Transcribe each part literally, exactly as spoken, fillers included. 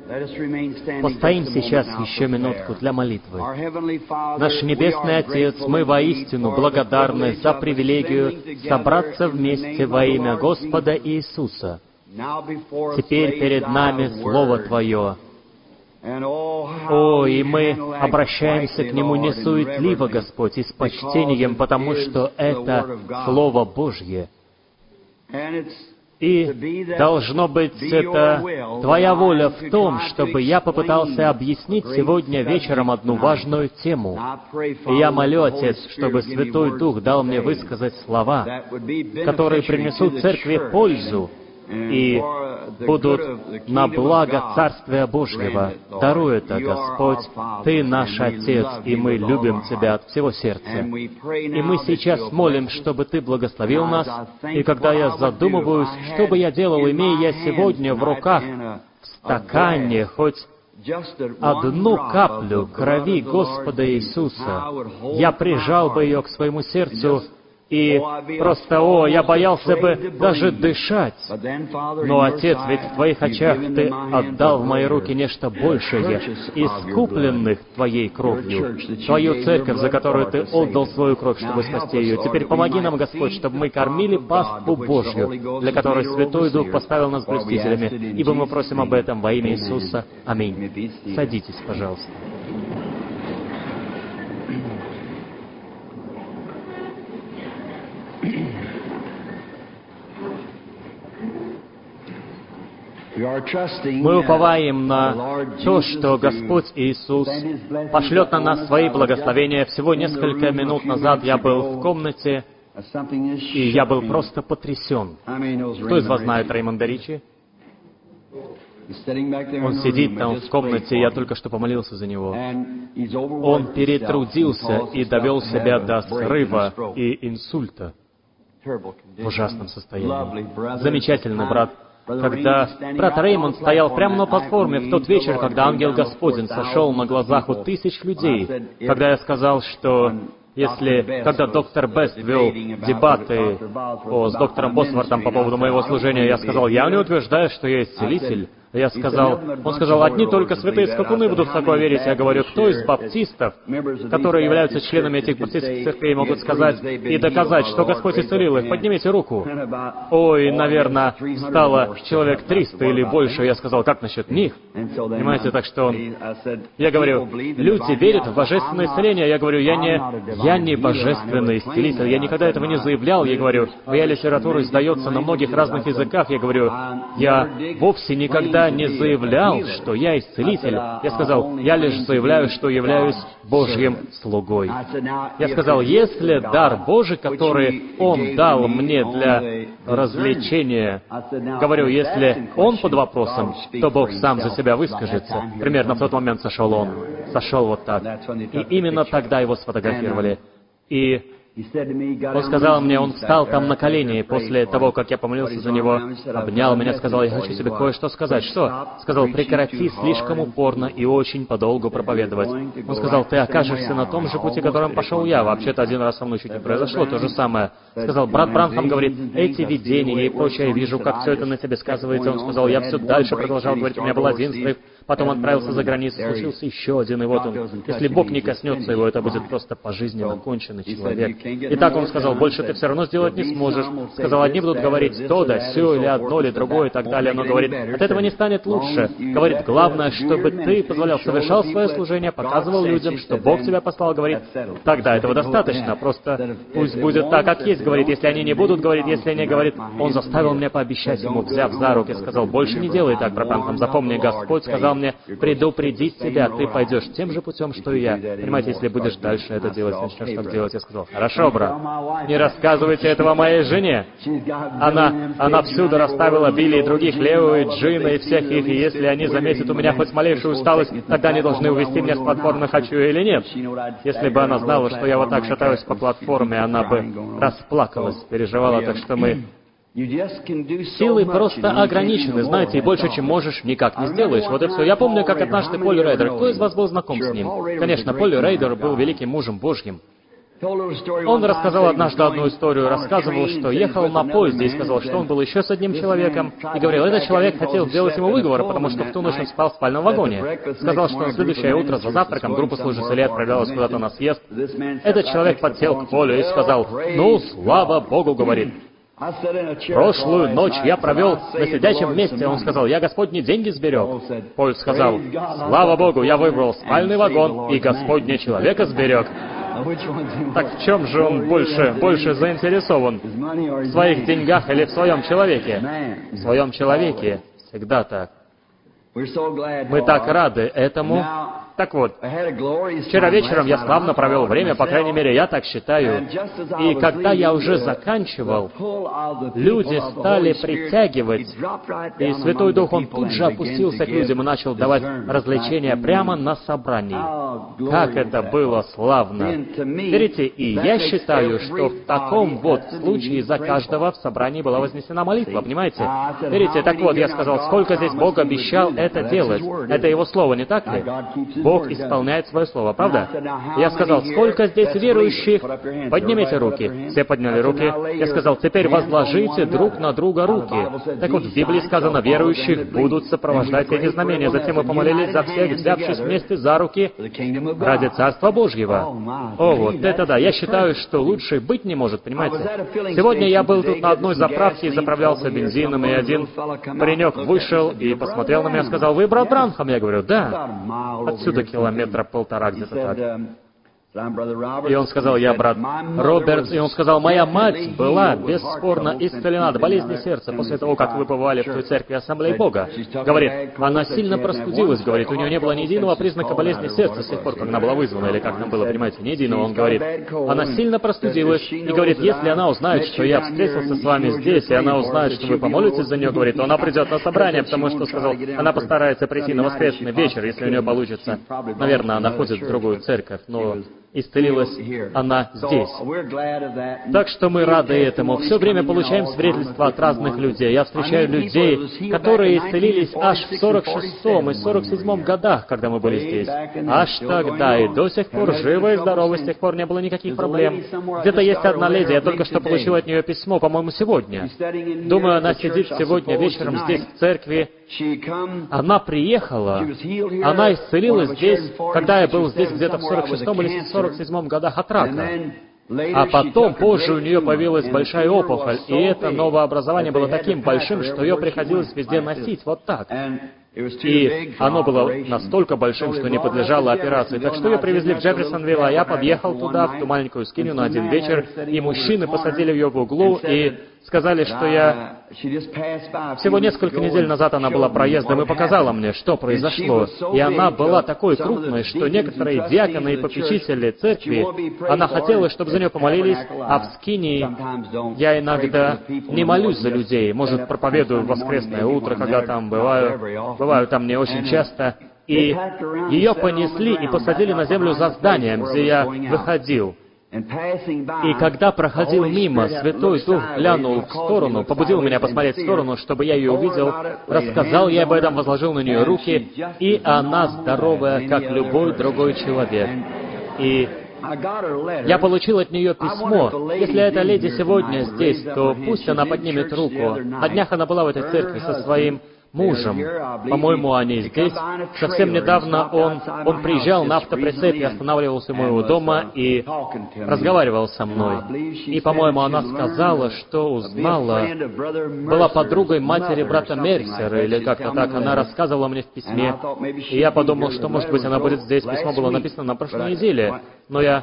Постоим сейчас еще минутку для молитвы. Наш Небесный Отец, мы воистину благодарны за привилегию собраться вместе во имя Господа Иисуса. Теперь перед нами Слово Твое. О, и мы обращаемся к Нему не суетливо, Господь, и с почтением, потому что это Слово Божье. И должно быть, это Твоя воля в том, чтобы я попытался объяснить сегодня вечером одну важную тему. И я молю, Отец, чтобы Святой Дух дал мне высказать слова, которые принесут Церкви пользу и будут на благо Царствия Божьего. Даруй это, Господь. Ты наш Отец, и мы любим Тебя от всего сердца. И мы сейчас молим, чтобы Ты благословил нас. И когда я задумываюсь, что бы я делал, имея я сегодня в руках в стакане хоть одну каплю крови Господа Иисуса, я прижал бы ее к своему сердцу, и просто, о, я боялся бы даже дышать. Но, Отец, ведь в Твоих очах Ты отдал в мои руки нечто большее, искупленных Твоей кровью, Твою церковь, за которую Ты отдал свою кровь, чтобы спасти ее. Теперь помоги нам, Господь, чтобы мы кормили паству Божью, для которой Святой Дух поставил нас блюстителями, ибо мы просим об этом во имя Иисуса. Аминь. Садитесь, пожалуйста. Мы уповаем на то, что Господь Иисус пошлет на нас свои благословения. Всего несколько минут назад я был в комнате, и я был просто потрясен. Кто из вас знает Реймонда Ричи? Он сидит там в комнате, я только что помолился за него. Он перетрудился и довел себя до срыва и инсульта в ужасном состоянии. Замечательный брат. Когда брат Реймонд стоял прямо на платформе в тот вечер, когда ангел Господень сошел на глазах у тысяч людей, когда я сказал, что если, когда доктор Бест вел дебаты о, с доктором Босвортом по поводу моего служения, я сказал, я не утверждаю, что я исцелитель. Я сказал, он сказал, одни только святые скакуны будут в такое верить. Я говорю, кто из баптистов, которые являются членами этих баптистских церквей, могут сказать и доказать, что Господь исцелил их? Поднимите руку. Ой, наверное, встало человек триста или больше. Я сказал, как насчет них? Понимаете, так что он... Я говорю, люди верят в божественное исцеление. Я говорю, я не, я не божественный исцелитель. Я никогда этого не заявлял. Я говорю, моя литература издается на многих разных языках. Я говорю, я вовсе никогда не заявлял, что я исцелитель. Я сказал, я лишь заявляю, что являюсь Божьим слугой. Я сказал, если дар Божий, который Он дал мне для развлечения, говорю, если Он под вопросом, то Бог сам за себя выскажется. Примерно в тот момент сошел Он. Сошел вот так. И именно тогда его сфотографировали. И он сказал мне, он встал там на колени после того, как я помолился за него, обнял меня, сказал, я хочу тебе кое-что сказать. Что? Сказал, прекрати слишком упорно и очень подолгу проповедовать. Он сказал, ты окажешься на том же пути, которым пошел я. Вообще-то один раз со мной чуть не произошло то же самое. Сказал, брат Бранхам говорит, эти видения и прочее, я вижу, как все это на тебе сказывается. Он сказал, я все дальше продолжал говорить, у меня был один срыв, потом отправился за границу, случился еще один, и вот он. Если Бог не коснется его, это будет просто пожизненно конченый человек. И так он сказал, больше ты все равно сделать не сможешь. Сказал, одни будут говорить то да сё, или одно, или другое, и так далее. Но говорит, от этого не станет лучше. Говорит, главное, чтобы ты позволял, совершал свое служение, показывал людям, что Бог тебя послал, говорит, тогда этого достаточно. Просто пусть будет так, как есть, говорит. Если они не будут говорить, если они говорят, он заставил меня пообещать ему, взяв за руки, сказал, больше не делай так, братан, запомни, Господь сказал мне, предупредить тебя, ты пойдешь тем же путем, что и я. Понимаете, если будешь дальше это делать, начнешь так делать. Я сказал, хорошо, брат, не рассказывайте этого моей жене. Она, она всюду расставила Билли и других, Лео и Джина и всех их, и если они заметят у меня хоть малейшую усталость, тогда они должны увести меня с платформы, хочу я или нет. Если бы она знала, что я вот так шатаюсь по платформе, она бы расплакалась, переживала, так что мы... Силы просто ограничены, знаете, и больше, чем можешь, никак не сделаешь. Вот и все. Я помню, как однажды Полли Рейдер, кто из вас был знаком с ним? Конечно, Полли Рейдер был великим мужем Божьим. Он рассказал однажды одну историю, рассказывал, что ехал на поезде и сказал, что он был еще с одним человеком, и говорил, этот человек хотел сделать ему выговор, потому что в ту ночь он спал в спальном вагоне. Сказал, что на следующее утро за завтраком группа служителей отправлялась куда-то на съезд. Этот человек подсел к Полю и сказал, «Ну, слава Богу», говорит, «прошлую ночь я провел на сидячем месте». Он сказал, «Я Господни деньги сберег». Поль сказал, «Слава Богу, я выбрал спальный вагон, и Господня человека сберег». Так в чем же он больше, больше заинтересован? В своих деньгах или в своем человеке? В своем человеке. Всегда так. Мы так рады этому. Так вот, вчера вечером я славно провел время, по крайней мере, я так считаю. И когда я уже заканчивал, люди стали притягивать, и Святой Дух, Он тут же опустился к людям и начал давать развлечения прямо на собрании. Как это было славно! Верите, и я считаю, что в таком вот случае за каждого в собрании была вознесена молитва, понимаете? Верите, так вот, я сказал, сколько здесь Бог обещал это делать. Это Его Слово, не так ли? Бог исполняет свое слово, правда? Я сказал, сколько здесь верующих? Поднимите руки. Все подняли руки. Я сказал, теперь возложите друг на друга руки. Так вот, в Библии сказано, верующих будут сопровождать эти знамения. Затем мы помолились за всех, взявшись вместе за руки ради Царства Божьего. О, вот это да. Я считаю, что лучше быть не может, понимаете? Сегодня я был тут на одной заправке и заправлялся бензином, и один паренек вышел и посмотрел на меня и сказал, «Вы брат Бранхам?» Я говорю, «Да». Отсюда километра полтора где-то так. И он сказал, я брат Роберт, и он сказал, моя мать была бесспорно исцелена от болезни сердца после того, как вы побывали в той церкви Ассамблеи Бога. Говорит, она сильно простудилась, говорит, у нее не было ни единого признака болезни сердца с тех пор, как она была вызвана, или как там было, понимаете, ни единого. Он говорит, она сильно простудилась, и говорит, если она узнает, что я встретился с вами здесь, и она узнает, что вы помолитесь за нее, говорит, то она придет на собрание, потому что, сказал, она постарается прийти на воскресный вечер, если у нее получится. Наверное, она ходит в другую церковь, но исцелилась она здесь. Так что мы рады этому. Все время получаем свидетельства от разных людей. Я встречаю людей, которые исцелились аж в сорок шестом и сорок седьмом годах, когда мы были здесь. Аж тогда и до сих пор живы и здоровы, с тех пор не было никаких проблем. Где-то есть одна леди, я только что получил от нее письмо, по-моему, сегодня. Думаю, она сидит сегодня вечером здесь, в церкви. Она приехала, она исцелилась здесь, когда я был здесь где-то в сорок шестом или сорок седьмом годах от рака. А потом, позже, у нее появилась большая опухоль, и это новообразование было таким большим, что ее приходилось везде носить вот так. И оно было настолько большим, что не подлежало операции. Так что ее привезли в Джефферсонвилл, а я подъехал туда, в ту маленькую скинию, на один вечер, и мужчины посадили ее в углу и сказали, что я... Всего несколько недель назад она была проездом и показала мне, что произошло. И она была такой крупной, что некоторые диаконы и попечители церкви, она хотела, чтобы за нее помолились, а в скинии я иногда не молюсь за людей. Может, проповедую в воскресное утро, когда там бываю. Бываю там не очень часто. И ее понесли и посадили на землю за зданием, где я выходил. И когда проходил мимо, Святой Дух глянул в сторону, побудил меня посмотреть в сторону, чтобы я ее увидел, рассказал ей об этом, возложил на нее руки, и она здоровая, как любой другой человек. И я получил от нее письмо. Если эта леди сегодня здесь, то пусть она поднимет руку. На днях она была в этой церкви со своим мужем. По-моему, они здесь. Совсем недавно он, он приезжал на автоприцепе, останавливался у моего дома и разговаривал со мной. И, по-моему, она сказала, что узнала, была подругой матери брата Мерсера, или как-то так. Она рассказывала мне в письме. И я подумал, что, может быть, она будет здесь. Письмо было написано на прошлой неделе. Но я...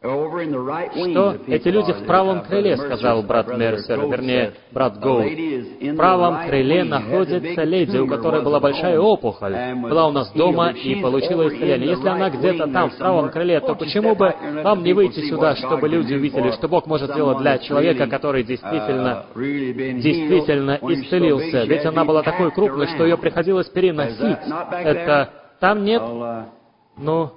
Что? Эти люди в правом крыле, сказал брат Мерсер, вернее, брат Гоуд. В правом крыле находится леди, у которой была большая опухоль. Была у нас дома и получила исцеление. Если она где-то там, в правом крыле, то почему бы вам не выйти сюда, чтобы люди увидели, что Бог может сделать для человека, который действительно, действительно исцелился? Ведь она была такой крупной, что ее приходилось переносить. Это... Там нет... Ну...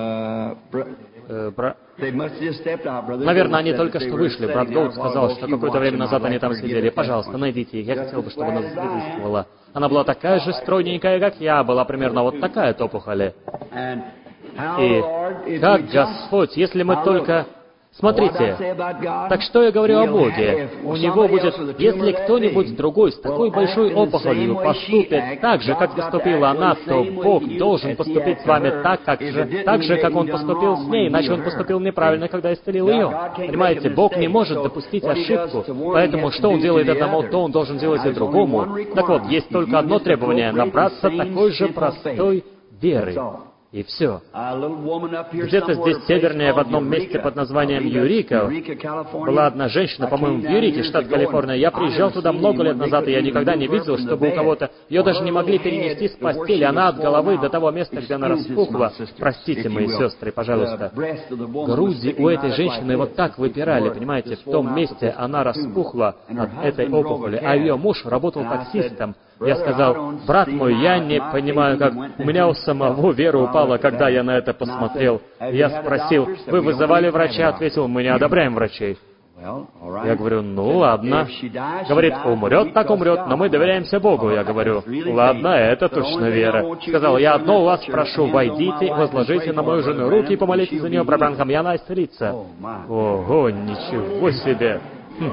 Э, бра... Наверное, они только что вышли. Брат Гоуд сказал, что какое-то время назад они там сидели. Пожалуйста, найдите их. Я хотел бы, чтобы она свидетельствовала. Она была такая же стройненькая, как я. Была примерно вот такая от опухоли. И как Господь, если мы только... Смотрите, так что я говорю о Боге? У Него будет, если кто-нибудь другой с такой большой опухолью поступит так же, как поступила она, то Бог должен поступить с вами так, как же, так же, как Он поступил с ней, иначе Он поступил неправильно, когда исцелил ее. Понимаете, Бог не может допустить ошибку, поэтому что Он делает одному, то Он должен делать и другому. Так вот, есть только одно требование — набраться такой же простой веры. И все. Где-то здесь севернее, в одном месте под названием Юрика, была одна женщина, по-моему, в Юрике, штат Калифорния. Я приезжал туда много лет назад, и я никогда не видел, чтобы у кого-то... Ее даже не могли перенести с постели. Она от головы до того места, где она распухла. Простите, мои сестры, пожалуйста. Груди у этой женщины вот так выпирали, понимаете? В том месте она распухла от этой опухоли, а ее муж работал таксистом. Я сказал: брат мой, я не понимаю, как... У меня у самого вера упала, когда я на это посмотрел. Я спросил: вы вызывали врача? Ответил: мы не одобряем врачей. Я говорю: ну ладно. Говорит: умрет, так умрет, но мы доверяемся Богу. Я говорю: ладно, это точно вера. Сказал: я одно у вас прошу, войдите, возложите на мою жену руки и помолитесь за нее пробранком, и она исцелится. Ого, ничего себе. Хм.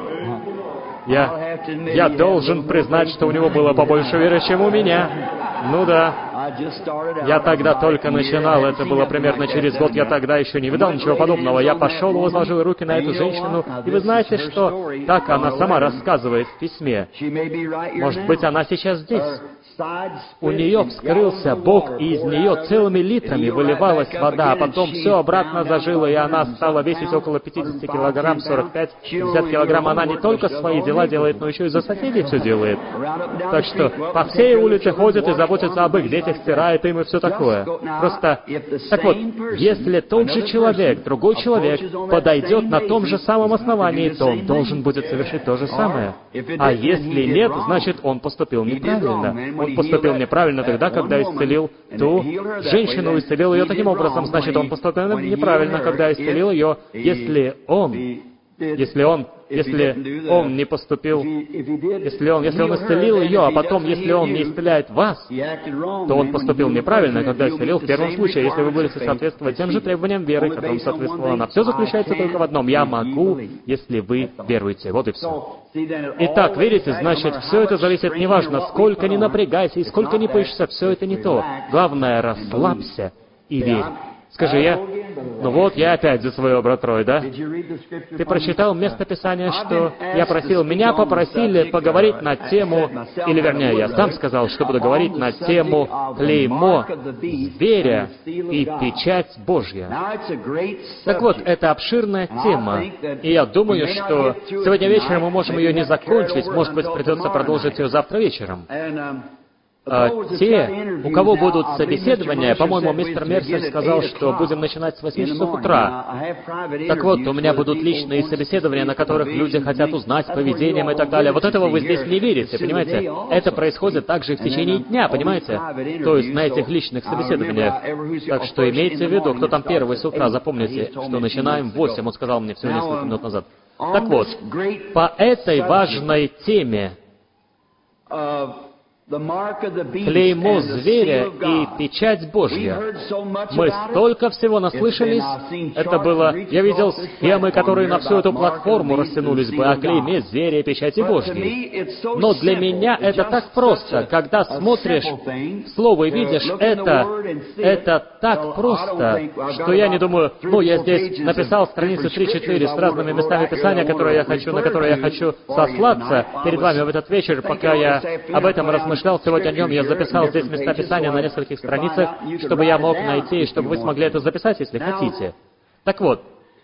Я, я должен признать, что у него было побольше веры, чем у меня. Ну да. Я тогда только начинал, это было примерно через год, я тогда еще не видал ничего подобного. Я пошел и возложил руки на эту женщину, и вы знаете, что так она сама рассказывает в письме. Может быть, она сейчас здесь. У нее вскрылся бок, и из нее целыми литрами выливалась вода, а потом все обратно зажило, и она стала весить около пятьдесят килограмм, сорок пять пятьдесят килограмм. Она не только свои дела делает, но еще и за соседей все делает. Так что по всей улице ходит и заботится об их детях, стирает им и все такое. Просто, так вот, если тот же человек, другой человек, подойдет на том же самом основании, то он должен будет совершить то же самое. А если нет, значит, он поступил неправильно. Он поступил неправильно тогда, когда исцелил ту женщину, исцелил ее таким образом, значит, он поступил неправильно, когда исцелил ее. Если он, если он, если он не поступил, если он, если он исцелил ее, а потом, если он не исцеляет вас, то он поступил неправильно, когда исцелил в первом случае. Если вы будете соответствовать тем же требованиям веры, которым соответствовала она. Все заключается только в одном: я могу, если вы веруете. Вот и все. Итак, верите, значит, все это зависит, неважно, сколько ни напрягайся и сколько ни пышься, все это не то. Главное, расслабься и верь. Скажи: я... Ну вот, я опять за свое, брат Рой, да? Ты прочитал место Писания, что я просил, меня попросили поговорить на тему, или вернее, я сам сказал, что буду говорить на тему клеймо зверя и печать Божья. Так вот, это обширная тема, и я думаю, что сегодня вечером мы можем ее не закончить, может быть, придется продолжить ее завтра вечером. А те, у кого будут собеседования, по-моему, мистер Мерсер сказал, что будем начинать с восьми часов утра. Так вот, у меня будут личные собеседования, на которых люди хотят узнать поведением и так далее. Вот этого вы здесь не видите, понимаете? Это происходит также и в течение дня, понимаете? То есть на этих личных собеседованиях. Так что имейте в виду, кто там первый с утра, запомните, что начинаем в восемь, он сказал мне всего несколько минут назад. Так вот, по этой важной теме, клеймо зверя и печать Божья. Мы столько всего наслышались. Это было... Я видел схемы, которые на всю эту платформу растянулись бы о клейме зверя и печати Божьей. Но для меня это так просто. Когда смотришь в Слово и видишь это, это так просто, что я не думаю, ну, я здесь написал страницы три-четыре с разными местами Писания, которые я хочу, на которые я хочу сослаться перед вами в этот вечер, пока я об этом размышлял сегодня днем. Я записал здесь места Писания на нескольких страницах, чтобы я мог найти, и чтобы вы смогли это записать, если хотите. Так вот,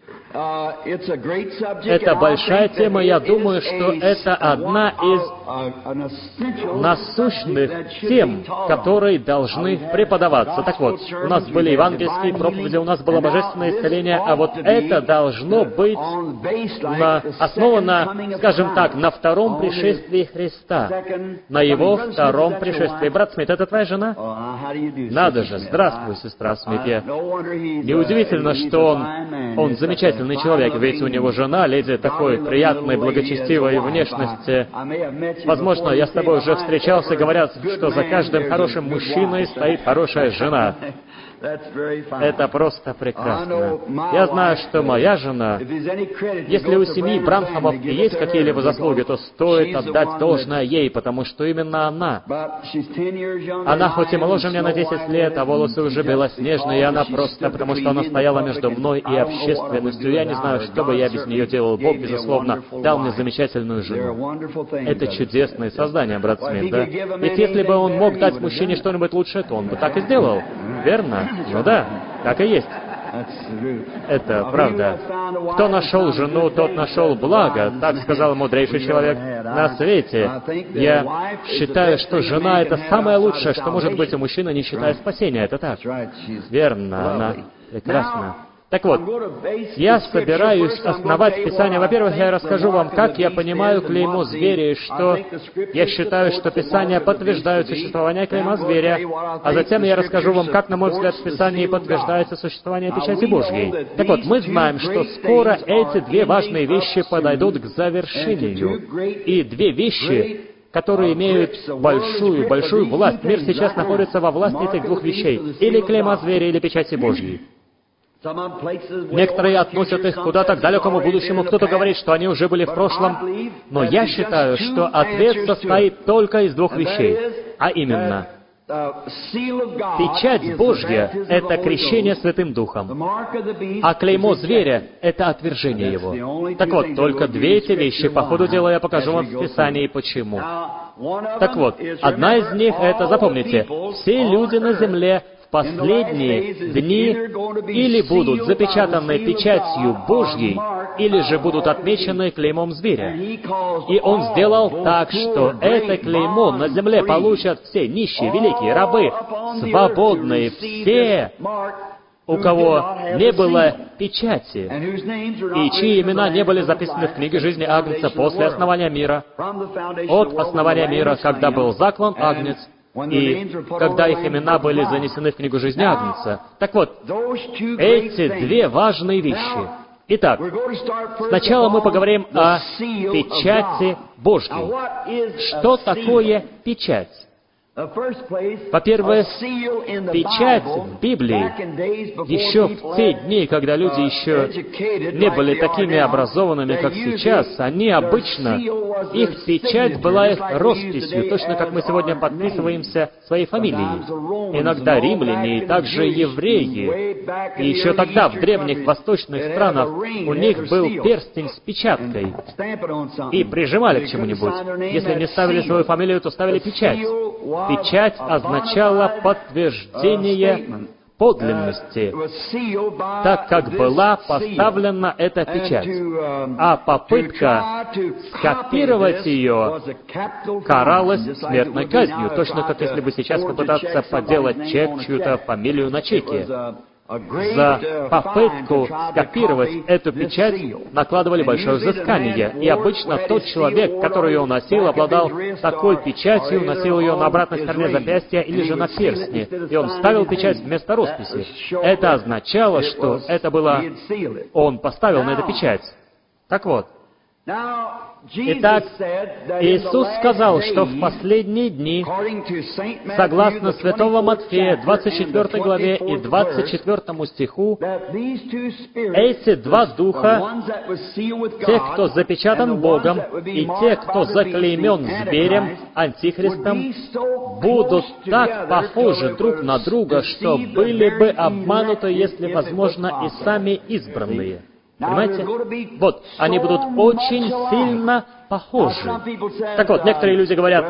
это большая тема, я думаю, что это одна из насущных тем, которые должны преподаваться. Так вот, у нас были евангельские проповеди, у нас было божественное исцеление, а вот это должно быть на, основано, скажем так, на втором пришествии Христа, на Его втором пришествии. Брат Смит, это твоя жена? Надо же, здравствуй, сестра Смит. Я... Неудивительно, что он, он замечательно замечательный человек, ведь у него жена, леди такой приятной, благочестивой внешности. Возможно, я с тобой уже встречался, говорят, что за каждым хорошим мужчиной стоит хорошая жена. Это просто прекрасно. Я знаю, что моя жена, если у семьи Бранхамов и есть какие-либо заслуги, то стоит отдать должное ей, потому что именно она. Она хоть и моложе меня на десять лет, а волосы уже белоснежные, и она просто, потому что она стояла между мной и общественностью. Я не знаю, что бы я без нее делал. Бог, безусловно, дал мне замечательную жену. Это чудесное создание, брат Смит, да? Ведь если бы он мог дать мужчине что-нибудь лучше, то он бы так и сделал. Верно? Ну да, так и есть. Это правда. Кто нашел жену, тот нашел благо, так сказал мудрейший человек на свете. Я считаю, что жена — это самое лучшее, что может быть у мужчины, не считая спасения. Это так. Верно, она прекрасна. Так вот, я собираюсь основать Писание. Во-первых, я расскажу вам, как я понимаю клеймо зверя, и что я считаю, что Писание подтверждает существование клейма зверя, а затем я расскажу вам, как, на мой взгляд, в Писании подтверждается существование печати Божьей. Так вот, мы знаем, что скоро эти две важные вещи подойдут к завершению. И две вещи, которые имеют большую, большую власть. Мир сейчас находится во власти этих двух вещей. Или клейма зверя, или печати Божьей. Некоторые относят их куда-то к далекому будущему, кто-то говорит, что они уже были в прошлом. Но я считаю, что ответ состоит только из двух вещей. А именно, печать Божья — это крещение Святым Духом, а клеймо зверя — это отвержение его. Так вот, только две эти вещи, по ходу дела, я покажу вам в Писании, почему. Так вот, одна из них — это, запомните, все люди на земле в последние дни или будут запечатаны печатью Божьей, или же будут отмечены клеймом зверя. И Он сделал так, что это клеймо на земле получат все нищие, великие, рабы, свободные, все, у кого не было печати, и чьи имена не были записаны в книге жизни Агнца после основания мира, от основания мира, когда был заклан Агнец, и когда их имена были занесены в книгу жизни Агнца. Так вот, эти две важные вещи. Итак, сначала мы поговорим о печати Божьей. Что такое печать? Во-первых, печать в Библии еще в те дни, когда люди еще не были такими образованными, как сейчас, они обычно, их печать была их росписью, точно как мы сегодня подписываемся своей фамилией. Иногда римляне и также евреи, и еще тогда в древних восточных странах у них был перстень с печаткой, и прижимали к чему-нибудь. Если не ставили свою фамилию, то ставили печать. Печать означала подтверждение подлинности, так как была поставлена эта печать. А попытка скопировать ее каралась смертной казнью, точно как если бы сейчас попытаться подделать чек, чью-то фамилию на чеке. За попытку скопировать эту печать накладывали большое взыскание. И обычно тот человек, который ее носил, обладал такой печатью, носил ее на обратной стороне запястья или же на перстне. И он ставил печать вместо росписи. Это означало, что это было... Он поставил на это печать. Так вот. Итак, Иисус сказал, что в последние дни, согласно Святого Матфея, двадцать четвёртой главе и двадцать четвёртому стиху, эти два духа, те, кто запечатан Богом, и те, кто заклеймен зверем, антихристом, будут так похожи друг на друга, что были бы обмануты, если возможно, и сами избранные. Понимаете? Вот, они будут очень сильно похожи. Так вот, некоторые люди говорят,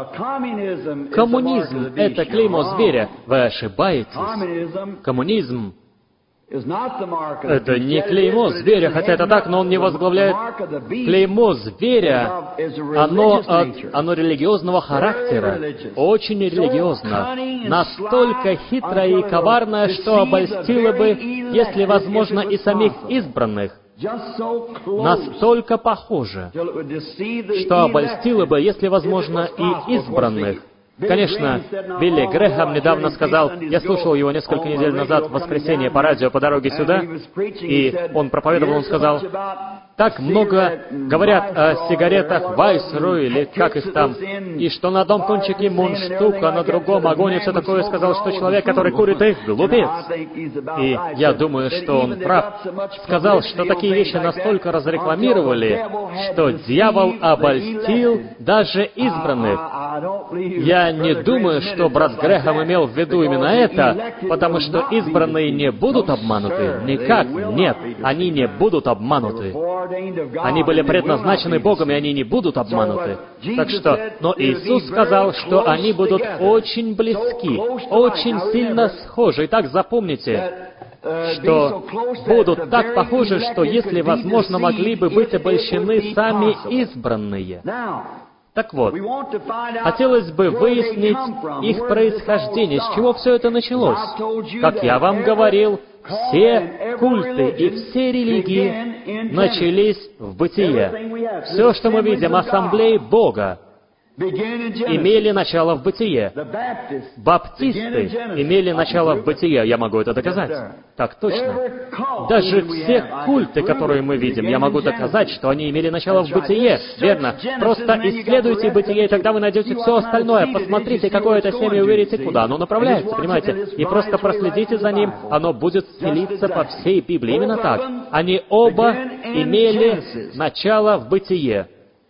коммунизм — это клеймо зверя. Вы ошибаетесь. Коммунизм — это не клеймо зверя, хотя это так, но он не возглавляет. Клеймо зверя, оно, оно религиозного характера, очень религиозно, настолько хитрое и коварное, что обольстило бы, если возможно, и самих избранных. Настолько похоже, что обольстило бы, если возможно, и избранных. Конечно, Билли Грэхэм недавно сказал, я слушал его несколько недель назад в воскресенье по радио по дороге сюда, и он проповедовал, он сказал, так много говорят о сигаретах Вайсеру, или как их там, и что на одном кончике мундштука, а на другом огонь, и все такое, сказал, что человек, который курит их, глупец. И я думаю, что он прав. Сказал, что такие вещи настолько разрекламировали, что дьявол обольстил даже избранных. Я не думаю, что брат Грэхэм имел в виду именно это, потому что избранные не будут обмануты. Никак, нет, они не будут обмануты. Они были предназначены Богом, и они не будут обмануты. Так что, но Иисус сказал, что они будут очень близки, очень сильно схожи. Итак, запомните, что будут так похожи, что, если возможно, могли бы быть обольщены сами избранные. Так вот, хотелось бы выяснить их происхождение, с чего все это началось. Как я вам говорил, все культы и все религии начались в Бытие. Все, что мы видим, ассамблеи Бога, имели начало в Бытие. Баптисты имели начало в Бытие. Я могу это доказать. Так точно. Даже все культы, которые мы видим, я могу доказать, что они имели начало в Бытие. Верно. Просто исследуйте Бытие, и тогда вы найдете все остальное. Посмотрите, какое это семя, и уверите, куда оно направляется, понимаете? И просто проследите за ним, оно будет стелиться по всей Библии. Именно так. Они оба имели начало в Бытие.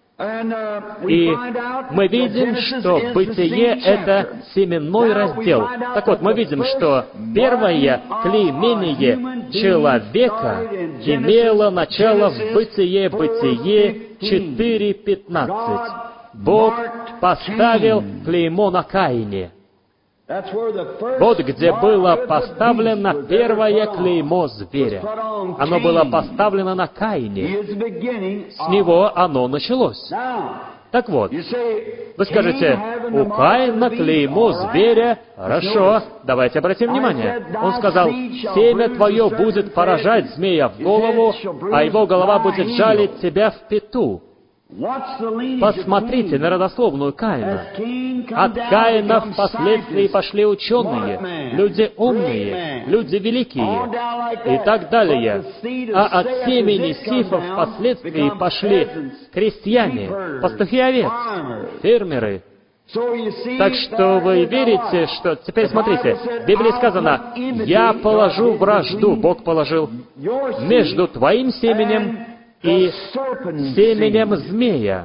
И мы видим, что Бытие — это семенной раздел. Так вот, мы видим, что первое клеймение человека имело начало в Бытие, Бытие четыре пятнадцать. Бог поставил клеймо на Каине. Вот где было поставлено первое клеймо зверя. Оно было поставлено на Каине. С него оно началось. Так вот, вы скажете, у Каина клеймо зверя. Хорошо, давайте обратим внимание. Он сказал, семя твое будет поражать змея в голову, а его голова будет жалить тебя в пяту. Посмотрите на родословную Каина. От Каина впоследствии пошли ученые, люди умные, люди великие и так далее. А от семени Сифа впоследствии пошли крестьяне, пастухи овец, фермеры. Так что вы верите, что... Теперь смотрите, в Библии сказано, «Я положу вражду», Бог положил, «между твоим семенем и семенем змея».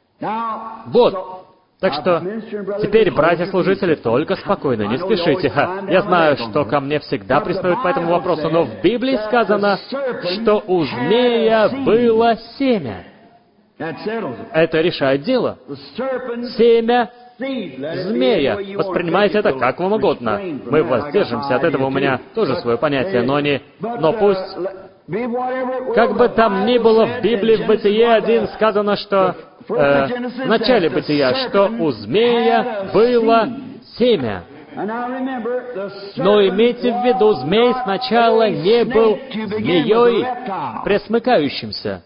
Вот. Так что теперь, братья-служители, только спокойно, не спешите. Ха, я знаю, что ко мне всегда пристают по этому вопросу, но в Библии сказано, что у змея было семя. Это решает дело. Семя змея. Воспринимайте это как вам угодно. Мы воздержимся от этого, у меня тоже свое понятие, но не... Но пусть... Как бы там ни было, в Библии в Бытие один сказано, что э, в начале Бытия, что у змея было семя. Но имейте в виду, змей сначала не был змеей пресмыкающимся.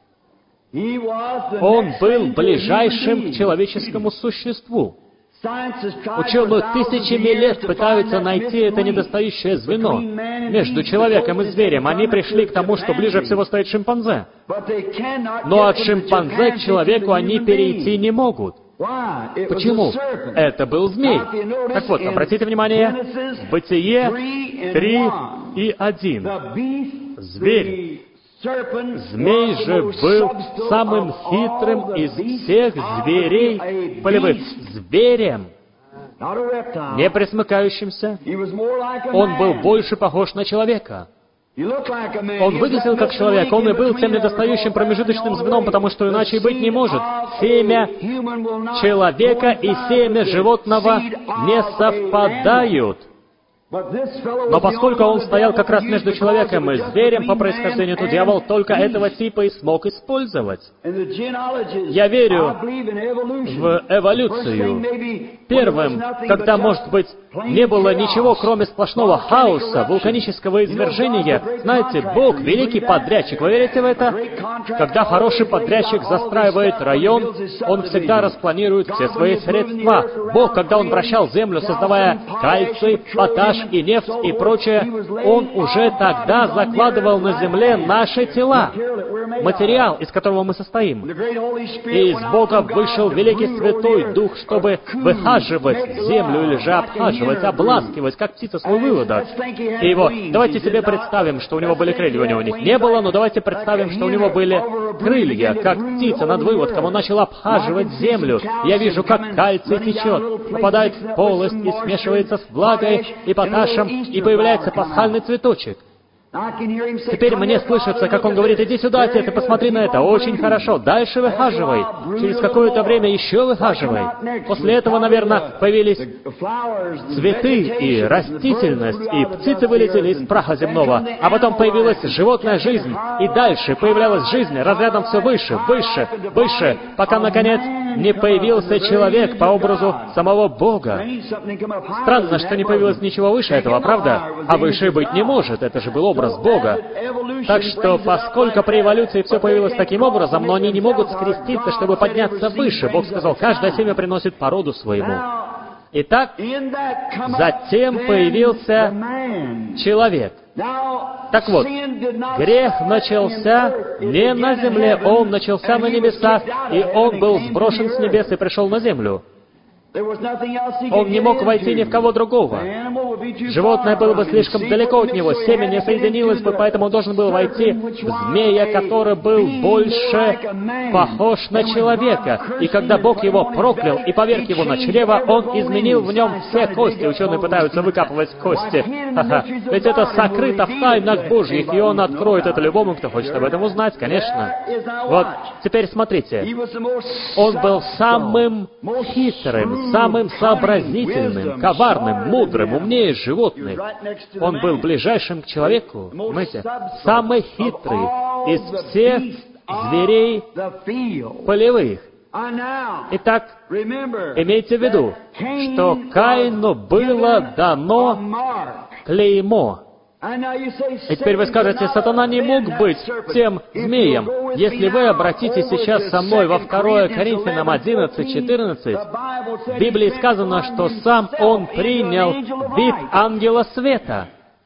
Он был ближайшим к человеческому существу. Ученые тысячами лет пытаются найти это недостающее звено между человеком и зверем. Они пришли к тому, что ближе всего стоит шимпанзе. Но от шимпанзе к человеку они перейти не могут. Почему? Это был змей. Так вот, обратите внимание, Бытие три и один. Зверь. Змей же был самым хитрым из всех зверей полевых. Зверем, не пресмыкающимся. Он был больше похож на человека. Он выглядел как человек, он и был тем недостающим промежуточным звеном, потому что иначе и быть не может. Семя человека и семя животного не совпадают. Но поскольку он стоял как раз между человеком и зверем по происхождению, то дьявол только этого типа и смог использовать. Я верю в эволюцию. Первым, когда, может быть, не было ничего, кроме сплошного хаоса, вулканического извержения, знаете, Бог — великий подрядчик. Вы верите в это? Когда хороший подрядчик застраивает район, он всегда распланирует все свои средства. Бог, когда Он вращал землю, создавая кальций, поташ и нефть и прочее, Он уже тогда закладывал на земле наши тела, материал, из которого мы состоим. И из Бога вышел великий Святой Дух, чтобы выхаживать землю или же обхаживать, обласкивать, как птица свой выводок. И его, давайте себе представим, что у него были крылья, у него них не было, но давайте представим, что у него были крылья, как птица над выводком. Он начал обхаживать землю. Я вижу, как кальций течет, попадает в полость и смешивается с влагой и поташем, и появляется пасхальный цветочек. Теперь мне слышится, как он говорит: «Иди сюда, отец, и посмотри на это. Очень хорошо. Дальше выхаживай. Через какое-то время еще выхаживай». После этого, наверное, появились цветы и растительность, и птицы вылетели из праха земного. А потом появилась животная жизнь, и дальше появлялась жизнь разрядом все выше, выше, выше, пока, наконец, не появился человек по образу самого Бога. Странно, что не появилось ничего выше этого, правда? А выше быть не может. Это же был образ Бога. Так что, поскольку при эволюции все появилось таким образом, но они не могут скреститься, чтобы подняться выше, Бог сказал, каждое семя приносит породу своему. Итак, затем появился человек. Так вот, грех начался не на земле, он начался на небесах, и он был сброшен с небес и пришел на землю. Он не мог войти ни в кого другого. Животное было бы слишком далеко от него, семя не соединилось бы, поэтому он должен был войти в змея, который был больше похож на человека. И когда Бог его проклял и поверг его на чрево, он изменил в нем все кости. Ученые пытаются выкапывать кости. Ха-ха. Ведь это сокрыто в тайнах Божьих, и он откроет это любому, кто хочет об этом узнать, конечно. Вот, теперь смотрите. Он был самым хитрым, самым сообразительным, коварным, мудрым, умнее животных. Он был ближайшим к человеку, понимаете, самый хитрый из всех зверей полевых. Итак, имейте в виду, что Каину было дано клеймо. И теперь вы скажете, сатана не мог быть тем змеем. Если вы обратитесь сейчас со мной во второе Коринфянам одиннадцать четырнадцать, в Библии сказано, что сам он принял вид ангела света.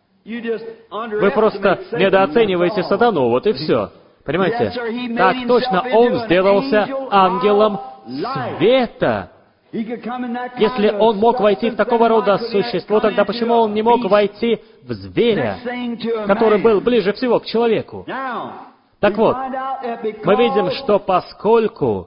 Вы просто недооцениваете сатану, вот и все. Понимаете? Так точно, он сделался ангелом света. Если он мог войти в такого рода существо, тогда почему он не мог войти в зверя, который был ближе всего к человеку? Так вот, мы видим, что поскольку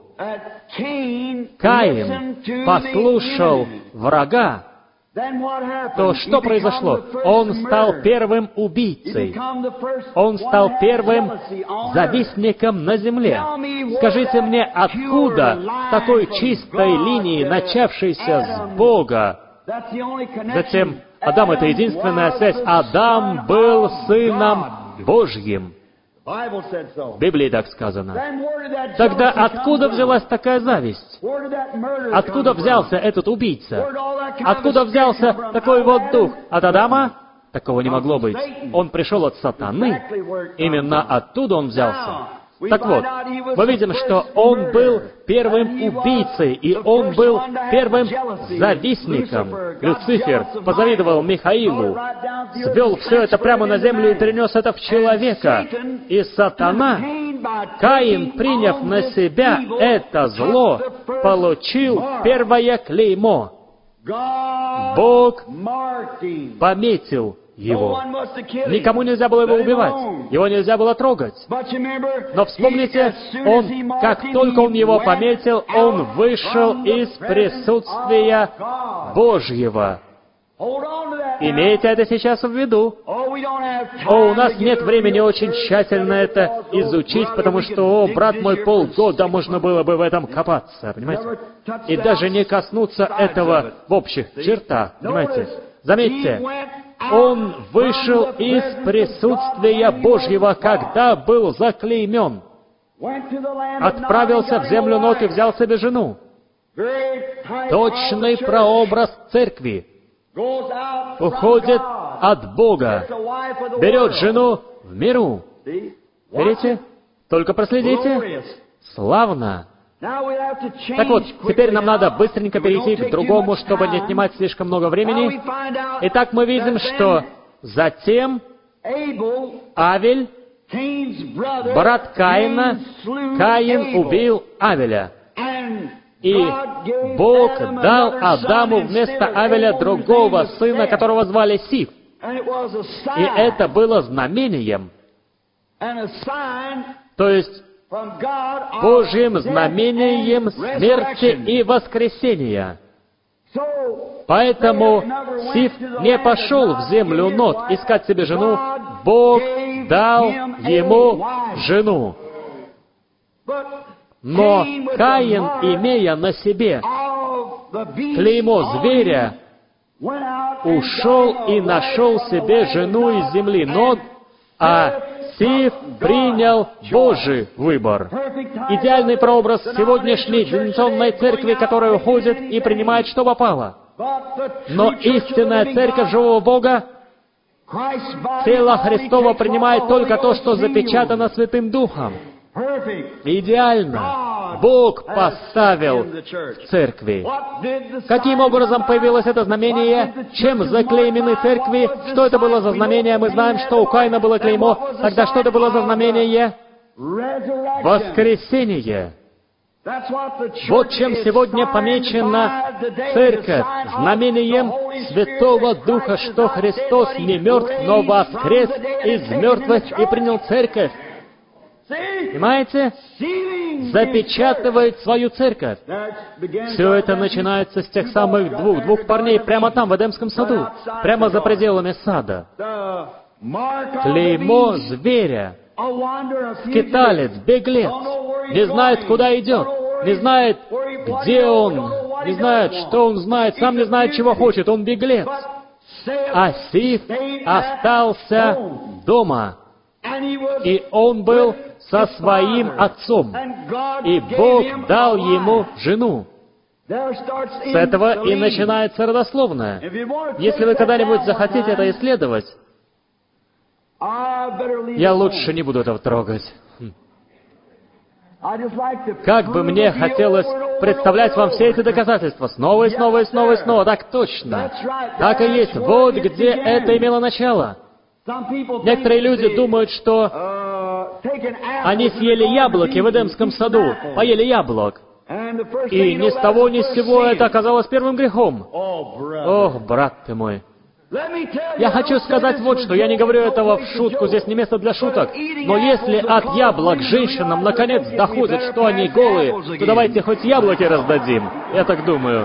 Каин послушал врага, то что произошло? Он стал первым убийцей. Он стал первым завистником на земле. Скажите мне, откуда такой чистой линии, начавшейся с Бога? Затем, Адам — это единственная связь. Адам был сыном Божьим. В Библии так сказано. Тогда откуда взялась такая зависть? Откуда взялся этот убийца? Откуда взялся такой вот дух? От Адама? Такого не могло быть. Он пришел от сатаны. Именно оттуда он взялся. Так вот, мы видим, что он был первым убийцей, и он был первым завистником. Люцифер позавидовал Михаилу, свел все это прямо на землю и перенес это в человека. И сатана, Каин, приняв на себя это зло, получил первое клеймо. Бог пометил его. Никому нельзя было его убивать. Его нельзя было трогать. Но вспомните, он, как только он его пометил, он вышел из присутствия Божьего. Имейте это сейчас в виду. О, у нас нет времени очень тщательно это изучить, потому что, о, брат мой, полгода можно было бы в этом копаться, понимаете? И даже не коснуться этого в общих чертах, понимаете? Заметьте, он вышел из присутствия Божьего, когда был заклеймен. Отправился в землю Нод и взял себе жену. Точный прообраз церкви. Уходит от Бога. Берет жену в миру. Видите? Только проследите. Славно. Так вот, теперь нам надо быстренько перейти к другому, чтобы не отнимать слишком много времени. Итак, мы видим, что затем Авель, брат Каина, Каин убил Авеля. И Бог дал Адаму вместо Авеля другого сына, которого звали Сиф. И это было знамением, то есть Божьим знамением смерти и воскресения. Поэтому Сиф не пошел в землю Нод искать себе жену. Бог дал ему жену. Но Каин, имея на себе клеймо зверя, ушел и нашел себе жену из земли Нод, а Сиф принял Божий выбор. Идеальный прообраз сегодняшней деноминационной церкви, которая уходит и принимает, что попало. Но истинная церковь живого Бога, тело Христово, принимает только то, что запечатано Святым Духом. Идеально Бог поставил в церкви. Каким образом появилось это знамение? Чем заклеймены церкви? Что это было за знамение? Мы знаем, что у Каина было клеймо. Тогда что это было за знамение? Воскресение. Вот чем сегодня помечена церковь, знамением Святого Духа, что Христос не мертв, но воскрес из мертвых и принял церковь. Понимаете? Запечатывает свою церковь. Все это начинается с тех самых двух, двух парней прямо там, в Эдемском саду, прямо за пределами сада. Клеймо зверя, скиталец, беглец, не знает, куда идет, не знает, где он, не знает, что он знает, сам не знает, чего хочет, он беглец. А Сиф остался дома, и он был со своим отцом, и Бог дал ему жену. С этого и начинается родословное. Если вы когда-нибудь захотите это исследовать, я лучше не буду этого трогать. Как бы мне хотелось представлять вам все эти доказательства снова и снова и снова и снова. Так точно. Так и есть. Вот где это имело начало. Некоторые люди думают, что они съели яблоки в Эдемском саду, поели яблок. И ни с того ни с сего это оказалось первым грехом. Ох, брат ты мой. Я хочу сказать вот что, я не говорю этого в шутку, здесь не место для шуток, но если от яблок женщинам наконец доходит, что они голые, то давайте хоть яблоки раздадим, я так думаю.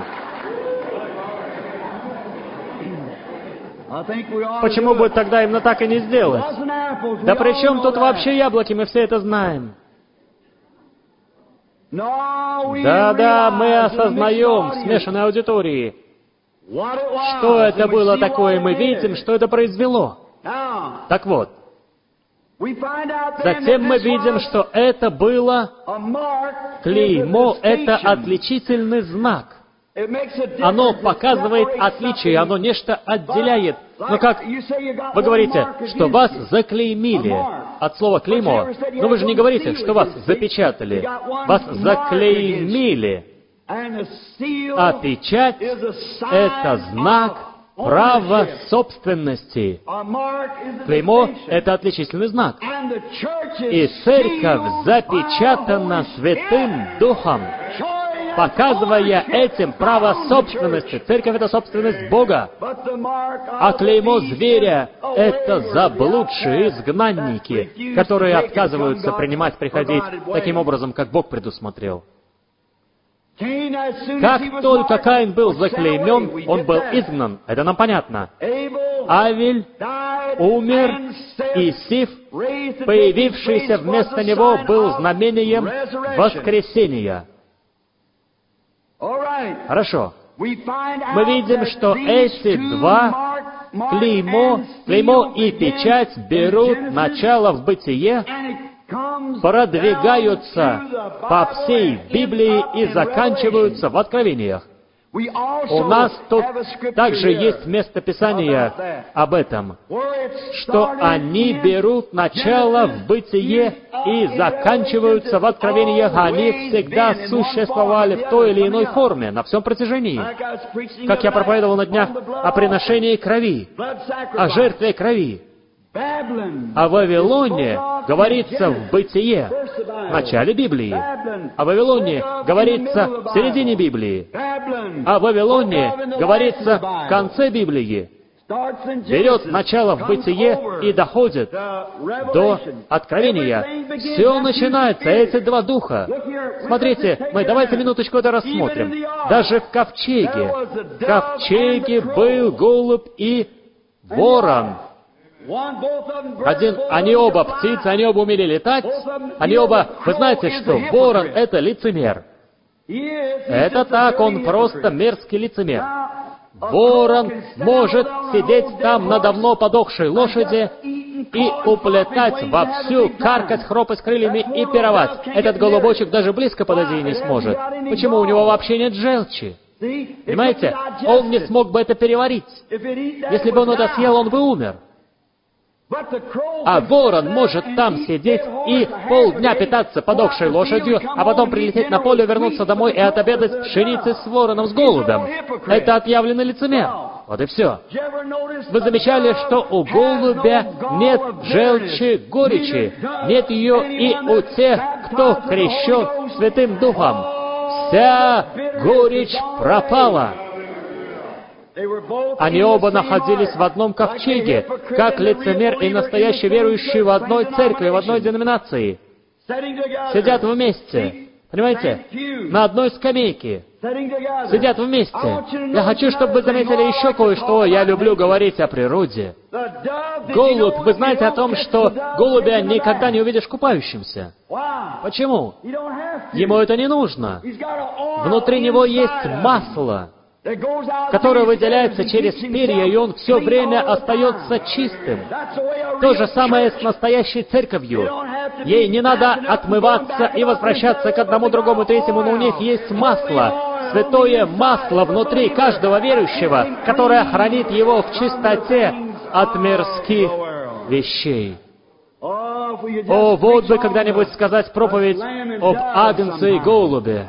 Почему бы тогда именно так и не сделать? Да при чем тут вообще яблоки, мы все это знаем. Да-да, мы осознаем в смешанной аудитории, что это было такое, мы видим, что это произвело. Так вот, затем мы видим, что это было клеймо, это отличительный знак. Оно показывает отличие, оно нечто отделяет. Но как вы говорите, что вас заклеймили от слова «клеймо», но вы же не говорите, что вас запечатали. Вас заклеймили. А печать — это знак права собственности. Клеймо — это отличительный знак. И церковь запечатана Святым Духом, показывая этим право собственности. Церковь — это собственность Бога. А клеймо зверя — это заблудшие изгнанники, которые отказываются принимать, приходить таким образом, как Бог предусмотрел. Как только Каин был заклеймен, он был изгнан. Это нам понятно. Авель умер, и Сиф, появившийся вместо него, был знамением воскресения. Хорошо. Мы видим, что эти два клеймо, клеймо и печать берут начало в бытие, продвигаются по всей Библии и заканчиваются в Откровениях. У нас тут также есть местописание об этом, что они берут начало в бытие и заканчиваются в Откровениях. Они всегда существовали в той или иной форме, на всем протяжении. Как я проповедовал на днях о приношении крови, о жертве крови. О Вавилоне говорится в Бытие, в начале Библии. О Вавилоне говорится в середине Библии. О Вавилоне говорится в конце Библии. Берет начало в Бытие и доходит до Откровения. Все начинается, эти два духа. Смотрите, мы давайте минуточку это рассмотрим. Даже в ковчеге, в ковчеге был голубь и ворон. Один, они оба птицы, они оба умели летать, они оба... Вы знаете, что ворон — это лицемер. Это так, он просто мерзкий лицемер. Ворон может сидеть там на давно подохшей лошади и уплетать вовсю, каркать, хропать крыльями и пировать. Этот голубочек даже близко подойти не сможет. Почему? У него вообще нет желчи. Понимаете? Он не смог бы это переварить. Если бы он это съел, он бы умер. А ворон может там сидеть и полдня питаться подохшей лошадью, а потом прилететь на поле, вернуться домой и отобедать пшеницей с вороном, с голубем. Это отъявленный лицемер. Вот и все. Вы замечали, что у голубя нет желчи, горечи, нет ее и у тех, кто крещен Святым Духом. Вся горечь пропала. Они оба находились в одном ковчеге, как лицемер и настоящий верующий в одной церкви, в одной деноминации. Сидят вместе, понимаете, на одной скамейке. Сидят вместе. Я хочу, чтобы вы заметили еще кое-что. Я люблю говорить о природе. Голубь, вы знаете о том, что голубя никогда не увидишь купающимся. Почему? Ему это не нужно. Внутри него есть масло, которое выделяется через перья, и он все время остается чистым. То же самое с настоящей церковью. Ей не надо отмываться и возвращаться к одному, другому, третьему, но у них есть масло, святое масло внутри каждого верующего, которое хранит его в чистоте от мирских вещей. О, вот бы когда-нибудь сказать проповедь об Агнце и голубе.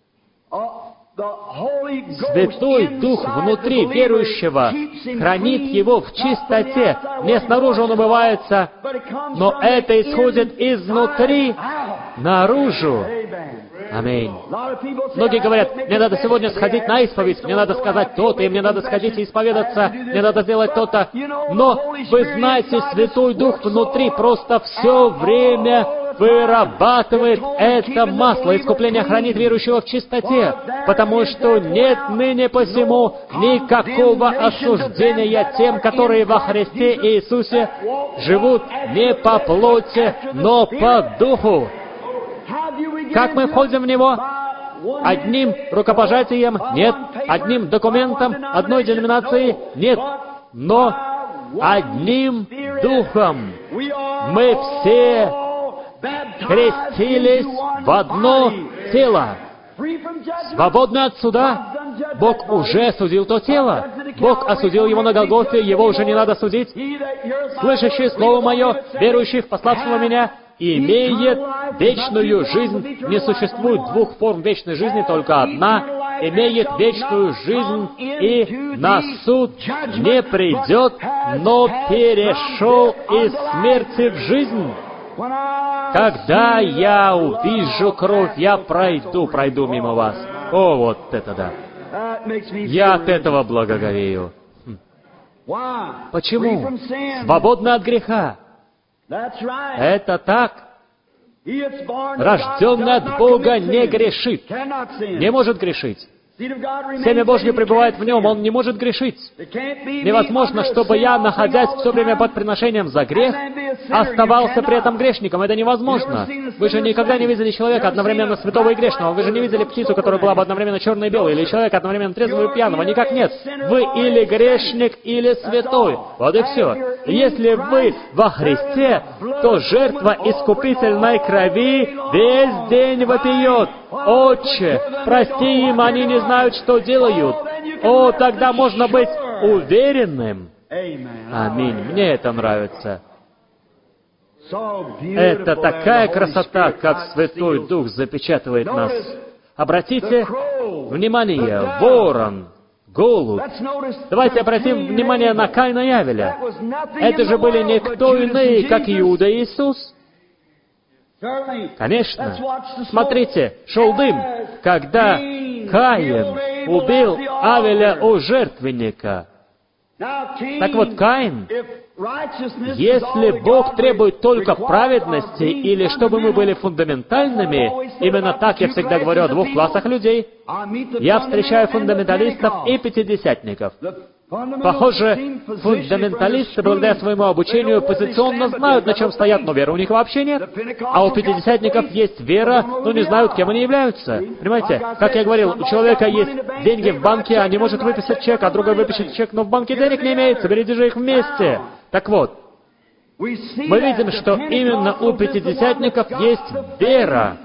Святой Дух внутри верующего хранит его в чистоте. Не снаружи он умывается, но это исходит изнутри наружу. Аминь. Многие говорят, мне надо сегодня сходить на исповедь, мне надо сказать то-то, и мне надо сходить и исповедаться, мне надо сделать то-то. Но вы знаете, Святой Дух внутри просто все время вырабатывает это масло. Искупление хранит верующего в чистоте, потому что нет ныне посему никакого осуждения тем, которые во Христе Иисусе живут не по плоти, но по духу. Как мы входим в Него? Одним рукопожатием? Нет. Одним документом? Одной деноминации? Нет. Но одним Духом мы все крестились в одно тело. Свободны от суда. Бог уже судил то тело. Бог осудил его на Голгофе, его уже не надо судить. Слышащий Слово Мое, верующий в пославшего Меня, имеет вечную жизнь. Не существует двух форм вечной жизни, только одна. Имеет вечную жизнь и на суд не придет, но перешел из смерти в жизнь. Когда я увижу кровь, я пройду, пройду мимо вас. О, вот это да. Я от этого благоговею. Почему? Свободны от греха. Это так. Рожденный от Бога не грешит. Не может грешить. Семя Божье пребывает в нем, он не может грешить. Невозможно, чтобы я, находясь все время под приношением за грех, оставался при этом грешником. Это невозможно. Вы же никогда не видели человека одновременно святого и грешного. Вы же не видели птицу, которая была бы одновременно черной и белой, или человека одновременно трезвого и пьяного. Никак нет. Вы или грешник, или святой. Вот и все. Если вы во Христе, то жертва искупительной крови весь день вопиет: «Отче, прости им, они не знают, что делают». О, тогда можно быть уверенным. Аминь. Мне это нравится. Это такая красота, как Святой Дух запечатывает нас. Обратите внимание, ворон, голубь. Давайте обратим внимание на Каина и Авеля. Это же были никто иные, как Иуда и Иисус. Конечно. Смотрите, шел дым, когда Каин убил Авеля у жертвенника. Так вот, Каин, если Бог требует только праведности, или чтобы мы были фундаментальными, именно так я всегда говорю о двух классах людей, я встречаю фундаменталистов и пятидесятников. Похоже, фундаменталисты, благодаря своему обучению, позиционно знают, на чем стоят, но веры у них вообще нет. А у пятидесятников есть вера, но не знают, кем они являются. Понимаете? Как я говорил, у человека есть деньги в банке, а не может выписать чек, а другой выпишет чек, но в банке денег не имеется, берите же их вместе. Так вот, мы видим, что именно у пятидесятников есть вера.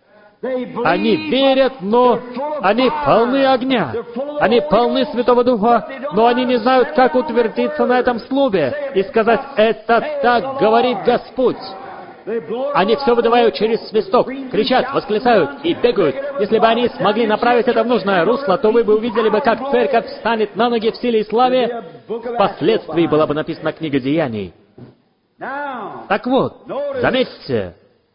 Они верят, но они полны огня. Они полны Святого Духа, но они не знают, как утвердиться на этом слове и сказать: «Это так говорит Господь». Они все выдавают через свисток, кричат, восклицают и бегают. Если бы они смогли направить это в нужное русло, то вы бы увидели бы, как церковь встанет на ноги в силе и славе. Впоследствии была бы написана книга Деяний. Так вот, заметьте,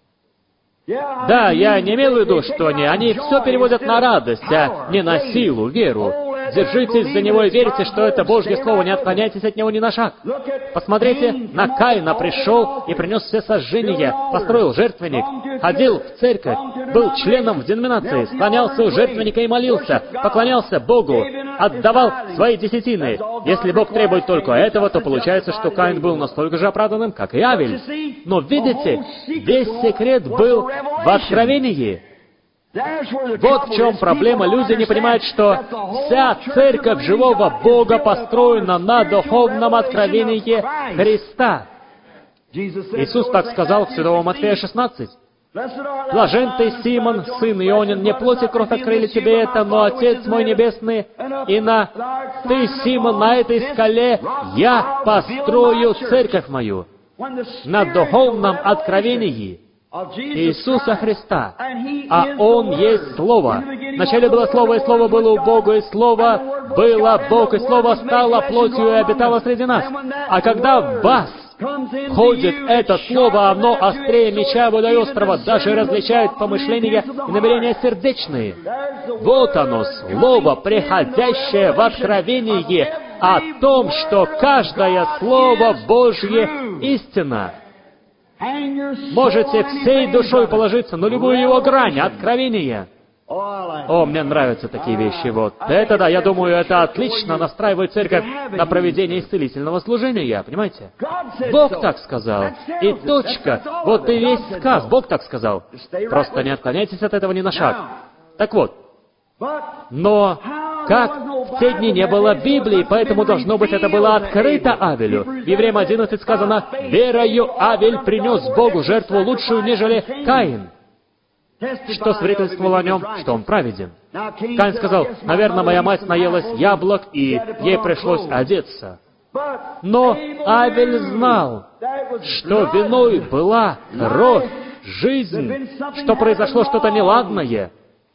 да, я не имел в виду, что они, они все переводят на радость, а не на силу, веру. Держитесь за него и верьте, что это Божье Слово, не отклоняйтесь от него ни на шаг. Посмотрите, на Каина пришел и принес все сожжения, построил жертвенник, ходил в церковь, был членом в деноминации, склонялся у жертвенника и молился, поклонялся Богу, отдавал свои десятины. Если Бог требует только этого, то получается, что Каин был настолько же оправданным, как и Авель. Но видите, весь секрет был в откровении. Вот в чем проблема. Люди не понимают, что вся церковь живого Бога построена на духовном откровении Христа. Иисус так сказал в Святого Матфея шестнадцать. «Блажен ты, Симон, сын Ионин, не плоть и кровь открыли тебе это, но Отец мой Небесный, и на ты, Симон, на этой скале я построю церковь мою». На духовном откровении Иисуса Христа, а Он есть Слово. Вначале было Слово, и Слово было у Бога, и Слово было Бог, и Слово стало плотью и обитало среди нас. А когда в вас входит это Слово, оно острее меча водоострого, даже различает помышления и намерения сердечные. Вот оно, Слово, приходящее в откровение о том, что каждое Слово Божье истина. Можете всей душой положиться на любую его грань, откровения. О, мне нравятся такие вещи. Вот это да, я думаю, это отлично настраивает церковь на проведение исцелительного служения, понимаете? Бог так сказал. И точка. Вот и весь сказ. Бог так сказал. Просто не отклоняйтесь от этого ни на шаг. Так вот. Но как в те дни не было Библии, поэтому, должно быть, это было открыто Авелю. В Евреям одиннадцать сказано: «Верою Авель принес Богу жертву лучшую, нежели Каин», что свидетельствовало о нем, что он праведен. Каин сказал: «Наверное, моя мать наелась яблок, и ей пришлось одеться». Но Авель знал, что виной была кровь, жизнь, что произошло что-то неладное.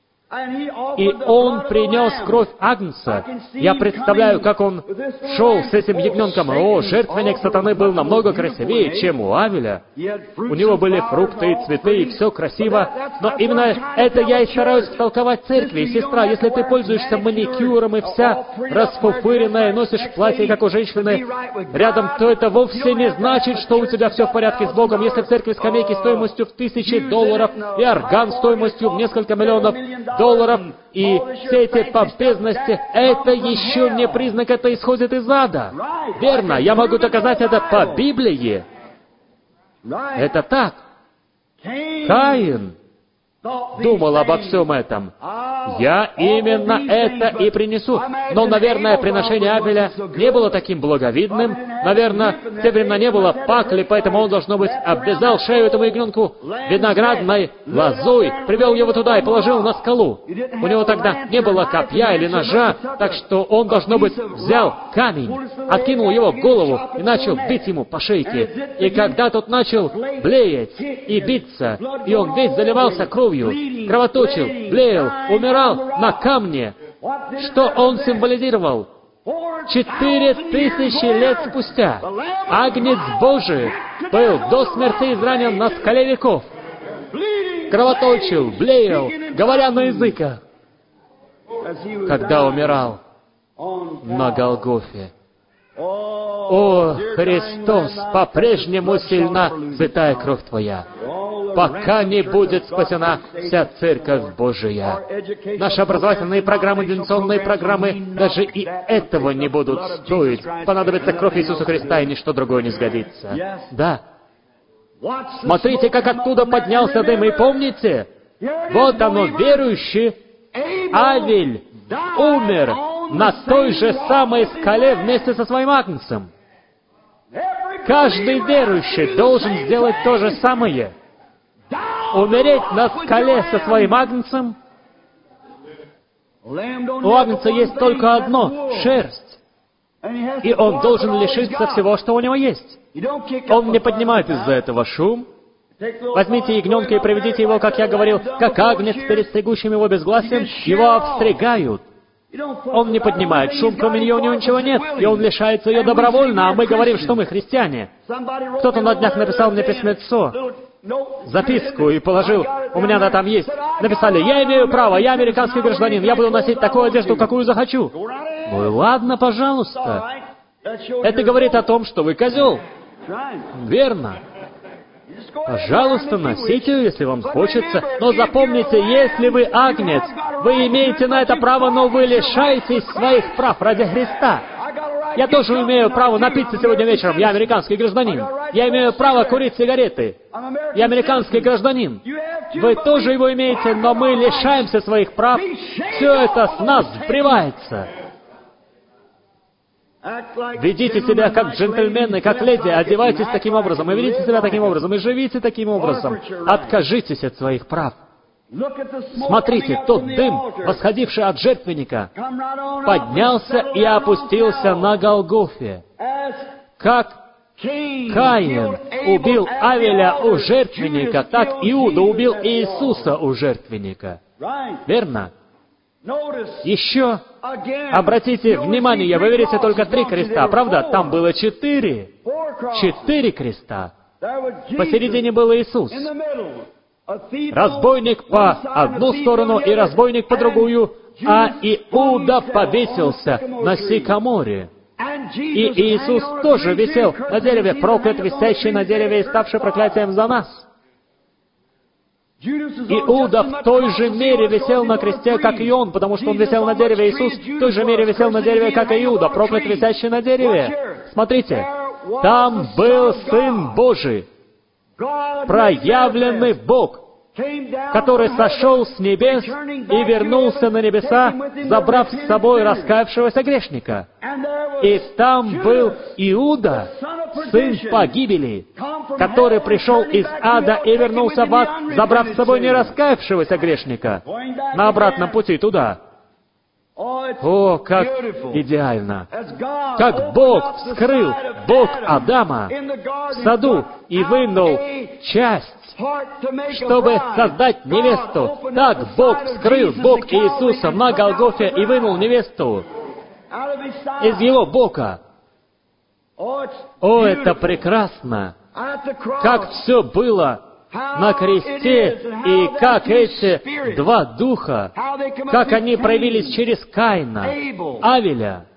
И он принес кровь агнца. Я представляю, как он шел с этим ягненком. О, жертвенник сатаны был намного красивее, чем у Авеля. У него были фрукты и цветы, и все красиво. Но именно это я и стараюсь втолковать церкви. И, сестра, если ты пользуешься маникюром и вся расфуфыренная, носишь платье, как у женщины, рядом, то это вовсе не значит, что у тебя все в порядке с Богом. Если в церкви скамейки стоимостью в тысячи долларов и орган стоимостью в несколько миллионов, долларов и все эти помпезности, это еще не признак, это исходит из ада. Верно, я могу доказать это по Библии. Это так. Каин думал обо всем этом. Я именно это и принесу. Но, наверное, приношение Авеля не было таким благовидным. Наверное, в те времена не было пакли, поэтому он, должно быть, обвязал шею этому ягненку виноградной лозой, привел его туда и положил на скалу. У него тогда не было копья или ножа, так что он, должно быть, взял камень, откинул его в голову и начал бить ему по шейке. И когда тот начал блеять и биться, и он весь заливался кровью, кровоточил, блеял, умирал на камне, что он символизировал? Четыре тысячи лет спустя Агнец Божий был до смерти изранен на скале веков, кровоточил, блеял, говоря на языках, когда умирал на Голгофе. О, Христос, по-прежнему сильна святая кровь Твоя, пока не будет спасена вся Церковь Божия. Наши образовательные программы, дистанционные программы даже и этого не будут стоить. Понадобится кровь Иисуса Христа, и ничто другое не сгодится. Да. Смотрите, как оттуда поднялся дым, и помните, вот оно, верующий Авель умер на той же самой скале вместе со своим агнцем. Каждый верующий должен сделать то же самое. Умереть на скале со своим агнцем. У агнца есть только одно — шерсть. И он должен лишиться всего, что у него есть. Он не поднимает из-за этого шум. Возьмите ягненка и приведите его, как я говорил, как агнец перед стригущим его безгласием, его обстригают. Он не поднимает шум, кроме нее у него ничего нет, и он лишается ее добровольно, а мы говорим, что мы христиане. Кто-то на днях написал мне письмецо, записку, и положил, у меня она там есть. Написали: я имею право, я американский гражданин, я буду носить такую одежду, какую захочу. Ну и ладно, пожалуйста. Это говорит о том, что вы козел. Верно. Пожалуйста, носите ее, если вам хочется. Но запомните, если вы агнец, вы имеете на это право, но вы лишаетесь своих прав ради Христа. Я тоже имею право напиться сегодня вечером. Я американский гражданин. Я имею право курить сигареты. Я американский гражданин. Вы тоже его имеете, но мы лишаемся своих прав. Все это с нас сбривается. Ведите себя как джентльмены, как леди, одевайтесь таким образом, и ведите себя таким образом, и живите таким образом. Откажитесь от своих прав. Смотрите, тот дым, восходивший от жертвенника, поднялся и опустился на Голгофе. Как Каин убил Авеля у жертвенника, так Иуда убил Иисуса у жертвенника. Верно? Еще обратите внимание, вы видите только три креста, правда? Там было четыре. Четыре креста. Посередине был Иисус. Разбойник по одну сторону и разбойник по другую, а Иуда повесился на сикаморе. И Иисус тоже висел на дереве, проклят, висящий на дереве и ставший проклятием за нас. Иуда в той же мере висел на кресте, как и он, потому что он висел на дереве. Иисус в той же мере висел на дереве, как и Иуда, проклят, висящий на дереве. Смотрите, там был Сын Божий, проявленный Бог, который сошел с небес и вернулся на небеса, забрав с собой раскаявшегося грешника. И там был Иуда, сын погибели, который пришел из ада и вернулся в ад, забрав с собой не раскаявшегося грешника на обратном пути туда. О, как идеально! Как Бог вскрыл, Бог Адама в саду и вынул часть, чтобы создать невесту. Так Бог вскрыл Бог Иисуса на Голгофе и вынул невесту из его бока. О, это прекрасно! Как все было на кресте, и как эти два духа, как они проявились через Каина, Авеля,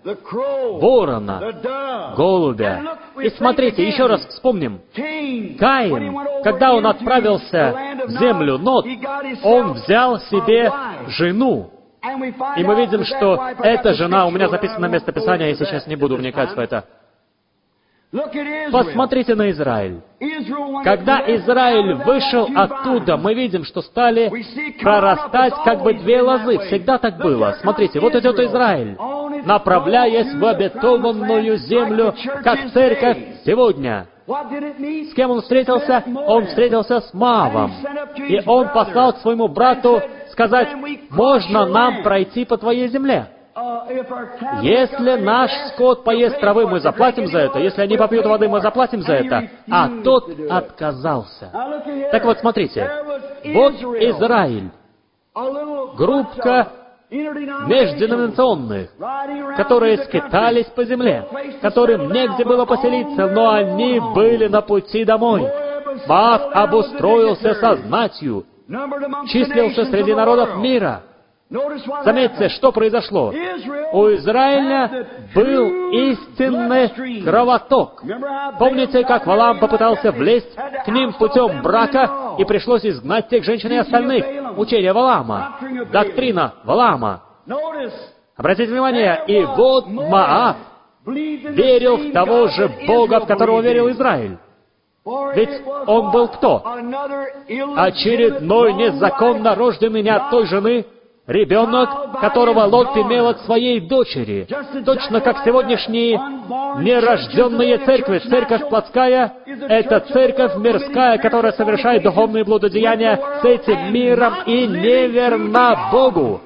ворона, голубя. И смотрите, еще раз вспомним. Каин, когда он отправился в землю Нод, он взял себе жену. И мы видим, что эта жена, у меня записано место Писания, я сейчас не буду вникать в это. Посмотрите на Израиль. Когда Израиль вышел оттуда, мы видим, что стали прорастать как бы две лозы. Всегда так было. Смотрите, вот идет Израиль, направляясь в обетованную землю, как церковь сегодня. С кем он встретился? Он встретился с Моавом. И он послал к своему брату сказать: «Можно нам пройти по твоей земле? Если наш скот поест травы, мы заплатим за это. Если они попьют воды, мы заплатим за это». А тот отказался. Так вот, смотрите. Вот Израиль. Группка межденоминационных, которые скитались по земле, которым негде было поселиться, но они были на пути домой. Моав обустроился со знатью, числился среди народов мира. Заметьте, что произошло. У Израиля был истинный кровоток. Помните, как Валаам попытался влезть к ним путем брака, и пришлось изгнать тех женщин и остальных? Учение Валаама, доктрина Валаама. Обратите внимание, и вот Моав верил в того же Бога, в которого верил Израиль. Ведь он был кто? Очередной незаконно рожденный не от той жены ребенок, которого Лот имел от своей дочери. Точно как сегодняшние нерожденные церкви. Церковь плотская — это церковь мирская, которая совершает духовные блудодеяния с этим миром и неверна Богу.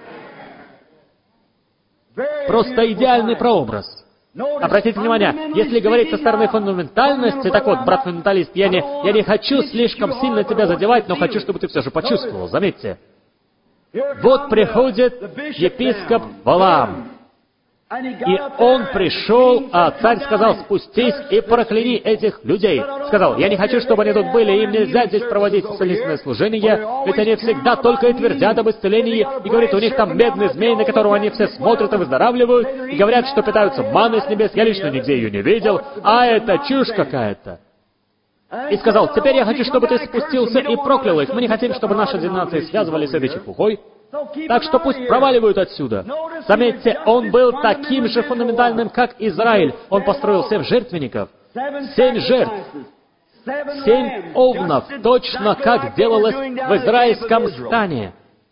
Просто идеальный прообраз. Обратите внимание, если говорить со стороны фундаментальности, так вот, брат фундаменталист, я не, я не хочу слишком сильно тебя задевать, но хочу, чтобы ты все же почувствовал, заметьте. Вот приходит епископ Валаам, и он пришел, а царь сказал: «Спустись и прокляни этих людей». Сказал: «Я не хочу, чтобы они тут были, им нельзя здесь проводить исцелительное служение, ведь они всегда только и твердят об исцелении, и говорит, у них там медный змей, на которого они все смотрят и выздоравливают, и говорят, что питаются манной с небес, я лично нигде ее не видел, а это чушь какая-то». И сказал: «Теперь я хочу, чтобы ты спустился и проклял их. Мы не хотим, чтобы наши деноминации связывались с этой чепухой. Так что пусть проваливают отсюда». Заметьте, он был таким же фундаментальным, как Израиль. Он построил семь жертвенников, семь жертв, семь овнов, точно как делалось в израильском стане.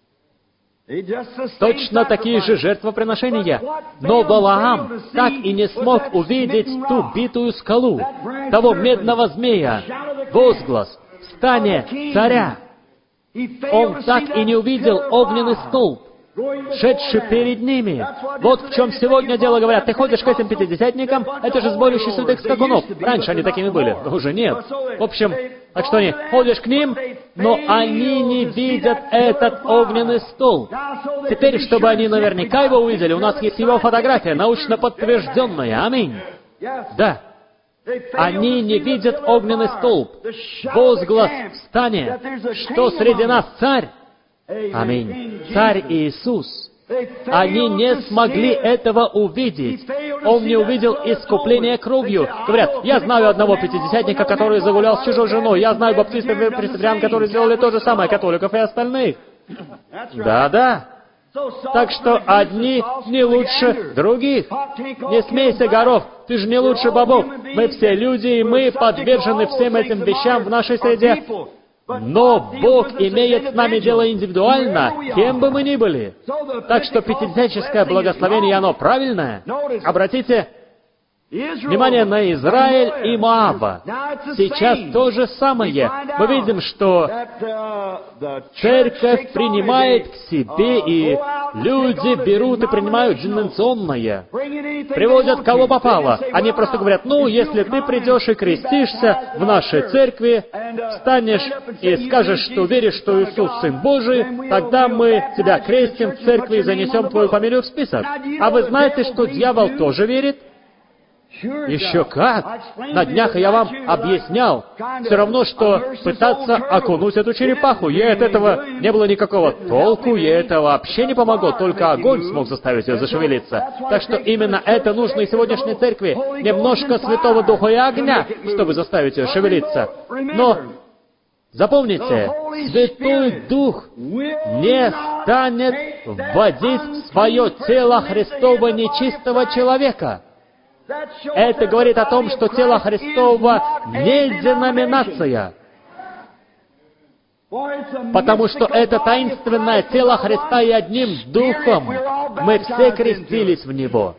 Точно такие же жертвоприношения. Но Валаам так и не смог увидеть ту битую скалу, того медного змея, возглас в стане царя. Он так и не увидел огненный столб, шедший перед ними. Вот в чем сегодня дело. Говорят: ты ходишь к этим пятидесятникам, это же сборище святых скакунов. Раньше они такими были, но уже нет. В общем, так что они, ходишь к ним, но они не видят этот огненный столб. Теперь, чтобы они наверняка его увидели, у нас есть его фотография, научно подтвержденная. Аминь. Да. Они не видят огненный столб, возглас в стане, что среди нас царь. Аминь. Царь Иисус. Они не смогли этого увидеть. Он не увидел искупления кровью. Говорят: я знаю одного пятидесятника, который загулял с чужой женой. Я знаю баптистов и пресвитерян, которые сделали то же самое, католиков и остальных. Да-да. Так что одни не лучше других. Не смейся, Горох, ты же не лучше бобов. Мы все люди, и мы подвержены всем этим вещам в нашей среде. Но Бог имеет с нами дело индивидуально, кем бы мы ни были. Так что пятидесятническое благословение, оно правильное. Обратите внимание на Израиль и Моаба. Сейчас то же самое. Мы видим, что церковь принимает к себе, и люди берут и принимают деноминационное. Приводят кого попало. Они просто говорят: ну, если ты придешь и крестишься в нашей церкви, встанешь и скажешь, что веришь, что Иисус Сын Божий, тогда мы тебя крестим в церкви и занесем твою фамилию в список. А вы знаете, что дьявол тоже верит? Еще как! На днях я вам объяснял. Все равно, что пытаться окунуть эту черепаху. Ей от этого не было никакого толку, ей это вообще не помогло. Только огонь смог заставить ее зашевелиться. Так что именно это нужно и сегодняшней церкви. Немножко Святого Духа и огня, чтобы заставить ее шевелиться. Но запомните, Святой Дух не станет вводить в свое тело Христово нечистого человека. Это говорит о том, что тело Христово не деноминация, потому что это таинственное тело Христа, и одним Духом мы все крестились в Него.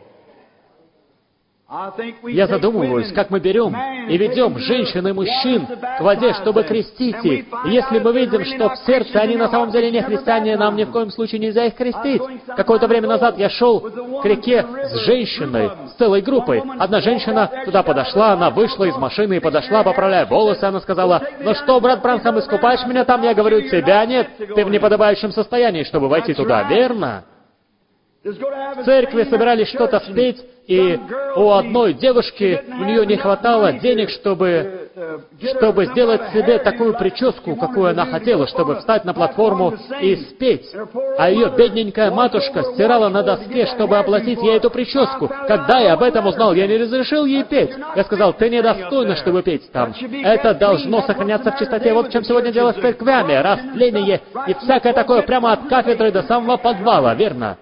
Я задумываюсь, как мы берем и ведем женщин и мужчин к воде, чтобы крестить их. И если мы видим, что в сердце они на самом деле не христиане, нам ни в коем случае нельзя их крестить. Какое-то время назад я шел к реке с женщиной, с целой группой. Одна женщина туда подошла, она вышла из машины и подошла, поправляя волосы. Она сказала: «Ну что, брат Бранхам, искупаешь меня там?» Я говорю: «Тебя нет, ты в неподобающем состоянии, чтобы войти туда». Верно? В церкви собирались что-то спеть, и у одной девушки, у нее не хватало денег, чтобы, чтобы сделать себе такую прическу, какую она хотела, чтобы встать на платформу и спеть. А ее бедненькая матушка стирала на доске, чтобы оплатить ей эту прическу. Когда я об этом узнал, я не разрешил ей петь. Я сказал: «Ты недостойна, чтобы петь там. Это должно сохраняться в чистоте». Вот в чем сегодня дело с церквями. Растление и всякое такое прямо от кафедры до самого подвала, верно?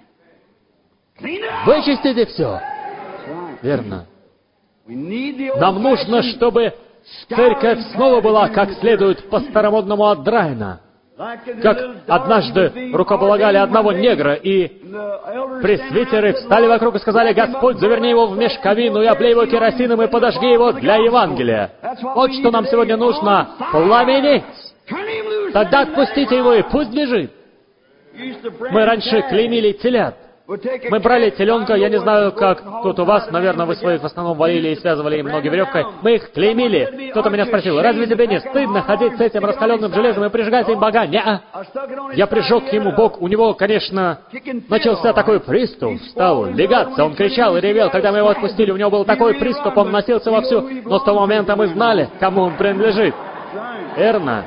Вычистите все. Верно. Нам нужно, чтобы церковь снова была как следует по-старомодному отдраена. Как однажды рукополагали одного негра, и пресвитеры встали вокруг и сказали: «Господь, заверни его в мешковину и облей его керосином и подожги его для Евангелия». Вот что нам сегодня нужно — пламенить. Тогда отпустите его, и пусть бежит. Мы раньше клеймили телят. Мы брали теленка, я не знаю, как тут у вас, наверное, вы своих в основном валили и связывали им ноги веревкой. Мы их клеймили. Кто-то меня спросил: «Разве тебе не стыдно ходить с этим раскаленным железом и прижигать им бога?» Не-а. Я прижег ему бог. У него, конечно, начался такой приступ. Стал легаться. Он кричал и ревел. Когда мы его отпустили, у него был такой приступ, он носился вовсю. Но с того момента мы знали, кому он принадлежит. Верно?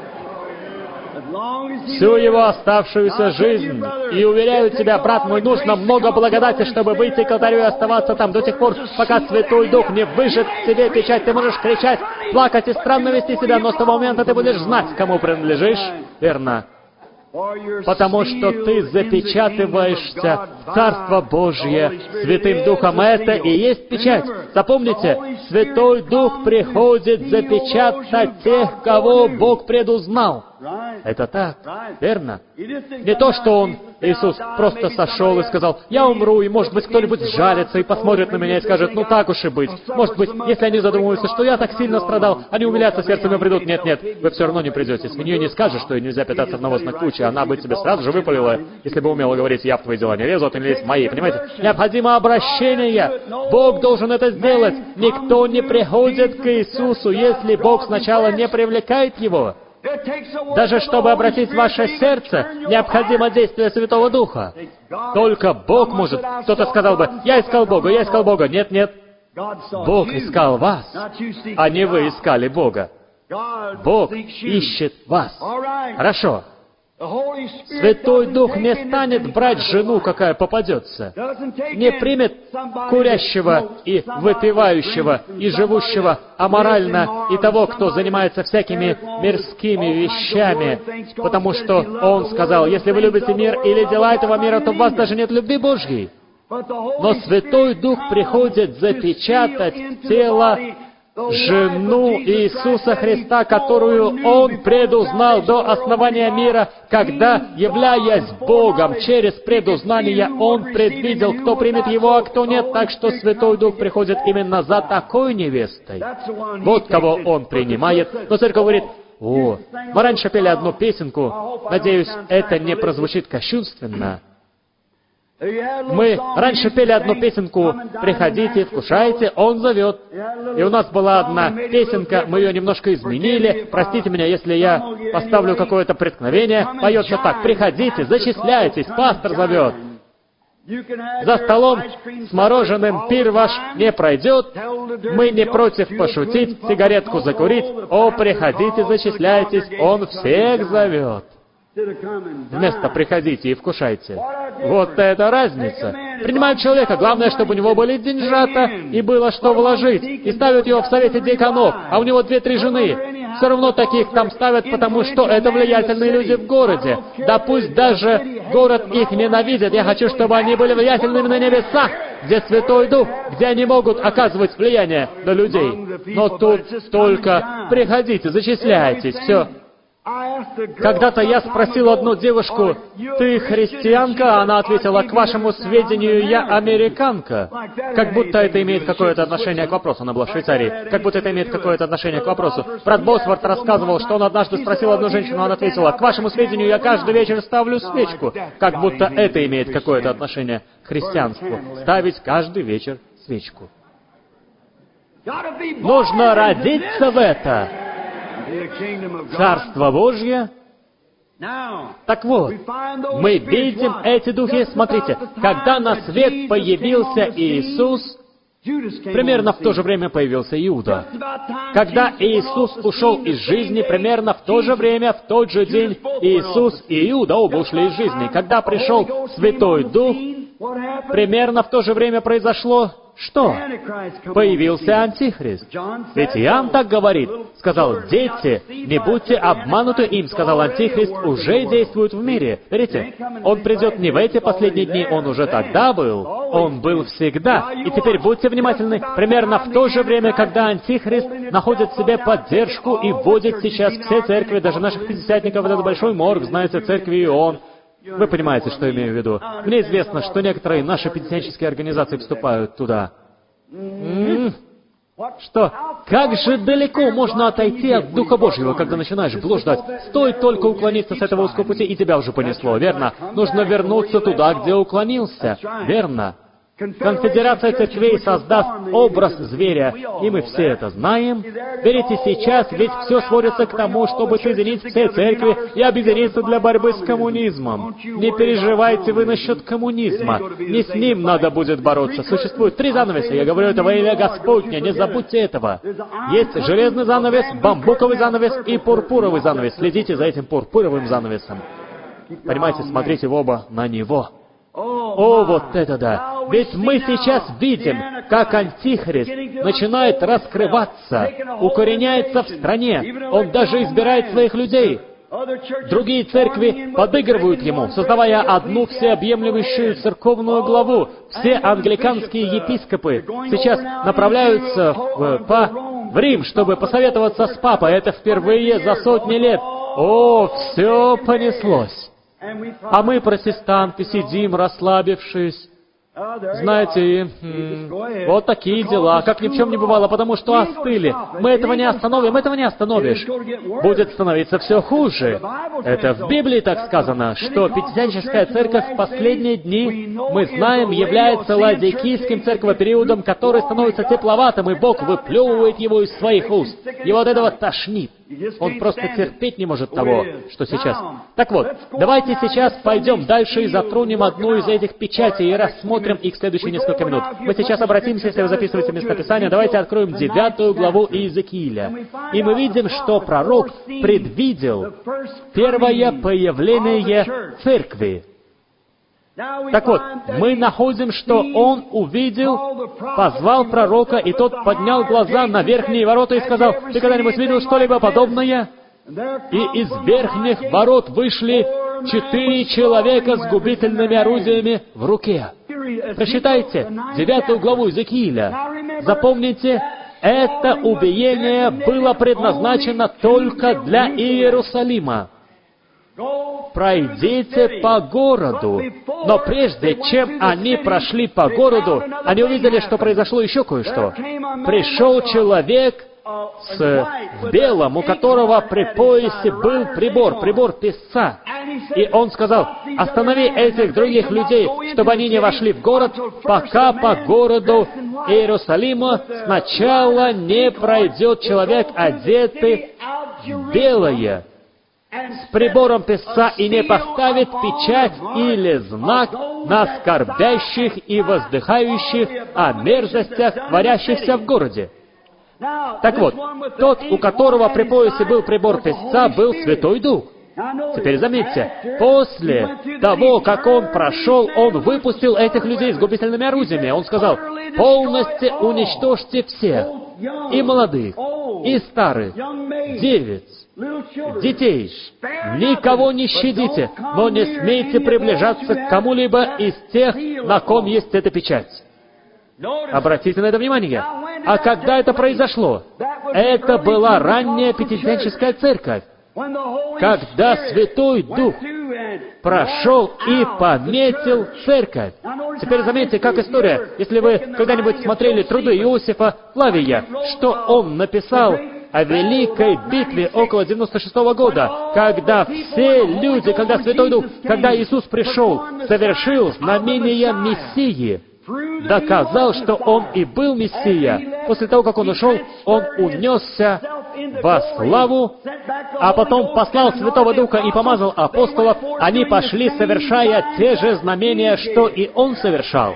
Всю его оставшуюся жизнь. И уверяю тебя, брат мой, нужно много благодати, чтобы выйти к алтарю и оставаться там до тех пор, пока Святой Дух не выжжет в тебе печать. Ты можешь кричать, плакать и странно вести себя, но с того момента ты будешь знать, кому принадлежишь. Верно? Потому что ты запечатываешься в Царство Божье Святым Духом. Это и есть печать. Запомните, Святой Дух приходит запечатать тех, кого Бог предузнал. Это так, верно? Не то, что Он, Иисус, просто сошел и сказал: «Я умру, и, может быть, кто-нибудь сжалится и посмотрит на меня и скажет: ну так уж и быть. Может быть, если они задумываются, что я так сильно страдал, они умилятся сердцем и придут». Нет, нет, вы все равно не придете. Свинью не скажешь, что ей нельзя питаться в навозной куче, она бы тебе сразу же выпалила, если бы умела говорить: «Я в твои дела не лезу, а ты не лезь в мои». Понимаете? Необходимо обращение. Бог должен это сделать. Никто не приходит к Иисусу, если Бог сначала не привлекает его. Даже чтобы обратить ваше сердце, необходимо действие Святого Духа. Только Бог может. Кто-то сказал бы: «Я искал Бога, я искал Бога». Нет, нет. Бог искал вас, а не вы искали Бога. Бог ищет вас. Хорошо. Святой Дух не станет брать жену, какая попадется. Не примет курящего и выпивающего, и живущего аморально, и того, кто занимается всякими мирскими вещами. Потому что Он сказал: «Если вы любите мир или дела этого мира, то в вас даже нет любви Божьей». Но Святой Дух приходит запечатать тело жену Иисуса Христа, которую Он предузнал до основания мира, когда, являясь Богом через предузнание, Он предвидел, кто примет Его, а кто нет. Так что Святой Дух приходит именно за такой невестой. Вот кого Он принимает. Но церковь говорит: «О, мы раньше пели одну песенку, надеюсь, это не прозвучит кощунственно». Мы раньше пели одну песенку: «Приходите, вкушайте, Он зовет». И у нас была одна песенка, мы ее немножко изменили. Простите меня, если я поставлю какое-то преткновение. Поется так: «Приходите, зачисляйтесь, пастор зовет». За столом с мороженым пир ваш не пройдет. Мы не против пошутить, сигаретку закурить. О, приходите, зачисляйтесь, он всех зовет. Вместо «приходите и вкушайте». Вот это разница. Принимают человека, главное, чтобы у него были деньжата и было что вложить. И ставят его в совете деканов, а у него две-три жены. Все равно таких там ставят, потому что это влиятельные люди в городе. Да пусть даже город их ненавидит. Я хочу, чтобы они были влиятельными на небесах, где Святой Дух, где они могут оказывать влияние на людей. Но тут только «приходите, зачисляйтесь», все. Когда-то я спросил одну девушку: «Ты христианка?» Она ответила: «К вашему сведению, я американка». Как будто это имеет какое-то отношение к вопросу. Она была в Швейцарии. Как будто это имеет какое-то отношение к вопросу. Брат Босворт рассказывал, что он однажды спросил одну женщину, она ответила: «К вашему сведению, я каждый вечер ставлю свечку». Как будто это имеет какое-то отношение к христианству. Ставить каждый вечер свечку. Нужно родиться в это. Царство Божье. Так вот, мы видим эти духи. Смотрите, когда на свет появился Иисус, примерно в то же время появился Иуда. Когда Иисус ушел из жизни, примерно в то же время, в тот же день, Иисус и Иуда оба ушли из жизни. Когда пришел Святой Дух, примерно в то же время произошло что? Появился Антихрист. Ведь Иоанн так говорит. Сказал: «Дети, не будьте обмануты им», сказал Антихрист, уже действует в мире. Видите, он придет не в эти последние дни, он уже тогда был. Он был всегда. И теперь будьте внимательны. Примерно в то же время, когда Антихрист находит в себе поддержку и вводит сейчас все церкви, даже наших пятидесятников, этот большой морг, знаете, церкви Ион. Вы понимаете, что я имею в виду. Мне известно, что некоторые наши пятидесятнические организации вступают туда. М-м-м. Что? Как же далеко можно отойти от Духа Божьего, когда начинаешь блуждать? Стоит только уклониться с этого узкого пути, и тебя уже понесло, верно? Нужно вернуться туда, где уклонился, верно? Конфедерация церквей создаст образ зверя, и мы все это знаем. Верите, сейчас ведь все сводится к тому, чтобы соединить все церкви и объединиться для борьбы с коммунизмом. Не переживайте вы насчет коммунизма. Не с ним надо будет бороться. Существует три занавеса, я говорю это во имя Господне, не забудьте этого. Есть железный занавес, бамбуковый занавес и пурпуровый занавес. Следите за этим пурпуровым занавесом. Понимаете, смотрите в оба на него. О, вот это да! Ведь мы сейчас видим, как Антихрист начинает раскрываться, укореняется в стране. Он даже избирает своих людей. Другие церкви подыгрывают ему, создавая одну всеобъемлющую церковную главу. Все англиканские епископы сейчас направляются в, по, в Рим, чтобы посоветоваться с папой. Это впервые за сотни лет. О, все понеслось. А мы, протестанты, сидим, расслабившись. Знаете, м- вот такие дела, как ни в чем не бывало, потому что остыли. Мы этого не остановим, этого не остановишь. Будет становиться все хуже. Это в Библии так сказано, что Пятидесятническая церковь в последние дни, мы знаем, является ладикийским церковопериодом, который становится тепловатым, и Бог выплевывает его из своих уст. И вот этого тошнит. Он просто терпеть не может того, что сейчас. Так вот, давайте сейчас пойдем дальше и затронем одну из этих печатей и рассмотрим их следующие несколько минут. Мы сейчас обратимся, если вы записываете местописание, давайте откроем девятую главу Иезекииля. И мы видим, что пророк предвидел первое появление церкви. Так вот, мы находим, что он увидел, позвал пророка, и тот поднял глаза на верхние ворота и сказал: «Ты когда-нибудь видел что-либо подобное?» И из верхних ворот вышли четыре человека с губительными орудиями в руке. Прочитайте девятую главу Иезекииля. Запомните, это убиение было предназначено только для Иерусалима. Пройдите по городу. Но прежде чем они прошли по городу, они увидели, что произошло еще кое-что. Пришел человек с, в белом, у которого при поясе был прибор, прибор песца. И он сказал: «Останови этих других людей, чтобы они не вошли в город, пока по городу Иерусалима сначала не пройдет человек, одетый в белое». с прибором писца и не поставит печать или знак на скорбящих и воздыхающих о мерзостях, творящихся в городе. Так вот, тот, у которого при поясе был прибор писца, был Святой Дух. Теперь заметьте, после того, как он прошел, он выпустил этих людей с губительными орудиями. Он сказал: полностью уничтожьте всех, и молодых, и старых, девиц, детей. Никого не щадите, но не смейте приближаться к кому-либо из тех, на ком есть эта печать. Обратите на это внимание. А когда это произошло? Это была ранняя пятидесятническая церковь, когда Святой Дух прошел и пометил церковь. Теперь заметьте, как история. Если вы когда-нибудь смотрели труды Иосифа Флавия, что он написал о великой битве около девяносто шестого года, когда все люди, когда Святой Дух, когда Иисус пришел, совершил знамение Мессии, доказал, что Он и был Мессия. После того, как Он ушел, Он унесся во славу, а потом послал Святого Духа и помазал апостолов. Они пошли, совершая те же знамения, что и Он совершал.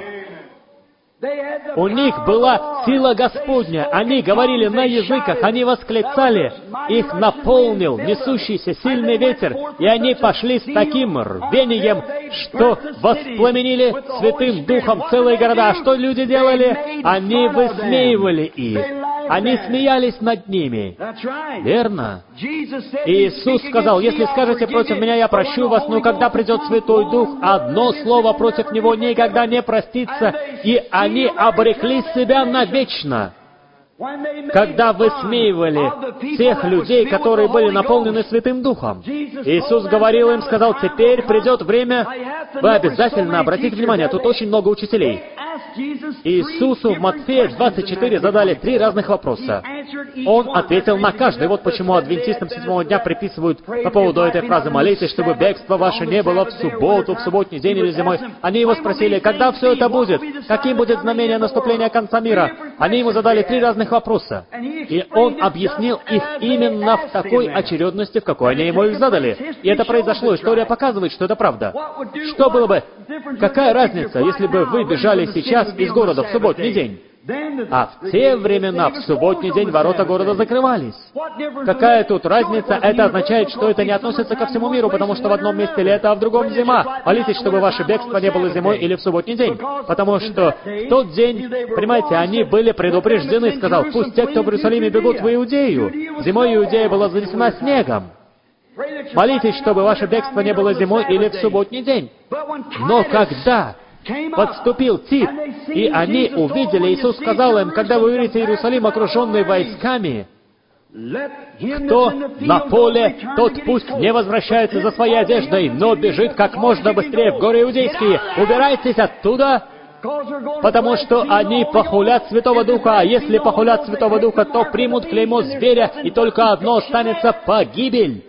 У них была сила Господня. Они говорили на языках, они восклицали. Их наполнил несущийся сильный ветер, и они пошли с таким рвением, что воспламенили Святым Духом целые города. А что люди делали? Они высмеивали их. Они смеялись над ними. Верно. Иисус сказал: если скажете против меня, я прощу вас, но когда придет Святой Дух, одно слово против Него никогда не простится, и они обрекли себя навечно. Когда высмеивали тех людей, которые были наполнены Святым Духом, Иисус говорил им, сказал: теперь придет время, вы обязательно обратите внимание, тут очень много учителей. Иисусу в Матфея двадцать четыре задали три разных вопроса. Он ответил на каждый. Вот почему адвентистам седьмого дня приписывают по поводу этой фразы: «Молитесь, чтобы бегство ваше не было в субботу, в субботний день или зимой». Они его спросили: когда все это будет? Каким будет знамение наступления конца мира? Они ему задали три разных вопроса. И он объяснил их именно в такой очередности, в какой они ему их задали. И это произошло. История показывает, что это правда. Что было бы? Какая разница, если бы вы бежали сейчас из города в субботний день? А в те времена, в субботний день, ворота города закрывались. Какая тут разница? Это означает, что это не относится ко всему миру, потому что в одном месте лето, а в другом зима. Молитесь, чтобы ваше бегство не было зимой или в субботний день. Потому что в тот день, понимаете, они были предупреждены, сказал: пусть те, кто в Иерусалиме, бегут в Иудею. Зимой Иудея была занесена снегом. Молитесь, чтобы ваше бегство не было зимой или в субботний день. Но когда подступил Тит, и они увидели, Иисус сказал им: когда вы увидите Иерусалим, окруженный войсками, кто на поле, тот пусть не возвращается за своей одеждой, но бежит как можно быстрее в горы Иудейские. Убирайтесь оттуда, потому что они похулят Святого Духа, а если похулят Святого Духа, то примут клеймо зверя, и только одно останется — погибель.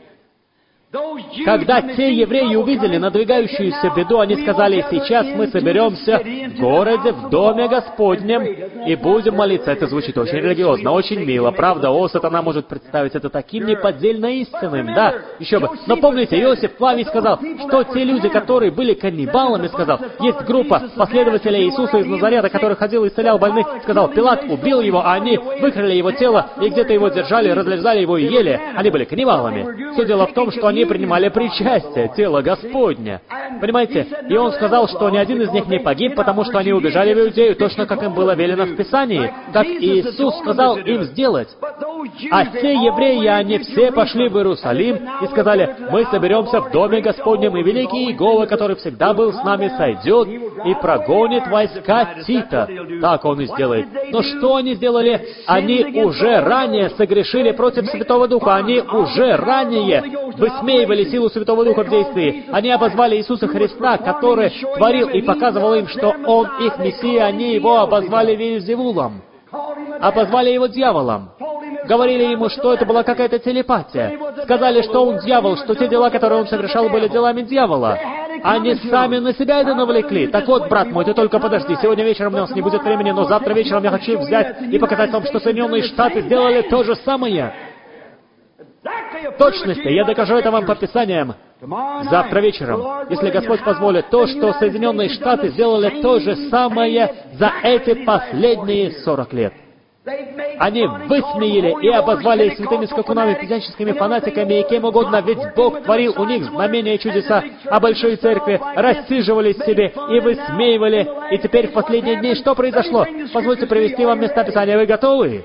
Когда те евреи увидели надвигающуюся беду, они сказали: сейчас мы соберемся в городе, в доме Господнем, и будем молиться. Это звучит очень религиозно, очень мило, правда? О, сатана может представить это таким неподдельно истинным, да? Еще бы. Но помните, Иосиф Флавий сказал, что те люди, которые были каннибалами, сказал, есть группа последователей Иисуса из Назарета, который ходил и исцелял больных, сказал, Пилат убил его, а они выкрали его тело, и где-то его держали, разрезали его и ели. Они были каннибалами. Все дело в том, что они принимали причастие, тело Господня. Понимаете? И он сказал, что ни один из них не погиб, потому что они убежали в Иудею, точно как им было велено в Писании, как Иисус сказал им сделать. А те евреи, они все пошли в Иерусалим и сказали: мы соберемся в доме Господнем, и великий Иегова, который всегда был с нами, сойдет и прогонит войска Тита. Так он и сделает. Но что они сделали? Они уже ранее согрешили против Святого Духа. Они уже ранее высмеивали силу Святого Духа в действии. Они обозвали Иисуса Христа, который творил и показывал им, что Он их Мессия. Они Его обозвали Вельзевулом. Обозвали Его дьяволом. Говорили Ему, что это была какая-то телепатия. Сказали, что Он дьявол, что те дела, которые Он совершал, были делами дьявола. Они сами на себя это навлекли. Так вот, брат мой, ты только подожди. Сегодня вечером у нас не будет времени, но завтра вечером я хочу взять и показать вам, что Соединенные Штаты сделали то же самое. В точности я докажу это вам по Писаниям завтра вечером. Если Господь позволит, то, что Соединенные Штаты сделали то же самое за эти последние сорок лет. Они высмеяли и обозвали святыми скакунами, физическими фанатиками и кем угодно, ведь Бог творил у них знамения и чудеса, а большие церкви рассиживались себе и высмеивали. И теперь в последние дни что произошло? Позвольте привести вам места Писания. Вы готовы?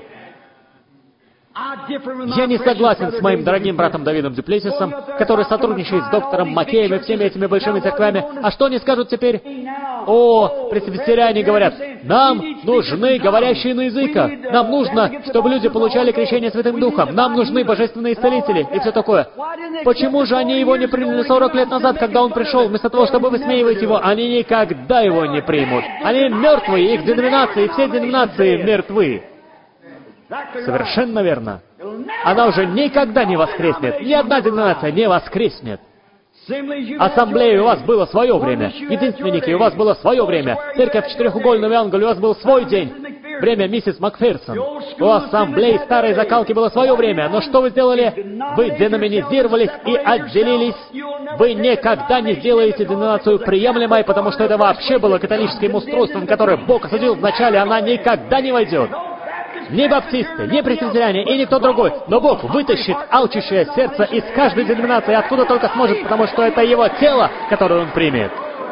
Я не согласен с моим дорогим братом Давидом Дюплесисом, который сотрудничает с доктором Маккеем и всеми этими большими церквями. А что они скажут теперь? О, пресвитериане говорят, нам нужны говорящие на языках. Нам нужно, чтобы люди получали крещение Святым Духом. Нам нужны божественные исцелители и все такое. Почему же они его не приняли сорок лет назад, когда он пришел? Вместо того, чтобы высмеивать его, они никогда его не примут. Они мертвые, их деноминации, все деноминации мертвы. Совершенно верно. Она уже никогда не воскреснет. Ни одна деноминация не воскреснет. Ассамблеи у вас было свое время. Единственники у вас было свое время. Церковь четырехугольного Англии у вас был свой день. Время миссис Макферсон. У ассамблеи старой закалки было свое время. Но что вы сделали? Вы деноминизировались и отделились. Вы никогда не сделаете деноминацию приемлемой, потому что это вообще было католическим устройством, которое Бог осудил вначале. Она никогда не войдет. Ни баптисты, ни пресвитериане и никто другой. Но Бог вытащит алчущее сердце из каждой деноминации, откуда только сможет, потому что это Его тело, которое Он примет.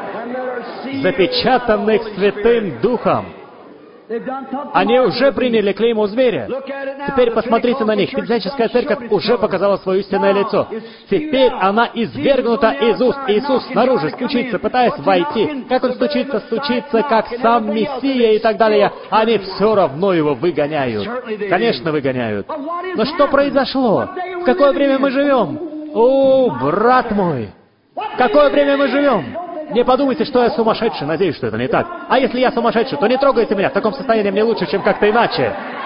Запечатанных Святым Духом. Они уже приняли клеймо зверя. Теперь посмотрите на них. Пятидесятническая церковь уже показала свое истинное лицо. Теперь она извергнута из уст. Иисус снаружи стучится, пытаясь войти. Как Он стучится? Стучится, как сам Мессия и так далее. Они все равно его выгоняют. Конечно, выгоняют. Но что произошло? В какое время мы живем? О, брат мой! В какое время мы живем? Не подумайте, что я сумасшедший, надеюсь, что это не так. А если я сумасшедший, то не трогайте меня. В таком состоянии мне лучше, чем как-то иначе.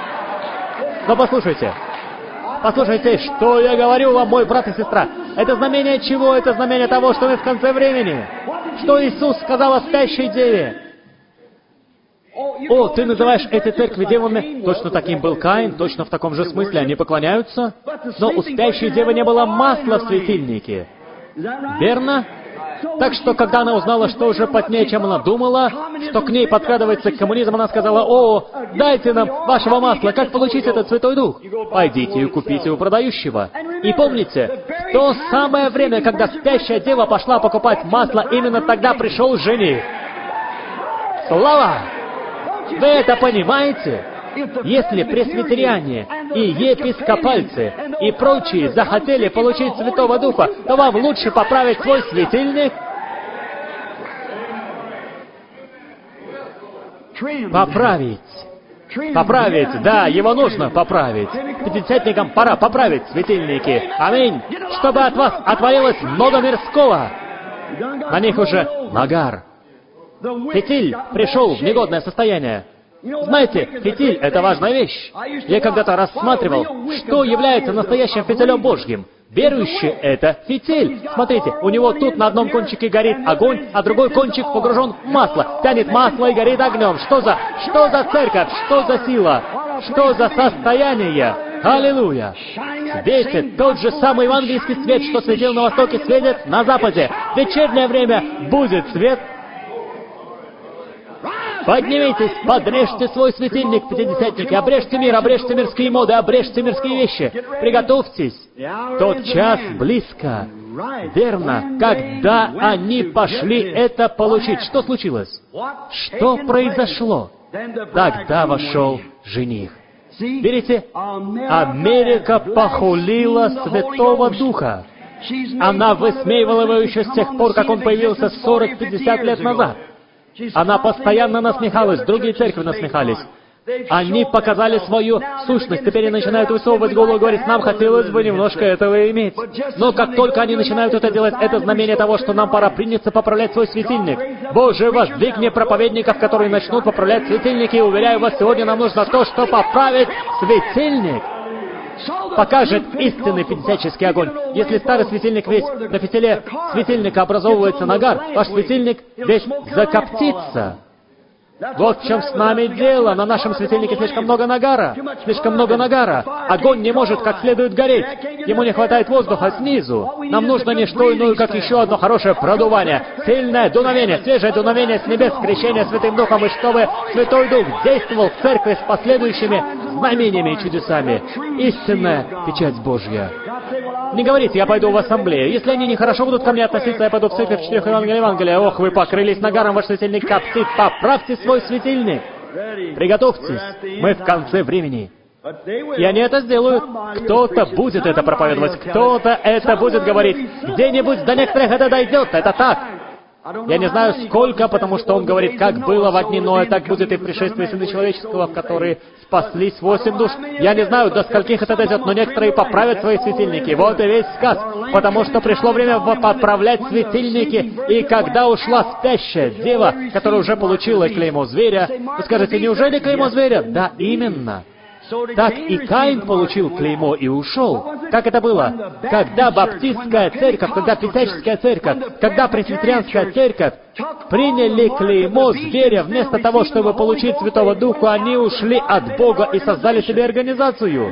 Но послушайте. Послушайте, что я говорю вам, мой брат и сестра. Это знамение чего? Это знамение того, что мы в конце времени. Что Иисус сказал о спящей деве. О, ты называешь эти церкви девами? Точно таким был Каин, точно в таком же смысле они поклоняются. Но у спящей девы не было масла в светильнике. Верно? Так что, когда она узнала, что уже потнее, чем она думала, что к ней подкрадывается коммунизм, она сказала: «О, дайте нам вашего масла, как получить этот Святой Дух? Пойдите и купите у продающего». И помните, в то самое время, когда спящая дева пошла покупать масло, именно тогда пришел жених. Слава! Вы это понимаете? Если пресвитериане и епископальцы и прочие захотели получить Святого Духа, то вам лучше поправить свой светильник. Поправить. Поправить, да, его нужно поправить. Пятидесятникам пора поправить светильники. Аминь. Чтобы от вас отвалилось много мирского. На них уже нагар. Фитиль пришел в негодное состояние. Знаете, фитиль — это важная вещь. Я когда-то рассматривал, что является настоящим фитилем Божьим. Верующий — это фитиль. Смотрите, у него тут на одном кончике горит огонь, а другой кончик погружен в масло. Тянет масло и горит огнем. Что за... Что за церковь? Что за сила? Что за состояние? Аллилуйя! Светит тот же самый евангельский свет, что светил на востоке, светит на западе. В вечернее время будет свет. Поднимитесь, подрежьте свой светильник, пятидесятники, обрежьте мир, обрежьте мирские моды, обрежьте мирские вещи. Приготовьтесь. Тот час близко. Верно, когда они пошли это получить. Что случилось? Что произошло? Тогда вошел жених. Видите, Америка похулила Святого Духа. Она высмеивала его еще с тех пор, как он появился сорок-пятьдесят лет назад. Она постоянно насмехалась, другие церкви насмехались. Они показали свою сущность, теперь они начинают высовывать голову и говорить: нам хотелось бы немножко этого иметь. Но как только они начинают это делать, это знамение того, что нам пора приняться поправлять свой светильник. Боже, воздвигни проповедников, которые начнут поправлять светильники, и уверяю вас, сегодня нам нужно то, что поправить светильник. Покажет истинный пятидесятнический огонь. Если старый светильник весь на фитиле светильника образовывается нагар, ваш светильник весь закоптится. Вот в чем с нами дело. На нашем светильнике слишком много нагара. Слишком много нагара. Огонь не может как следует гореть. Ему не хватает воздуха снизу. Нам нужно не что иное, как еще одно хорошее продувание. Сильное дуновение, свежее дуновение с небес, крещение Святым Духом, и чтобы Святой Дух действовал в церкви с последующими знамениями и чудесами. Истинная печать Божья. Не говорите, я пойду в ассамблею. Если они нехорошо будут ко мне относиться, я пойду в церковь четырех Евангелий Евангелия. Ох, вы покрылись нагаром, ваш светильник коптит. Поправьте свой светильник. Приготовьтесь. Мы в конце времени. И они это сделают. Кто-то будет это проповедовать, кто-то это будет говорить. Где-нибудь до некоторых это дойдет. Это так. Я не знаю, сколько, потому что он говорит, как было в одни Ноя, так будет и в пришествии Сына Человеческого, в которые спаслись восемь душ. Я не знаю, до скольких это дойдет, но некоторые поправят свои светильники. Вот и весь сказ. Потому что пришло время поправлять светильники. И когда ушла спящая дева, которая уже получила клеймо зверя, вы скажете, неужели клеймо зверя? Да, именно. Так и Каин получил клеймо и ушел. Как это было? Когда баптистская церковь, когда пятяческая церковь, когда пресвитерианская церковь приняли клеймо зверя, вместо того, чтобы получить Святого Духа, они ушли от Бога и создали себе организацию.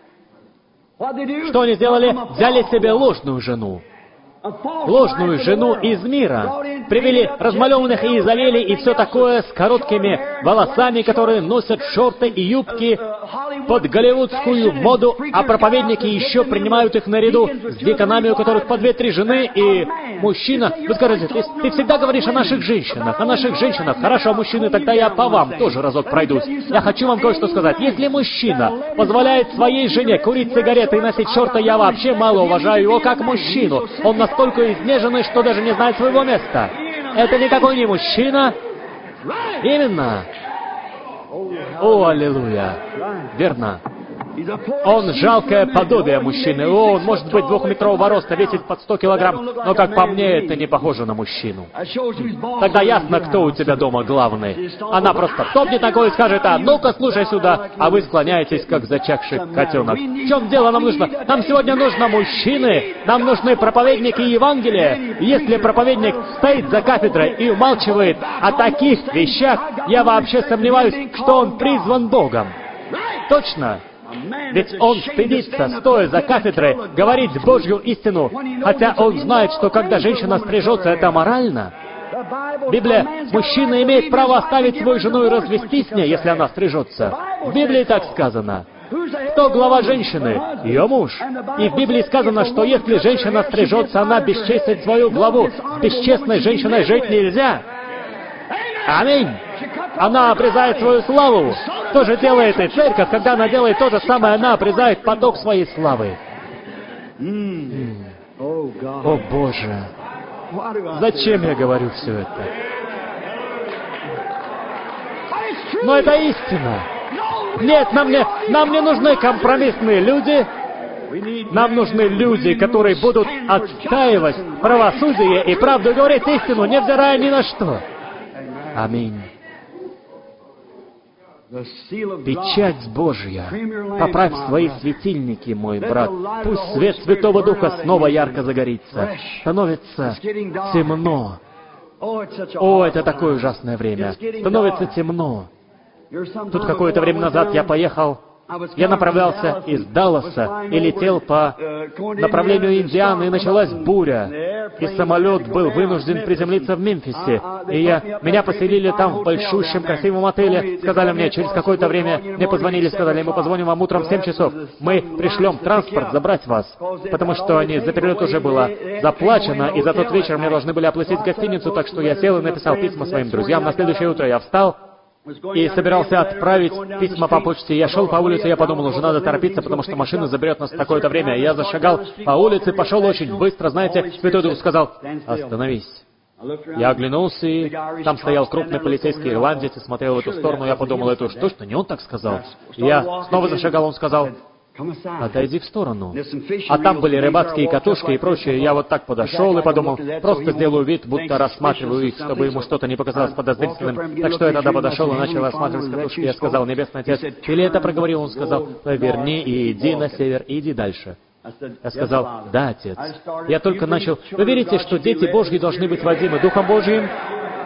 Что они сделали? Взяли себе ложную жену. Ложную жену из мира. Привели размалеванных и завели, и все такое с короткими волосами, которые носят шорты и юбки под голливудскую моду, а проповедники еще принимают их наряду с диконами, у которых по две-три жены, и мужчина... Вы скажете, ты, ты всегда говоришь о наших женщинах, о наших женщинах. Хорошо, мужчины, тогда я по вам тоже разок пройдусь. Я хочу вам кое-что сказать. Если мужчина позволяет своей жене курить сигареты и носить шорты, я вообще мало уважаю его как мужчину. Он настолько изнеженный, что даже не знает своего места. Это никакой не мужчина. Именно. О, аллилуйя. Верно. Он жалкое подобие мужчины. О, он может быть двухметрового роста, весит под сто килограмм, но, как по мне, это не похоже на мужчину. Тогда ясно, кто у тебя дома главный. Она просто топнет ногой и скажет, а ну-ка, слушай сюда, а вы склоняетесь, как зачахший котенок. В чем дело нам нужно? Нам сегодня нужны мужчины, нам нужны проповедники Евангелия. Если проповедник стоит за кафедрой и умалчивает о таких вещах, я вообще сомневаюсь, что он призван Богом. Точно. Ведь он стыдится, стоя за кафедрой, говорить Божью истину, хотя он знает, что когда женщина стрижется, это аморально. Библия, мужчина имеет право оставить свою жену и развестись с ней, если она стрижется. В Библии так сказано. Кто глава женщины? Ее муж. И в Библии сказано, что если женщина стрижется, она бесчестит свою главу. С бесчестной женщиной жить нельзя. Аминь. Она обрезает свою славу. То же делает и церковь. Когда она делает то же самое, она обрезает поток своей славы. М-м. О, Боже! Зачем я говорю все это? Но это истина. Нет, нам не, нам не нужны компромиссные люди. Нам нужны люди, которые будут отстаивать правосудие и правду, говорить истину, невзирая ни на что. Аминь. Печать Божья. Поправь свои светильники, мой брат. Пусть свет Святого Духа снова ярко загорится. Становится темно. О, это такое ужасное время. Становится темно. Тут какое-то время назад я поехал, я направлялся из Далласа и летел по направлению Индианы, и началась буря. И самолет был вынужден приземлиться в Мемфисе. И я, меня поселили там в большущем красивом отеле. Сказали мне, через какое-то время мне позвонили, сказали, мы позвоним вам утром в семь часов. Мы пришлем транспорт забрать вас. Потому что они, за перелет уже было заплачено, и за тот вечер мне должны были оплатить гостиницу, так что я сел и написал письма своим друзьям. На следующее утро я встал и собирался отправить письма по почте. Я шел по улице, я подумал, уже надо торопиться, потому что машина заберет нас в такое-то время. Я зашагал по улице, пошел очень быстро, знаете, Святой Дух сказал, остановись. Я оглянулся, и там стоял крупный полицейский ирландец и смотрел в эту сторону. Я подумал, это уж точно не он так сказал. Я снова зашагал, он сказал, отойди в сторону. А там были рыбацкие катушки и прочее. Я вот так подошел и подумал, просто сделаю вид, будто рассматриваю их, чтобы ему что-то не показалось подозрительным. Так что я тогда подошел и начал рассматривать катушки. Я сказал, Небесный Отец, или это проговорил, он сказал, поверни и иди на север, и иди дальше. Я сказал, да, Отец. Я только начал. Вы верите, что дети Божьи должны быть водимы Духом Божьим?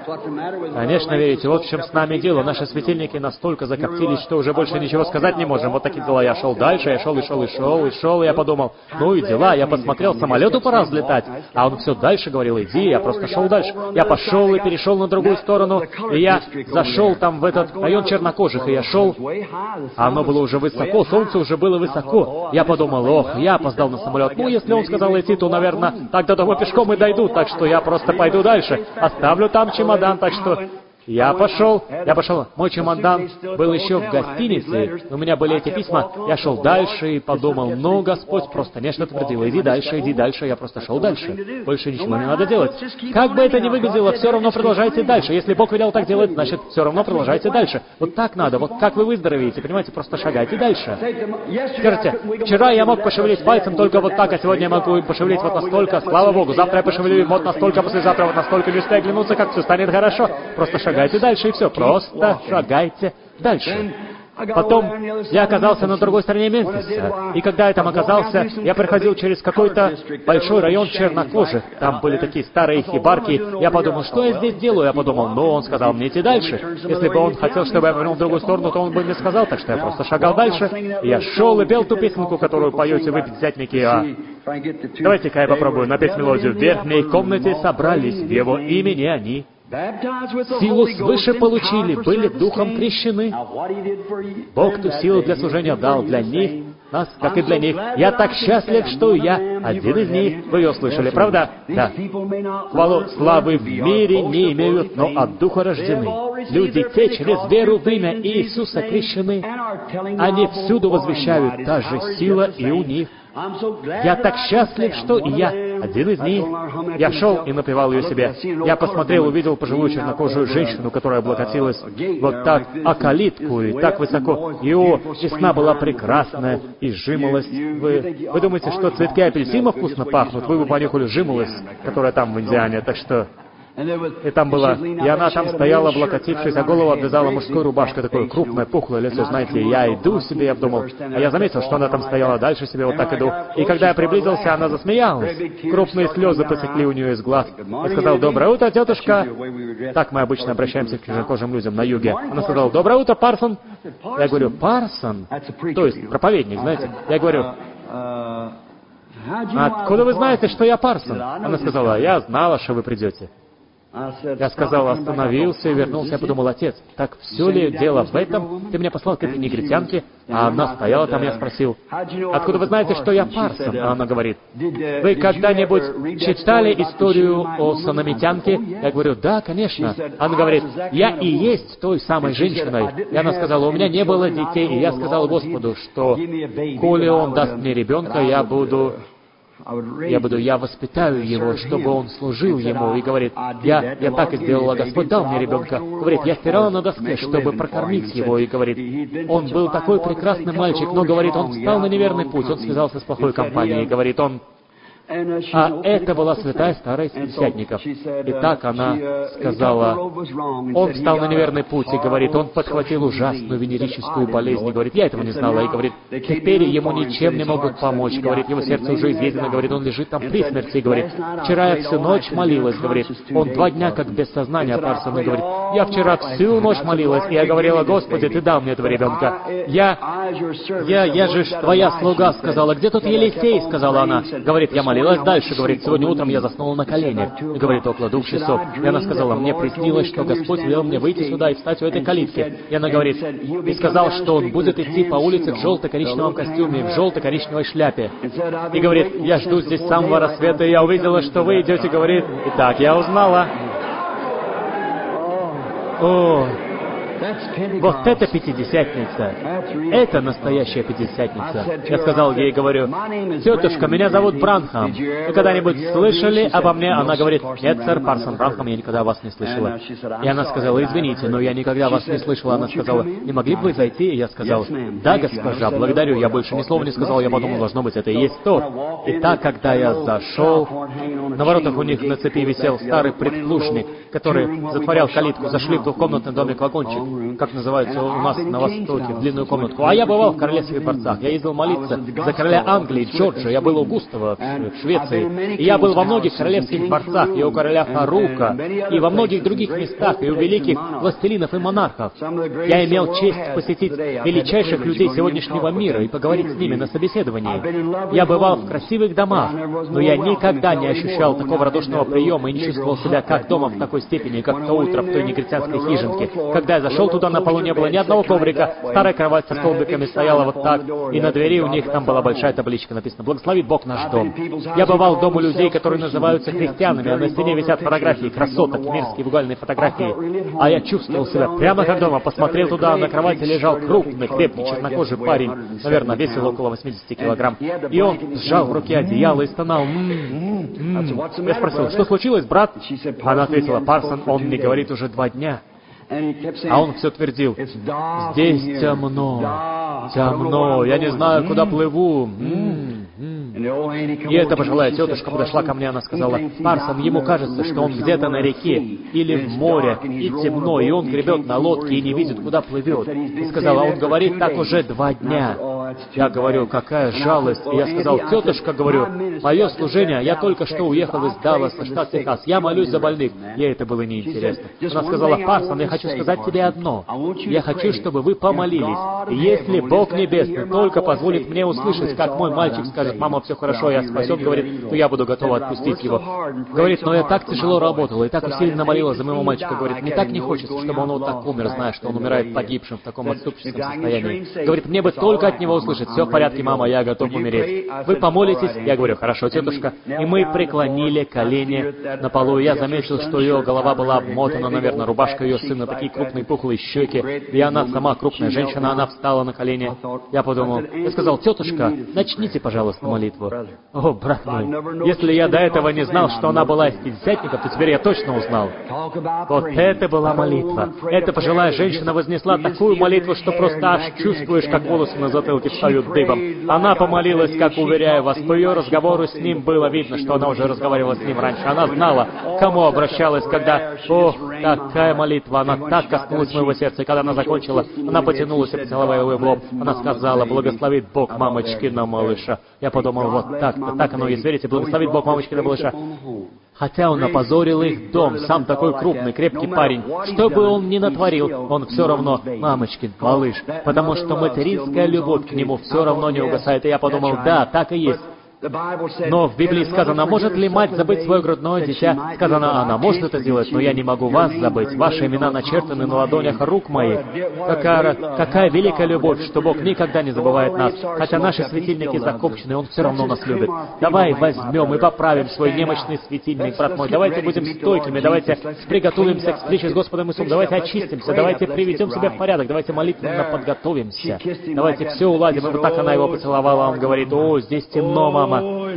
Конечно, верите. Вот в чем с нами дело. Наши светильники настолько закоптились, что уже больше ничего сказать не можем. Вот такие дела. Я шел дальше, я шел и шел и шел и шел, и я подумал, ну и дела. Я посмотрел, самолету пора взлетать. А он все дальше говорил, иди, я просто шел дальше. Я пошел и перешел на другую сторону, и я зашел там в этот район чернокожих, и я шел, а оно было уже высоко, солнце уже было высоко. Я подумал, ох, я опоздал на самолет. Ну, если он сказал идти, то, наверное, так до дома пешком и дойду, так что я просто пойду дальше. Оставлю там чемодан, так что... Я пошел, я пошел, мой чемодан был еще в гостинице, у меня были эти письма, я шел дальше и подумал, ну, Господь просто нежно твердил, иди дальше, иди дальше, я просто шел дальше, больше ничего не надо делать. Как бы это ни выглядело, все равно продолжайте дальше, если Бог велел так делать, значит, все равно продолжайте дальше. Вот так надо, вот как вы выздоровеете, понимаете, просто шагайте дальше. Скажите, вчера я мог пошевелить пальцем только вот так, а сегодня я могу пошевелить вот настолько, слава Богу, завтра я пошевелю вот настолько, послезавтра вот настолько, лишь оглянуться, как все станет хорошо, просто шагайте. Шагайте дальше, и все. Просто шагайте дальше. Потом я оказался на другой стороне Мемфиса, и когда я там оказался, я проходил через какой-то большой район чернокожих. Там были такие старые хибарки. Я подумал, что я здесь делаю? Я подумал, ну, он сказал мне идти дальше. Если бы он хотел, чтобы я повернул в другую сторону, то он бы мне сказал, так что я просто шагал дальше. И я шел и пел ту песенку, которую поете вы, пятидесятники. А... Давайте-ка я попробую напеть мелодию. В верхней комнате собрались, в его имени они. Силу свыше получили, были духом крещены. Бог ту силу для служения дал для них, нас, как и для них. Я так счастлив, что я один из них. Вы ее слышали, правда? Да. Хвалу, славы в мире не имеют, но от Духа рождены. Люди те через веру в имя Иисуса крещены. Они всюду возвещают, та же сила и у них. Я так счастлив, что и я один из них. Я шел и напевал ее себе. Я посмотрел, увидел пожилую чернокожую женщину, которая облокотилась вот так о калитку и так высоко. И о, весна была прекрасная, и жимолость. Вы, вы думаете, что цветки апельсина вкусно пахнут? Вы бы понюхали жимолость, которая там в Индиане. Так что... И там была... И она там стояла, облокотившись, а голову обвязала мужской рубашкой, такое крупное, пухлое лицо, знаете. Я иду себе, я думал... А я заметил, что она там стояла дальше себе, вот так иду. И когда я приблизился, она засмеялась. Крупные слезы потекли у нее из глаз. Я сказал, доброе утро, тетушка. Так мы обычно обращаемся к чужакожим людям на юге. Она сказала, доброе утро, Парсон. Я говорю, Парсон? То есть проповедник, знаете. Я говорю... Откуда вы знаете, что я Парсон? Она сказала, я знала, что вы придете. Я сказал, остановился и вернулся. Я подумал, отец, так все ли дело в этом? Ты меня послал к этой негритянке, а она стояла там, я спросил, откуда вы знаете, что я Парсон? А она говорит, вы когда-нибудь читали историю о Санамитянке? Я говорю, да, конечно. Она говорит, я и есть той самой женщиной. И она сказала, у меня не было детей, и я сказал Господу, что коли Он даст мне ребенка, я буду... Я буду, я воспитаю его, чтобы он служил ему. И говорит, я, я так и сделала, Господь дал мне ребенка. Говорит, я стирала на доске, чтобы прокормить его. И говорит, он был такой прекрасный мальчик, но, говорит, он встал на неверный путь, он связался с плохой компанией. И говорит, он... А это была святая старая из пятидесятников. И так она сказала, он встал на неверный путь, и говорит, он подхватил ужасную венерическую болезнь, и говорит, я этого не знала, и говорит, теперь ему ничем не могут помочь, говорит, его сердце уже изъедено, говорит, он лежит там при смерти, и говорит, вчера я всю ночь молилась, говорит, он два дня как без сознания, Парсон, и говорит, я вчера всю ночь молилась, и я говорила, Господи, Ты дал мне этого ребенка, я, я, я же ж Твоя слуга, сказала, где тут Елисей, сказала она, говорит, я молилась, Молилась дальше, говорит, сегодня утром я заснула на коленях, и говорит, около двух часов. И она сказала, мне приснилось, что Господь велел мне выйти сюда и встать у этой калитки. И она говорит, и сказал, что он будет идти по улице в желто-коричневом костюме, в желто-коричневой шляпе. И говорит, я жду здесь с самого рассвета, и я увидела, что вы идете, говорит, и так я узнала. О, вот это пятидесятница. Это настоящая пятидесятница. Я сказал ей, говорю, тетушка, меня зовут Бранхам. Вы когда-нибудь слышали обо мне? Она говорит, нет, сэр Парсон Бранхам, я никогда вас не слышала. И она сказала, извините, но я никогда вас не слышала. Она сказала, не могли бы вы зайти? И я сказал, да, госпожа, благодарю. Я больше ни слова не сказал, я подумал, должно быть, это и есть то. И так, когда я зашел, на воротах у них на цепи висел старый предплужник, который затворял калитку, зашли в двухкомнатный домик-вагончик. как называется у нас на Востоке, в длинную комнатку. А я бывал в королевских дворцах. Я ездил молиться за короля Англии, Джорджа. Я был у Густава в Швеции. И я был во многих королевских дворцах, и у короля Фарука, и во многих других местах, и у великих властелинов и монархов. Я имел честь посетить величайших людей сегодняшнего мира и поговорить с ними на собеседовании. Я бывал в красивых домах, но я никогда не ощущал такого радушного приема и не чувствовал себя как дома в такой степени, как то утро в той негритянской хижинке. Когда я зашел туда, на полу не было ни одного коврика, старая кровать со столбиками стояла вот так, и на двери у них там была большая табличка, написано «Благословит Бог наш дом». Я бывал в дому людей, которые называются христианами, а на стене висят фотографии красоток, мирские вугальные фотографии. А я чувствовал себя прямо как дома, посмотрел туда, на кровати лежал крупный, крепкий, чернокожий парень, наверное, весил около восьмидесяти килограмм, и он сжал в руке одеяло и стонал. «М-м-м». Я спросил, что случилось, брат? Она ответила, Парсон, он не говорит уже два дня. А он все твердил, здесь темно, темно, я не знаю, куда плыву. И эта пожилая тетушка подошла ко мне, она сказала, Парсон, ему кажется, что он где-то на реке или в море, и темно, и он гребет на лодке и не видит, куда плывет. И сказала, он говорит так уже два дня. Я говорю, какая жалость. И я сказал, тетушка, говорю, мое служение, я только что уехал из Далласа, штат Техас, я молюсь за больных. Ей это было неинтересно. Она сказала, Парсон, я хочу сказать тебе одно. Я хочу, чтобы вы помолились. И если Бог Небесный только позволит мне услышать, как мой мальчик скажет, мама, все хорошо, я спасен, говорит, то я буду готова отпустить его. Говорит, но я так тяжело работала и так усиленно молила за моего мальчика. Говорит, мне так не хочется, чтобы он вот так умер, зная, что он умирает погибшим в таком отступническом состоянии. Говорит, мне бы только от него услышать, все в порядке, мама, я готов умереть. Вы помолитесь? Я говорю, хорошо, тетушка. И мы преклонили колени на полу, и я заметил, что ее голова была обмотана, наверное, рубашка ее сына, такие крупные пухлые щеки, и она сама крупная женщина, она встала на колени. Я подумал, я сказал, тетушка, начните, пожалуйста, молитву. О, брат мой, если я до этого не знал, что она была из пятидесятников, то теперь я точно узнал. Вот это была молитва. Эта пожилая женщина вознесла такую молитву, что просто аж чувствуешь, как волосы на затылке встают дыбом. Она помолилась, как уверяю вас, по ее разговору с ним было видно, что она уже разговаривала с ним раньше. Она знала, к кому обращалась, когда... Ох, какая молитва, она так коснулась моего сердца, и когда она закончила, она потянулась и поцеловала его в лоб. Она сказала, благословит Бог мамочкина малыша. Я подумал, вот так-то, так оно и есть, верите, благословит Бог мамочкина малыша. Хотя он опозорил их дом, сам такой крупный, крепкий парень. Что бы он ни натворил, он все равно мамочкин малыш, потому что материнская любовь к нему все равно не угасает. И я подумал, да, так и есть. Но в Библии сказано, может ли мать забыть свое грудное дитя? Сказано, она может это сделать, но я не могу вас забыть. Ваши имена начертаны на ладонях рук моих. Какая, какая великая любовь, что Бог никогда не забывает нас. Хотя наши светильники закопчены, Он все равно нас любит. Давай возьмем и поправим свой немощный светильник, брат мой. Давайте будем стойкими, давайте приготовимся к встрече с Господом Иисусом. Давайте очистимся, давайте приведем себя в порядок, давайте молитвенно подготовимся. Давайте все уладим. И вот так она его поцеловала, он говорит, о, здесь темно, мама.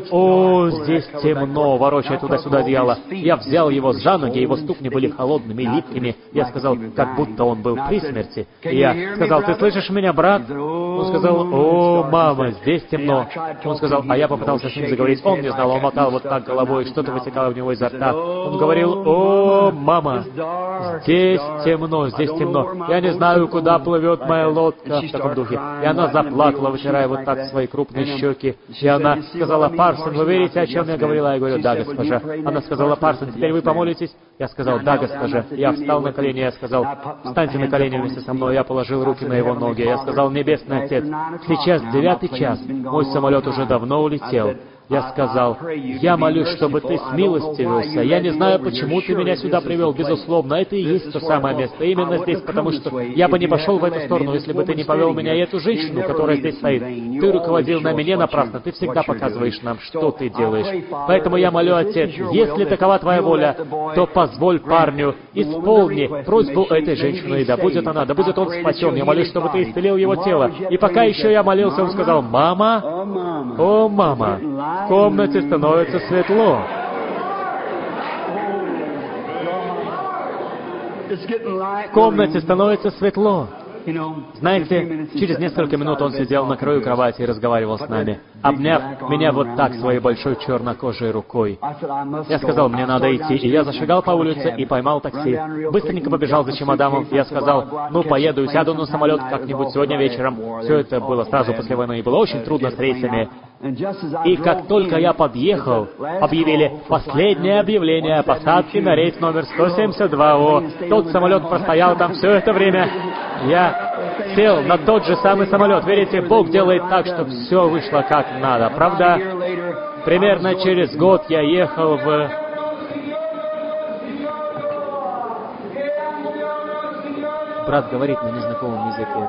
О, здесь темно, ворочая туда-сюда одеяло. Я взял его за ноги, его ступни были холодными, липкими. Я сказал, как будто он был при смерти. И я сказал, ты слышишь меня, брат? Он сказал, о, мама, здесь темно. Он сказал, а я попытался с ним заговорить. Он не знал, он мотал вот так головой, что-то вытекало у него изо рта. Он говорил, о, мама, здесь темно, здесь темно. Я не знаю, куда плывет моя лодка, в таком духе. И она заплакала, вытирая вот так свои крупные щеки. И она сказала, Парсон, вы верите, о чем я говорила? Я говорю, да, госпожа. Она сказала, Парсон, теперь вы помолитесь? Я сказал, да, госпожа. Я встал на колени, я сказал, встаньте на колени вместе со мной. Я положил руки на его ноги. Я сказал, Небесный Отец, сейчас девятый час, мой самолет уже давно улетел. Я сказал, я молюсь, чтобы ты смилостивился. Я не знаю, почему ты меня сюда привел, безусловно. Это и есть то самое место. Именно здесь, потому что я бы не пошел в эту сторону, если бы ты не повел меня и эту женщину, которая здесь стоит. Ты руководил нами не напрасно. Ты всегда показываешь нам, что ты делаешь. Поэтому я молю, Отец, если такова твоя воля, то позволь парню, исполни просьбу этой женщины, и да будет она, да будет он спасен. Я молюсь, чтобы ты исцелил его тело. И пока еще я молился, он сказал, мама, о, мама, в комнате становится светло. В комнате становится светло. Знаете, через несколько минут он сидел на краю кровати и разговаривал с нами, обняв меня вот так своей большой чернокожей рукой. Я сказал, мне надо идти, и я зашагал по улице и поймал такси. Быстренько побежал за чемоданом. Я сказал, ну, поеду, сяду на самолет как-нибудь сегодня вечером. Все это было сразу после войны, и было очень трудно с рейсами. И как только я подъехал, объявили последнее объявление о посадке на рейс номер сто семьдесят два О. Тот самолет простоял там все это время. Я сел на тот же самый самолет. Видите, Бог делает так, чтобы все вышло как надо, правда? Примерно через год я ехал в... Брат говорит на незнакомом языке.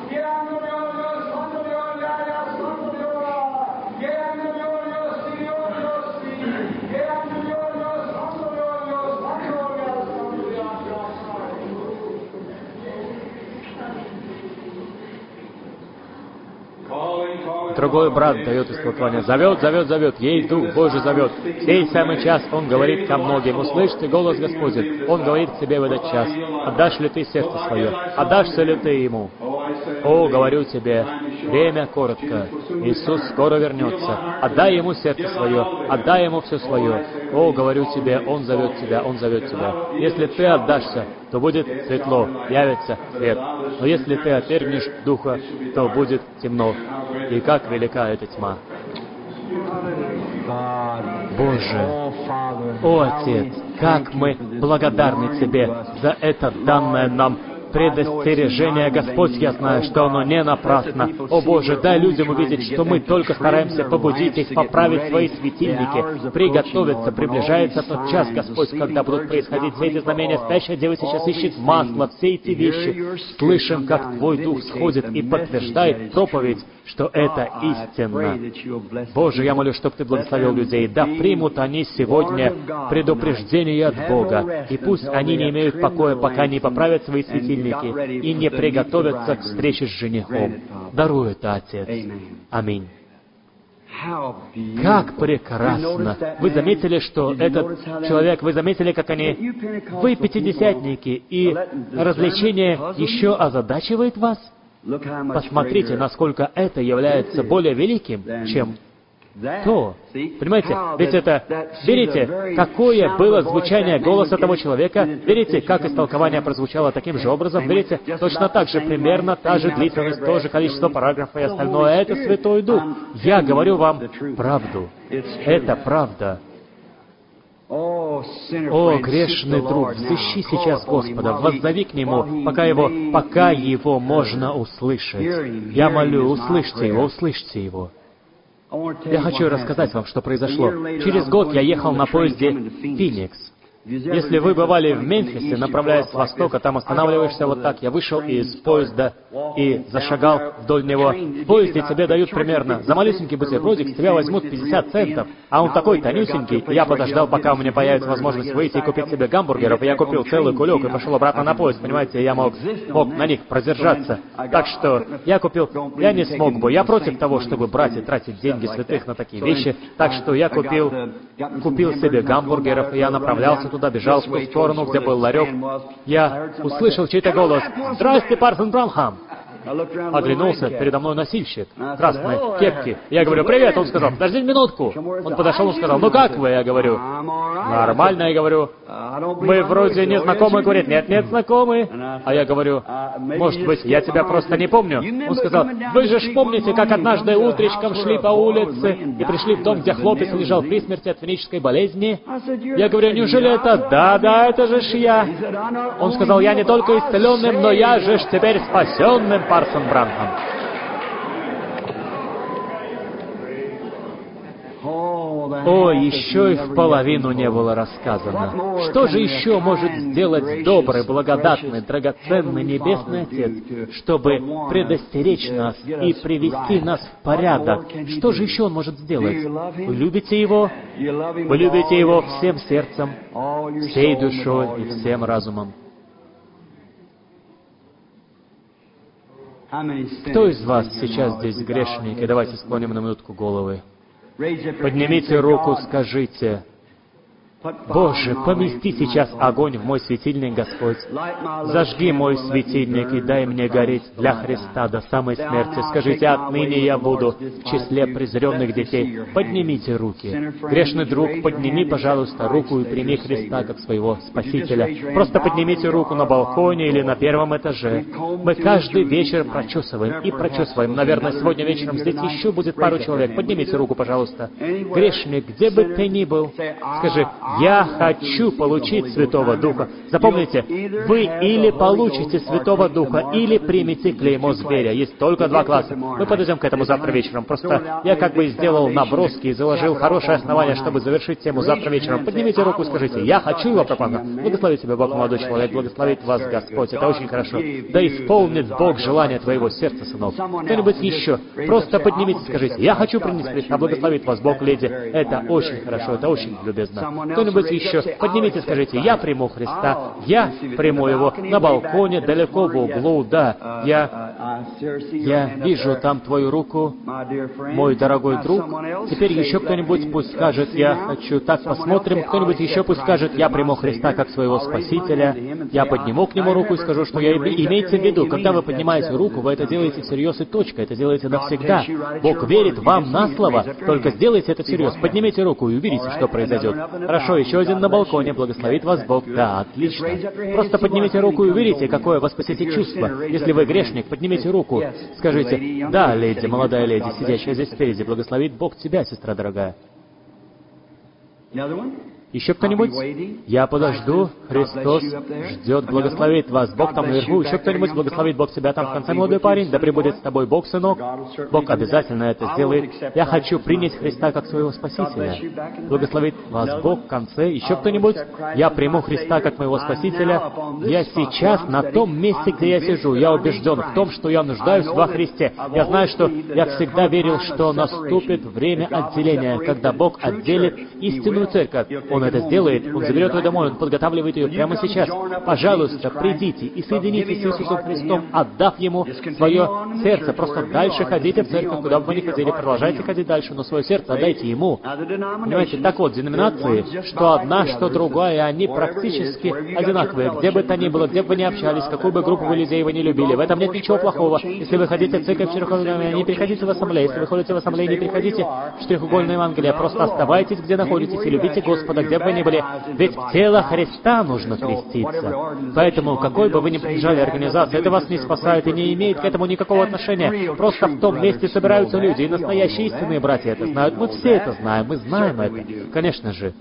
Другой брат дает истолкование. Зовет, зовет, зовет. Ей Дух Божий зовет. В сей самый час Он говорит ко многим. Услышьте голос Господень. Он говорит к тебе в этот час. Отдашь ли ты сердце свое? Отдашься ли ты Ему? О, говорю тебе, время коротко. Иисус скоро вернется. Отдай Ему сердце свое. Отдай Ему все свое. О, говорю тебе, Он зовет тебя, Он зовет тебя. Если ты отдашься, то будет светло, явится свет. Но если ты отвергнешь Духа, то будет темно. И как велика эта тьма. Боже, о Отец, как мы благодарны Тебе за это данное нам предостережение, Господь, я знаю, что оно не напрасно. О Боже, дай людям увидеть, что мы только стараемся побудить их поправить свои светильники, приготовиться, приближается тот час, Господь, когда будут происходить все эти знамения. Спящая дева сейчас ищет масло, все эти вещи. Слышим, как Твой Дух сходит и подтверждает проповедь, что это истинно. Боже, я молю, чтобы Ты благословил людей. Да примут они сегодня предупреждение от Бога, и пусть они не имеют покоя, пока не поправят свои светильники и не приготовятся к встрече с женихом. Даруй это, Отец. Аминь. Как прекрасно! Вы заметили, что этот человек, вы заметили, как они... Вы пятидесятники, и развлечение еще озадачивает вас? Посмотрите, насколько это является более великим, чем то. Понимаете? Ведь это... Видите, какое было звучание голоса того человека? Видите, как истолкование прозвучало таким же образом? Видите, точно так же, примерно та же длительность, то же количество параграфов и остальное. Это Святой Дух. Я говорю вам правду. Это правда. О, грешный друг, взыщи сейчас Господа, воззови к Нему, пока Его, пока Его можно услышать. Я молю, услышьте Его, услышьте Его. Я хочу рассказать вам, что произошло. Через год я ехал на поезде «Феникс». Если вы бывали в Мемфисе, направляясь с востока, там останавливаешься вот так. Я вышел из поезда и зашагал вдоль него. В поезде тебе дают примерно, за малюсенький бутербродик с тебя возьмут пятьдесят центов, а он такой тонюсенький. Я подождал, пока у меня появится возможность выйти и купить себе гамбургеров, и я купил целый кулек и пошел обратно на поезд. Понимаете, я мог, мог на них продержаться. Так что я купил, я не смог бы. Я против того, чтобы брать и тратить деньги святых на такие вещи. Так что я купил, купил себе гамбургеров, и я направлялся туда, бежал в ту сторону, где был ларек. Я услышал чей-то голос: «Здрасте, Парсон Бранхам!» Оглянулся, передо мной носильщик в красной кепке. Я говорю: «Привет!» Он сказал: «Подожди минутку!» Он подошел и сказал: «Ну как вы?» Я говорю: «Нормально», я говорю. «Мы вроде не знакомы», говорит. «Нет, нет, знакомы». А я говорю: «Может быть, я тебя просто не помню». Он сказал: «Вы же ж помните, как однажды утречком шли по улице и пришли в дом, где хлопец лежал при смерти от хронической болезни?» Я говорю: «Неужели это?» «Да, да, это же ж я». Он сказал: «Я не только исцеленным, но я же ж теперь спасенным, Парсон Бранхам». О, еще и в половину не было рассказано. Что же еще может сделать добрый, благодатный, драгоценный Небесный Отец, чтобы предостеречь нас и привести нас в порядок? Что же еще Он может сделать? Вы любите Его? Вы любите Его всем сердцем, всей душой и всем разумом. Кто из вас сейчас здесь грешники? Давайте склоним на минутку головы. Поднимите руку, скажите: Боже, помести сейчас огонь в мой светильник, Господь. Зажги мой светильник и дай мне гореть для Христа до самой смерти. Скажите, отныне я буду в числе презренных детей. Поднимите руки. Грешный друг, подними, пожалуйста, руку и прими Христа как своего Спасителя. Просто поднимите руку на балконе или на первом этаже. Мы каждый вечер прочесываем и прочесываем. Наверное, сегодня вечером здесь еще будет пару человек. Поднимите руку, пожалуйста. Грешник, где бы ты ни был, скажи: «Я хочу получить Святого Духа». Запомните, вы или получите Святого Духа, или примете клеймо зверя. Есть только два класса. Мы подойдем к этому завтра вечером. Просто я как бы сделал наброски и заложил хорошее основание, чтобы завершить тему завтра вечером. Поднимите руку и скажите: «Я хочу его пропаганда». Благослови тебя, Бог, молодой человек. Благословит вас Господь. Это очень хорошо. Да исполнит Бог желание твоего сердца, сынок. Кто-нибудь еще? Просто поднимите и скажите: «Я хочу принять Христа». Благословит вас Бог, леди. Это очень хорошо. Это очень любезно. Кто-нибудь еще? Поднимите и скажите: «Я приму Христа, я приму Его на балконе, далеко в углу, да, я, я вижу там твою руку, мой дорогой друг». Теперь еще кто-нибудь пусть скажет: «Я хочу». Так, посмотрим. Кто-нибудь еще пусть скажет: «Я приму Христа как своего Спасителя». Я подниму к Нему руку и скажу, что я имеете в виду. Когда вы поднимаете руку, вы это делаете всерьез и точка. Это делаете навсегда. Бог верит вам на слово. Только сделайте это всерьез. Поднимите руку и увидите, что произойдет. Хорошо, еще один на балконе. Благословит вас Бог. Да, отлично. Просто поднимите руку и увидите, какое вас посетит чувство. Если вы грешник, поднимите руку. Скажите: «Да, леди, молодая леди, сидящая здесь спереди, благословит Бог тебя, сестра дорогая». Еще кто-нибудь? Я подожду. Христос ждет. Благословит вас Бог там наверху. Еще кто-нибудь? Благословит Бог тебя там в конце, молодой парень. Да пребудет с тобой Бог, сынок. Бог обязательно это сделает. Я хочу принять Христа как своего Спасителя. Благословит вас Бог в конце. Еще кто-нибудь? Я приму Христа как моего Спасителя. Я сейчас на том месте, где я сижу. Я убежден в том, что я нуждаюсь во Христе. Я знаю, что я всегда верил, что наступит время отделения, когда Бог отделит истинную церковь. Он это сделает, Он заберет ее домой, Он подготавливает ее прямо сейчас. Пожалуйста, придите и соединитесь с Иисусом Христом, отдав Ему свое сердце. Просто дальше ходите в церковь, куда бы вы ни ходили, продолжайте ходить дальше, но свое сердце отдайте Ему. Понимаете, так вот, деноминации, что одна, что другая, они практически одинаковые. Где бы то ни было, где бы вы ни общались, какую бы группу вы людей вы не любили, в этом нет ничего плохого. Если вы ходите в церковь четырехугольную, не приходите в ассамблею. Если вы ходите в ассамблею, не приходите в четырехугольную Евангелие. Просто оставайтесь, где находитесь, и любите Господа, где бы вы ни были. Ведь в тело Христа нужно креститься. Поэтому, какой бы вы ни принадлежали организации, это вас не спасает и не имеет к этому никакого отношения. Просто в том месте собираются люди, и настоящие истинные братья это знают. Мы все это знаем, мы знаем это. Конечно же.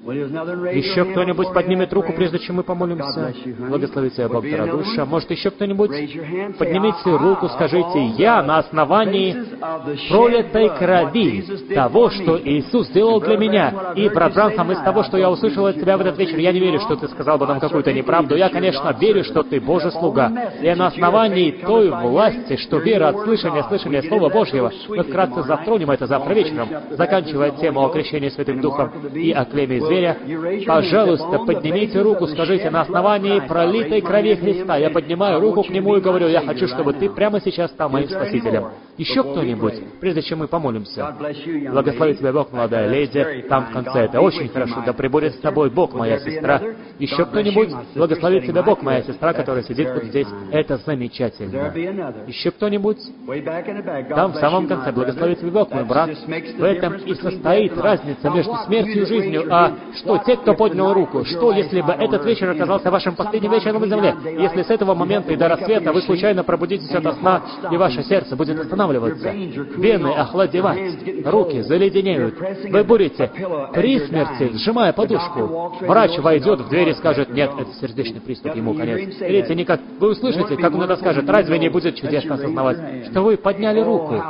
Еще кто-нибудь поднимет руку, прежде чем мы помолимся? Благослови тебя, Бог, дорогуша. Может, еще кто-нибудь? Поднимите руку, скажите: «Я на основании пролитой крови того, что Иисус сделал для меня». И, брат Бранхам, из того, что я услышал от тебя в этот вечер, я не верю, что ты сказал бы нам какую-то неправду. Я, конечно, верю, что ты Божий слуга. И на основании той власти, что вера от слышания, слышания Слова Божьего, мы вкратце затронем это завтра вечером, заканчивая тему о крещении Святым Духом и о клейме зверя. Пожалуйста, поднимите руку, скажите: «На основании пролитой крови Христа я поднимаю руку к Нему и говорю: я хочу, чтобы Ты прямо сейчас стал моим Спасителем». Еще кто-нибудь, прежде чем мы помолимся? Благослови тебя Бог, молодая леди, там в конце. Это очень хорошо. Да пребудет с тобой Бог, моя сестра. Еще кто-нибудь? Благослови тебя Бог, моя сестра, которая сидит вот здесь. Это замечательно. Еще кто-нибудь? Там в самом конце. Благослови тебя Бог, мой брат. В этом и состоит разница между смертью и жизнью. А что те, кто поднял руку, что если бы этот вечер оказался вашим последним вечером на земле? Если с этого момента и до рассвета вы случайно пробудитесь ото сна, и ваше сердце будет останавливаться, вены охладевать, руки заледенеют, вы будете при смерти, сжимая подушку, врач войдет в дверь и скажет: «Нет, это сердечный приступ, ему конец». Видите, никак. Вы услышите, как он это скажет. Разве не будет чудесно осознавать, что вы подняли руку?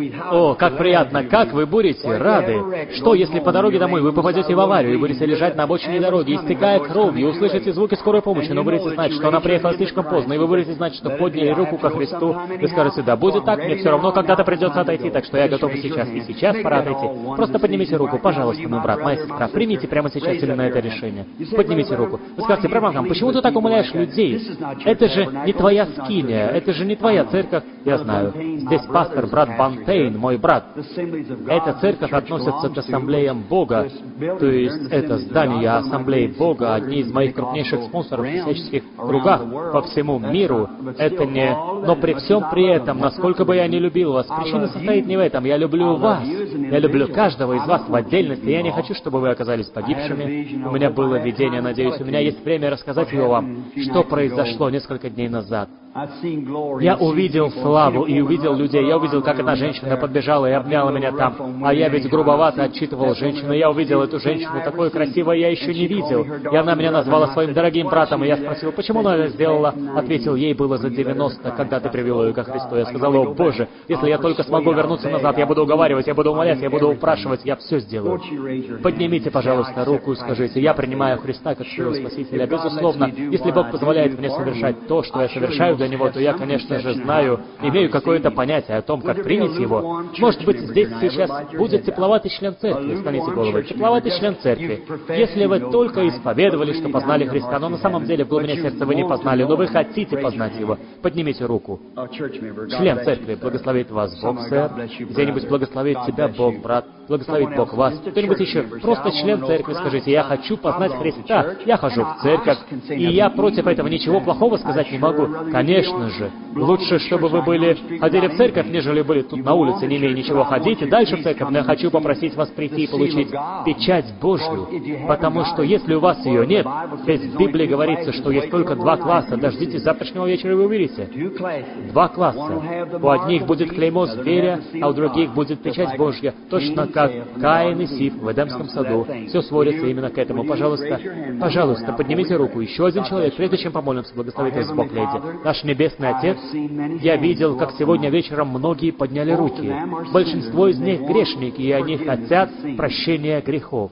О, как приятно, как вы будете рады. Что, если по дороге домой вы попадете в аварию и будете лежать на обочине дороги, истекая кровью, услышите звуки скорой помощи, но будете знать, что она приехала слишком поздно, и вы будете знать, что подняли руку ко Христу. Вы скажете: «Да, будет так, мне все равно когда-то придется отойти, так что я готов и сейчас, и сейчас пора отойти». Просто поднимите руку, пожалуйста, мой брат, моя сестра, примите прямо сейчас именно это решение. Поднимите руку. Вы скажете: «Братан, почему ты так умоляешь людей? Это же не твоя скиния, это же не твоя церковь». Я знаю, здесь пастор, брат Бантейн, мой брат. Эта церковь относится к ассамблеям Бога, то есть это здание Ассамблеи Бога, одни из моих крупнейших спонсоров в всяческих кругах по всему миру. Это не... Но при всем при этом, насколько бы я не любил вас, причина состоит не в этом. Я люблю вас. Я люблю каждого из вас в отдельности. Я не хочу, чтобы вы оказались погибшими. У меня было видение, надеюсь, у меня есть время рассказать его вам, что произошло несколько дней назад. Я увидел славу и увидел людей. Я увидел, как одна женщина подбежала и обняла меня там. А я ведь грубовато отчитывал женщину. Я увидел эту женщину, такой красивой я еще не видел. И она меня назвала своим дорогим братом. И я спросил, почему она это сделала? Ответил, ей было за девяносто, когда ты привел ее ко Христу. Я сказал, о Боже, если я только смогу вернуться назад, я буду уговаривать, я буду умолять, я буду упрашивать, я все сделаю. Поднимите, пожалуйста, руку и скажите, я принимаю Христа как своего Спасителя. Безусловно, если Бог позволяет мне совершать то, что я совершаю для Него, то я, конечно же, знаю, имею какое-то понятие о том, как принять Его. Может быть, здесь сейчас будет тепловатый член церкви. Склоните головы. Тепловатый член церкви. Если вы только исповедовали, что познали Христа, но на самом деле в глубине сердца вы не познали, но вы хотите познать Его, поднимите руку. Член церкви, благословит вас Бог, сэр. Где-нибудь благословит тебя Бог, брат. Благословит Бог вас. Кто-нибудь еще? Просто член церкви, скажите, я хочу познать Христа. Я хожу в церковь, и я против этого ничего плохого сказать не могу. Конечно же, лучше, чтобы вы были ходили в церковь, нежели были тут на улице, не имея ничего. Ходите дальше в церковь, но я хочу попросить вас прийти и получить печать Божью, потому что если у вас ее нет, ведь в Библии говорится, что есть только два класса. Дождитесь завтрашнего вечера, и вы увидите. Два класса. У одних будет клеймо зверя, а у других будет печать Божья, точно как Каин и Сиф в Эдемском саду. Все сводится именно к этому. Пожалуйста, пожалуйста, поднимите руку. Еще один человек, прежде чем помолимся, благословит вас Бог, леди. Наш Небесный Отец, я видел, как сегодня вечером многие подняли руки. Большинство из них грешники, и они хотят прощения грехов.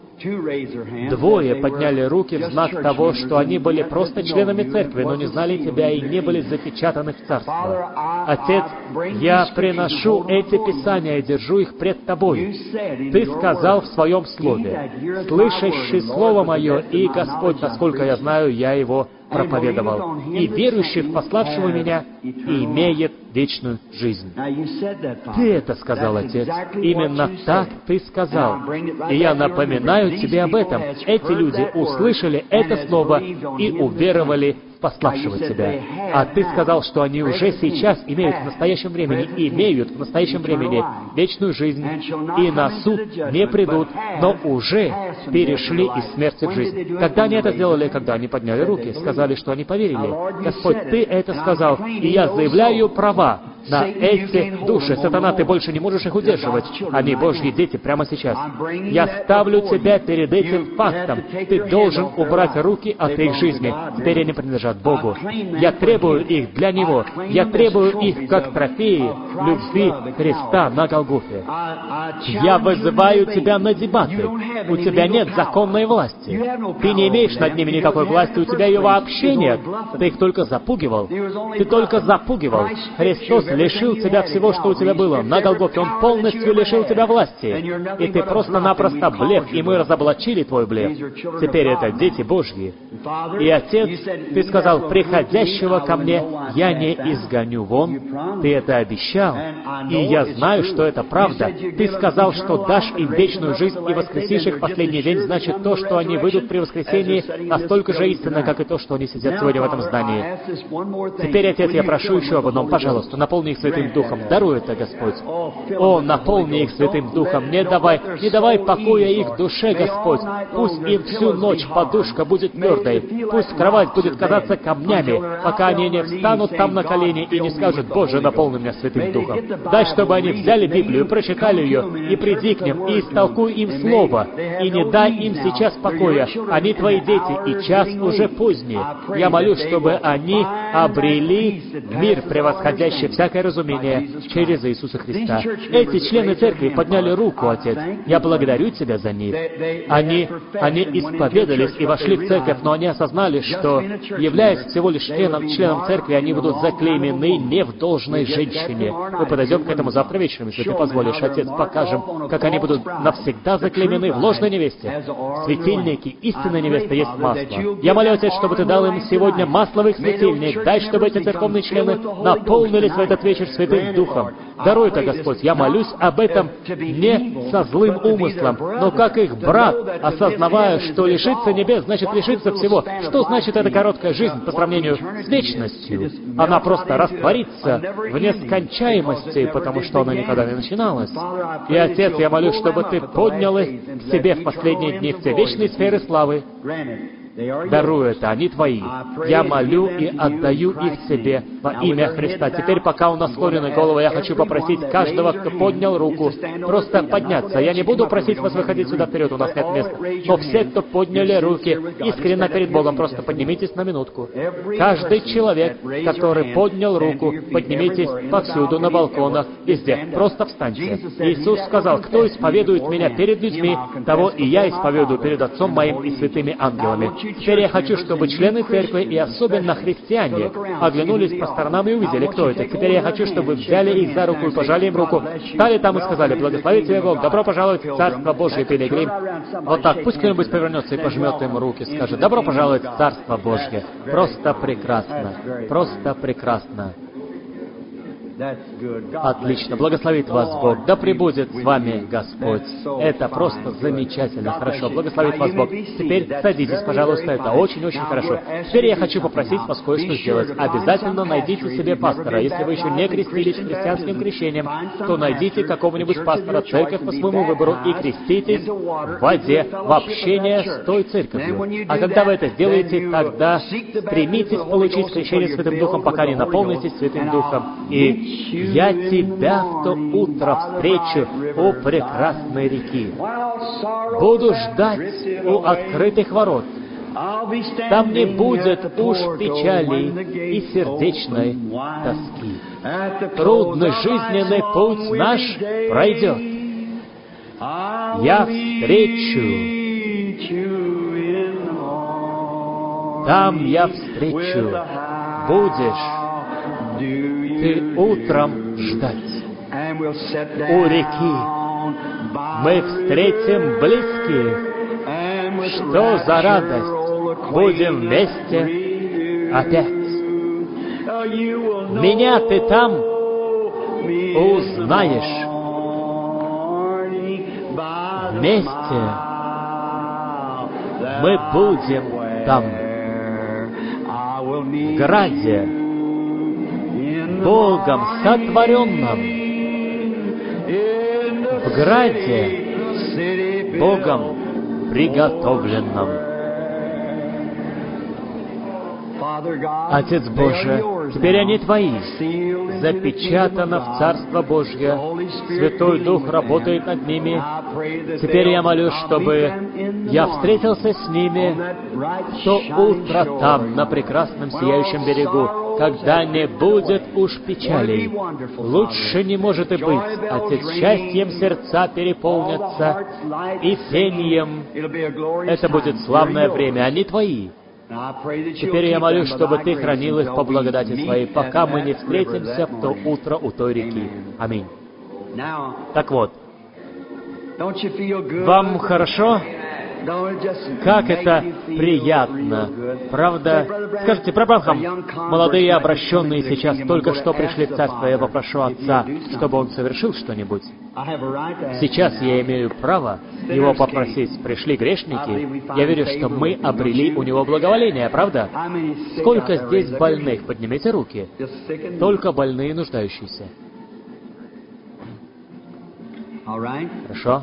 Двое подняли руки в знак того, что они были просто членами церкви, но не знали Тебя и не были запечатаны в Царство. Отец, я приношу эти Писания и держу их пред Тобой. Ты сказал в Своем Слове, слышащий Слово Мое, и Господь, насколько я знаю, я его проповедовал, и верующий в пославшего меня имеет вечную жизнь. Ты это сказал, Отец. Именно так Ты сказал. И я напоминаю Тебе об этом. Эти люди услышали это слово и уверовали в пославшего Тебя. А Ты сказал, что они уже сейчас имеют в настоящем времени, имеют в настоящем времени вечную жизнь, и на суд не придут, но уже перешли из смерти в жизнь. Когда они это сделали, когда они подняли руки, сказали, что они поверили. Господь, Ты это сказал, и я заявляю права на эти души. Сатана, Ты больше не можешь их удерживать. Они Божьи дети прямо сейчас. Я ставлю Тебя перед этим фактом. Ты должен убрать руки от их жизни. Теперь они принадлежат Богу. Я требую их для Него. Я требую их как трофеи любви Христа на Голгофе. Я вызываю Тебя на дебаты. У Тебя нет законной власти. Ты не имеешь над ними никакой власти. У Тебя ее вообще нет. Ты их только запугивал. Ты только запугивал. Христос лишил тебя всего, что у тебя было. На Голгофе Он полностью лишил тебя власти. И ты просто-напросто блеф, и мы разоблачили твой блеф. Теперь это дети Божьи. И Отец, Ты сказал, приходящего ко мне я не изгоню вон. Ты это обещал. И я знаю, что это правда. Ты сказал, что дашь им вечную жизнь и воскресишь их в последний день. Значит, то, что они выйдут при воскресении, настолько же истинно, как и то, что они сидят сегодня в этом здании. Теперь, Отец, я прошу еще об одном. Пожалуйста, наполни их Святым Духом. Даруй это, Господь. О, наполни их Святым Духом. Не давай, не давай покоя их душе, Господь. Пусть им всю ночь подушка будет твердой. Пусть кровать будет казаться камнями, пока они не встанут там на колени и не скажут, Боже, наполни меня Святым Духом. Дай, чтобы они взяли Библию, прочитали ее, и приди к ним, и истолкуй им Слово, и не дай им сейчас покоя. Они Твои дети, и час уже поздний. Я молюсь, чтобы они обрели мир, превосходящий всякое разумение, через Иисуса Христа. Эти члены церкви подняли руку, Отец. Я благодарю Тебя за них. Они, они исповедались и вошли в церковь, но они осознали, что, являясь всего лишь членом, членом церкви, они будут заклеймены не в должной женщине. Мы подойдем к этому завтра вечером, если Ты позволишь, Отец, покажем, как они будут навсегда заклеймены в ложной невесте. Светильники истинной невесты есть масло. Я молю, Отец, чтобы Ты дал им сегодня масло в их светильник. Дай, чтобы эти церковные члены наполнились в этот этот вечер Святым Духом. Даруй это, Господь. Я молюсь об этом не со злым умыслом, но как их брат, осознавая, что лишиться небес значит лишиться всего. Что значит эта короткая жизнь по сравнению с вечностью? Она просто растворится в нескончаемости, потому что она никогда не начиналась. И, Отец, я молюсь, чтобы Ты поднял их к себе в последние дни, в те вечные сферы славы. Даруй это, они Твои. Я молю и отдаю их Тебе во имя Христа. Теперь, пока у нас склонены головы, я хочу попросить каждого, кто поднял руку, просто подняться. Я не буду просить вас выходить сюда вперед, у нас нет места. Но все, кто подняли руки искренне перед Богом, просто поднимитесь на минутку. Каждый человек, который поднял руку, поднимитесь повсюду, на балконах, везде. Просто встаньте. Иисус сказал, кто исповедует Меня перед людьми, того и я исповедую перед Отцом Моим и святыми ангелами. Теперь я хочу, чтобы члены церкви и особенно христиане оглянулись по сторонам и увидели, кто это. Теперь я хочу, чтобы вы взяли их за руку и пожали им руку, встали там и сказали, благослови тебя Бог, добро пожаловать в Царство Божие, пилигрим. Вот так, пусть кто-нибудь повернется и пожмет им руки, скажет, добро пожаловать в Царство Божье. Просто прекрасно, просто прекрасно. Отлично. Благословит вас Бог. Да пребудет с вами Господь. Это просто замечательно. Хорошо. Благословит вас Бог. Теперь садитесь, пожалуйста. Это очень-очень хорошо. Теперь я хочу попросить вас кое-что сделать. Обязательно найдите себе пастора. Если вы еще не крестились христианским крещением, то найдите какого-нибудь пастора, церковь по своему выбору, и креститесь в воде, в общение с той церковью. А когда вы это сделаете, тогда стремитесь получить крещение Святым Духом, пока не наполнитесь Святым Духом. И я тебя в то утро встречу у прекрасной реки. Буду ждать у открытых ворот. Там не будет уж печали и сердечной тоски. Трудный жизненный путь наш пройдет. Я встречу. Там я встречу. Будешь ты утром ждать. У реки мы встретим близких. Что за радость? Будем вместе опять. Меня ты там узнаешь. Вместе мы будем там. В граде Богом сотворенном, в граде Богом приготовленном. Отец Божий, теперь они Твои, запечатано в Царство Божье, Святой Дух работает над ними. Теперь я молюсь, чтобы я встретился с ними в то утро там, на прекрасном сияющем берегу, когда не будет уж печалей. Лучше не может и быть. Отец, счастьем сердца переполнятся и пением. Это будет славное время. Они Твои. Теперь я молюсь, чтобы Ты хранил их по благодати Своей, пока мы не встретимся в то утро у той реки. Аминь. Так вот, вам хорошо? Как это приятно, правда? Скажите, прабрахам, молодые обращенные сейчас только что пришли в Царство, я попрошу Отца, чтобы Он совершил что-нибудь. Сейчас я имею право Его попросить. Пришли грешники, я верю, что мы обрели у Него благоволение, правда? Сколько здесь больных? Поднимите руки. Только больные и нуждающиеся. Хорошо.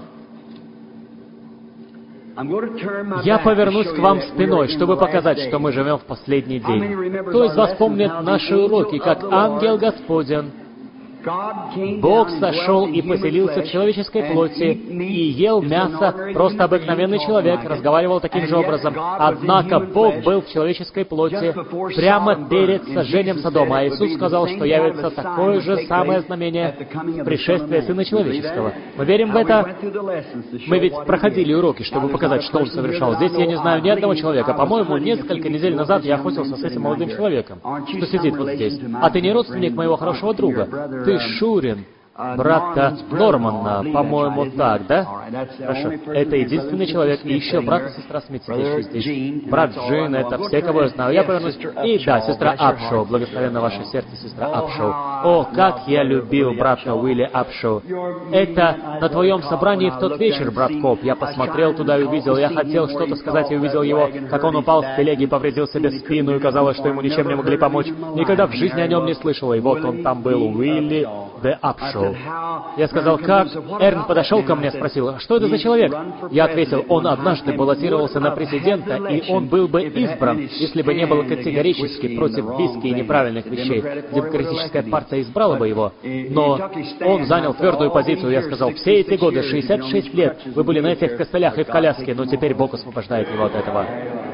Я повернусь к вам спиной, чтобы показать, что мы живем в последний день. Кто из вас помнит наши уроки, как ангел Господень Бог сошел и поселился в человеческой плоти и ел мясо. Просто обыкновенный человек разговаривал таким же образом. Однако Бог был в человеческой плоти прямо перед сожжением Содома. А Иисус сказал, что явится такое же самое знамение пришествия Сына Человеческого. Мы верим в это? Мы ведь проходили уроки, чтобы показать, что Он совершал. Здесь я не знаю ни одного человека. По-моему, несколько недель назад я охотился с этим молодым человеком, что сидит вот здесь. А ты не родственник моего хорошего друга. Ты Шурин. брата Нормана, по-моему, так, да? Хорошо. Это единственный человек. И еще брат и сестра Смит сидящие здесь. Брат Джин, это все, кого я знаю. Я повернусь. И да, сестра Апшоу. Благословенно ваше сердце, сестра Апшоу. О, как я любил брата Уилли Апшоу. Это на твоем собрании в тот вечер, брат Коп. Я посмотрел туда и увидел. Я хотел что-то сказать и увидел его, как он упал с телеги, повредил себе спину, и казалось, что ему ничем не могли помочь. Никогда в жизни о нем не слышал. И вот он там был, Уилли Д. Апшоу. Я сказал, как? Эрн подошел ко мне, спросил, что это за человек? Я ответил, он однажды баллотировался на президента, и он был бы избран, если бы не был категорически против виски и неправильных вещей. Демократическая партия избрала бы его, но он занял твердую позицию. Я сказал, все эти годы, шестьдесят шесть лет, вы были на этих костылях и в коляске, но теперь Бог освобождает его от этого.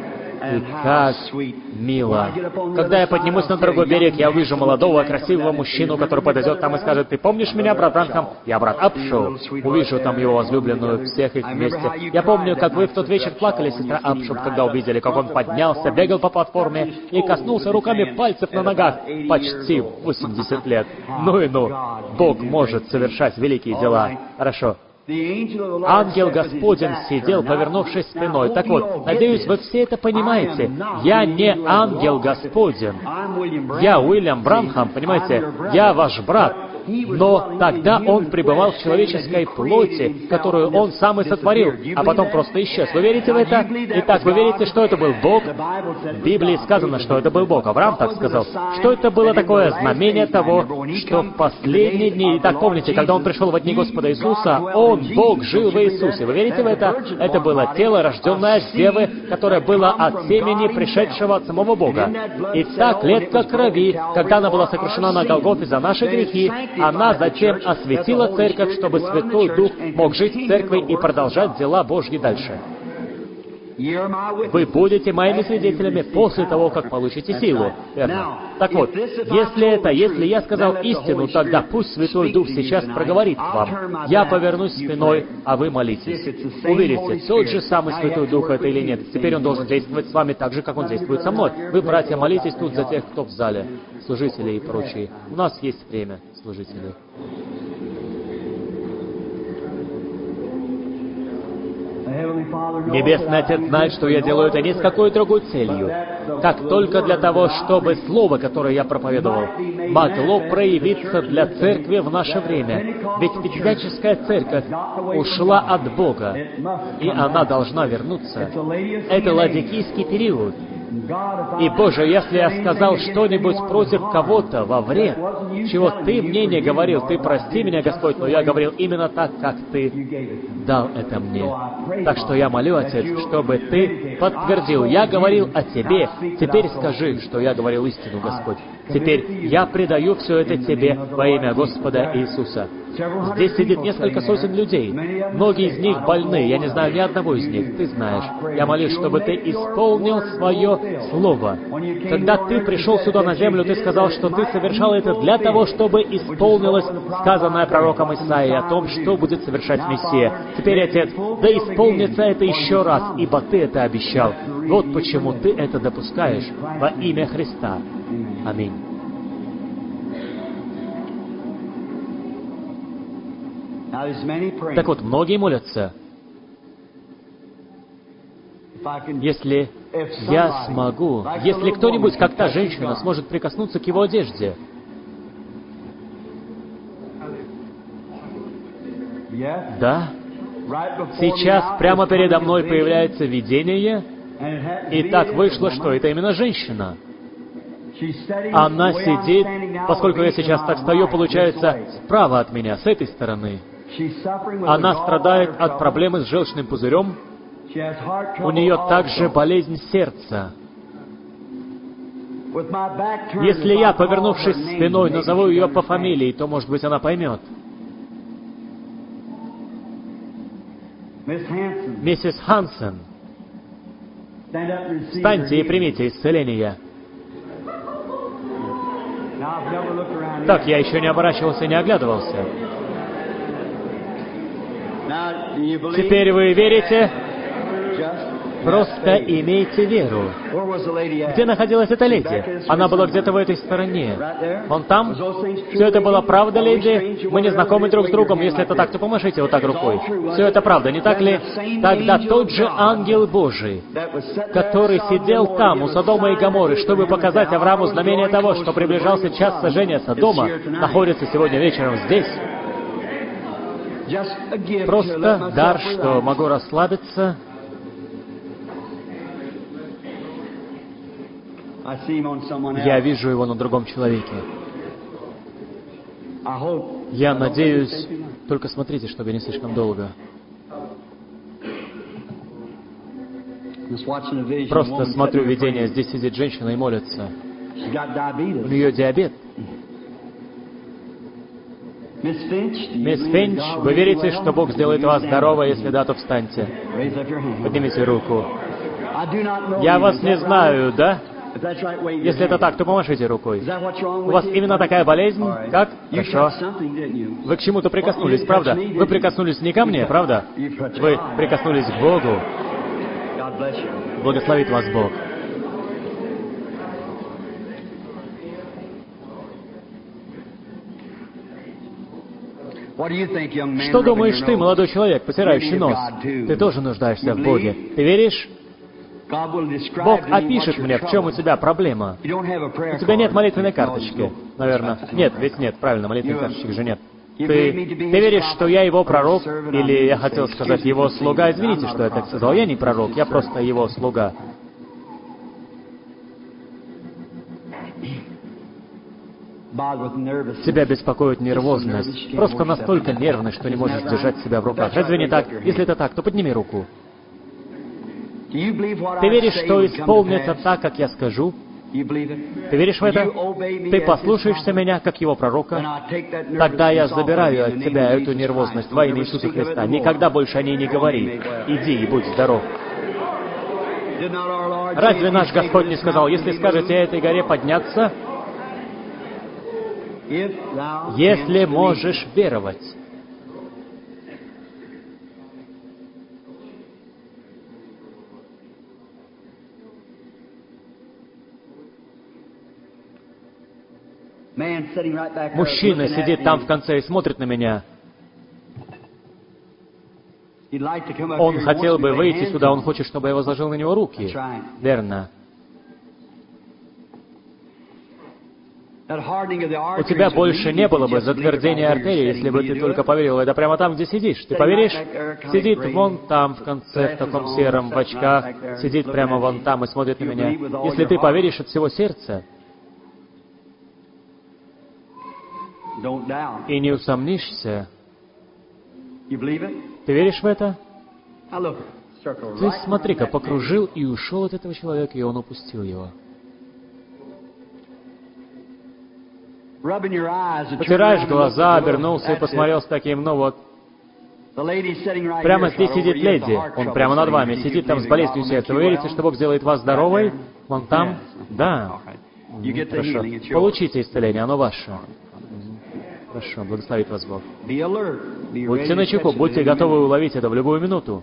И как мило. Когда я поднимусь на другой берег, я увижу молодого, красивого мужчину, который подойдет там и скажет, «Ты помнишь меня, брат Бранхам?» Я брат Апшоу. Увижу там его возлюбленную, всех их вместе. Я помню, как вы в тот вечер плакали, сестра Апшоу, когда увидели, как он поднялся, бегал по платформе и коснулся руками пальцев на ногах. Почти восемьдесят лет. Ну и ну. Бог может совершать великие дела. Хорошо. Ангел Господень сидел, повернувшись спиной. Так вот, надеюсь, вы все это понимаете. Я не ангел Господень. Я Уильям Бранхам, понимаете? Я ваш брат. Но тогда он пребывал в человеческой плоти, которую он сам и сотворил, а потом просто исчез. Вы верите в это? Итак, вы верите, что это был Бог? В Библии сказано, что это был Бог. Авраам так сказал. Что это было такое знамение того, что в последние дни... Итак, помните, когда он пришел во дни Господа Иисуса, он, Бог, жил в Иисусе. Вы верите в это? Это было тело, рожденное от девы, которое было от семени, пришедшего от самого Бога. И та клетка крови, когда она была сокрушена на Голгофе за наши грехи, она затем осветила церковь, чтобы Святой Дух мог жить в церкви и продолжать дела Божьи дальше. Вы будете моими свидетелями после того, как получите силу. Верно? Так вот, если это, если я сказал истину, тогда пусть Святой Дух сейчас проговорит к вам. Я повернусь спиной, а вы молитесь. Уверите, тот же самый Святой Дух это или нет. Теперь Он должен действовать с вами так же, как Он действует со мной. Вы, братья, молитесь тут за тех, кто в зале, служители и прочие. У нас есть время, служители. Небесный Отец знает, что я делаю это не с какой другой целью, как только для того, чтобы Слово, которое я проповедовал, могло проявиться для Церкви в наше время. Ведь Пятидесятническая Церковь ушла от Бога, и она должна вернуться. Это ладикийский период. И, Боже, если я сказал что-нибудь против кого-то во вред, чего Ты мне не говорил, Ты прости меня, Господь, но я говорил именно так, как Ты дал это мне. Так что я молю, Отец, чтобы Ты подтвердил, я говорил о Тебе, теперь скажи, что я говорил истину, Господь. Теперь я предаю все это Тебе во имя Господа Иисуса. Здесь сидит несколько сотен людей. Многие из них больны. Я не знаю ни одного из них. Ты знаешь. Я молюсь, чтобы Ты исполнил свое Слово. Когда Ты пришел сюда на землю, Ты сказал, что Ты совершал это для того, чтобы исполнилось сказанное пророком Исаией о том, что будет совершать Мессия. Теперь, Отец, да исполнится это еще раз, ибо Ты это обещал. Вот почему Ты это допускаешь во имя Христа. Аминь. Так вот, многие молятся. Если я смогу, если кто-нибудь, как та женщина, сможет прикоснуться к его одежде. Да? Сейчас прямо передо мной появляется видение, и так вышло, что это именно женщина. Она сидит, поскольку я сейчас так стою, получается, справа от меня, с этой стороны. Она страдает от проблемы с желчным пузырем. У нее также болезнь сердца. Если я, повернувшись спиной, назову ее по фамилии, то, может быть, она поймет. Миссис Хансен, встаньте и примите исцеление. Так, я еще не оборачивался и не оглядывался. Теперь вы верите? Просто имейте веру. Где находилась эта леди? Она была где-то в этой стороне. Вон там? Все это было правда, леди? Мы не знакомы друг с другом. Если это так, то помашите вот так рукой. Все это правда, не так ли? Тогда тот же ангел Божий, который сидел там, у Содома и Гоморры, чтобы показать Аврааму знамение того, что приближался час сожжения Содома, находится сегодня вечером здесь. Просто дар, что могу расслабиться. Я вижу его на другом человеке. Я надеюсь... Только смотрите, чтобы не слишком долго. Просто смотрю видение. Здесь сидит женщина и молится. У нее диабет. Мисс Финч, вы верите, что Бог сделает вас здоровой, если да, то встаньте. Поднимите руку. Я вас не знаю, да? Если это так, то помашите рукой. У вас именно такая болезнь? Как? Хорошо. Вы к чему-то прикоснулись, правда? Вы прикоснулись не ко мне, правда? Вы прикоснулись к Богу. Благословит вас Бог. Что думаешь ты, молодой человек, потирающий нос? Ты тоже нуждаешься в Боге. Ты веришь? Бог опишет мне, в чем у тебя проблема. У тебя нет молитвенной карточки, наверное. Нет, ведь нет, правильно, молитвенной карточки же нет. Ты, ты веришь, что я его пророк, или я хотел сказать его слуга? Извините, что я так сказал. Я не пророк, я просто его слуга. Тебя беспокоит нервозность. Просто настолько нервный, что не можешь держать себя в руках. Разве не так? Если это так, то подними руку. Ты веришь, что исполнится так, как я скажу? Ты веришь в это? Ты послушаешься меня, как его пророка? Тогда я забираю от тебя эту нервозность во имя Иисуса Христа. Никогда больше о ней не говори. Иди и будь здоров. Разве наш Господь не сказал, если скажете этой горе подняться, если можешь веровать? Мужчина сидит там в конце и смотрит на меня. Он хотел бы выйти сюда, он хочет, чтобы я возложил на него руки. Верно. У тебя больше не было бы затвердения артерии, если бы ты только поверил. Это прямо там, где сидишь. Ты поверишь? Сидит вон там, в конце, в таком сером, в очках. Сидит прямо вон там и смотрит на меня. Если ты поверишь от всего сердца, и не усомнишься, ты веришь в это? Ты смотри-ка, покружил и ушел от этого человека, и он упустил его. Потираешь глаза, обернулся и посмотрел с таким, ну вот. Прямо здесь сидит леди, он прямо над вами, сидит там с болезнью сердца. Вы верите, что Бог сделает вас здоровой? Вон там? Да. Хорошо. Получите исцеление, оно ваше. Хорошо, благословит вас Бог. Будьте начеку, будьте готовы уловить это в любую минуту.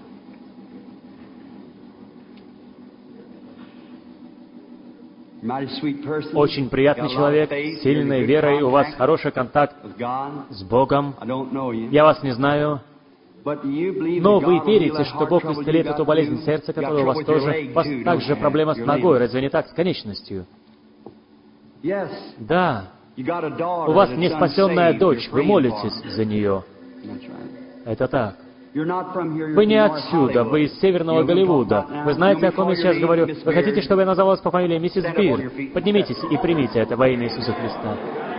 Очень приятный человек, с сильной верой, у вас хороший контакт с Богом. Я вас не знаю, но вы верите, что Бог исцелит эту болезнь сердца, которая у вас тоже. У вас также проблема с ногой, разве не так, с конечностью? Да. У вас неспасенная дочь, вы молитесь за нее. Это так. Вы не отсюда, вы из северного Голливуда. Вы знаете, о ком я сейчас говорю? Вы хотите, чтобы я назвал вас по фамилии миссис Бир? Поднимитесь и примите это во имя Иисуса Христа.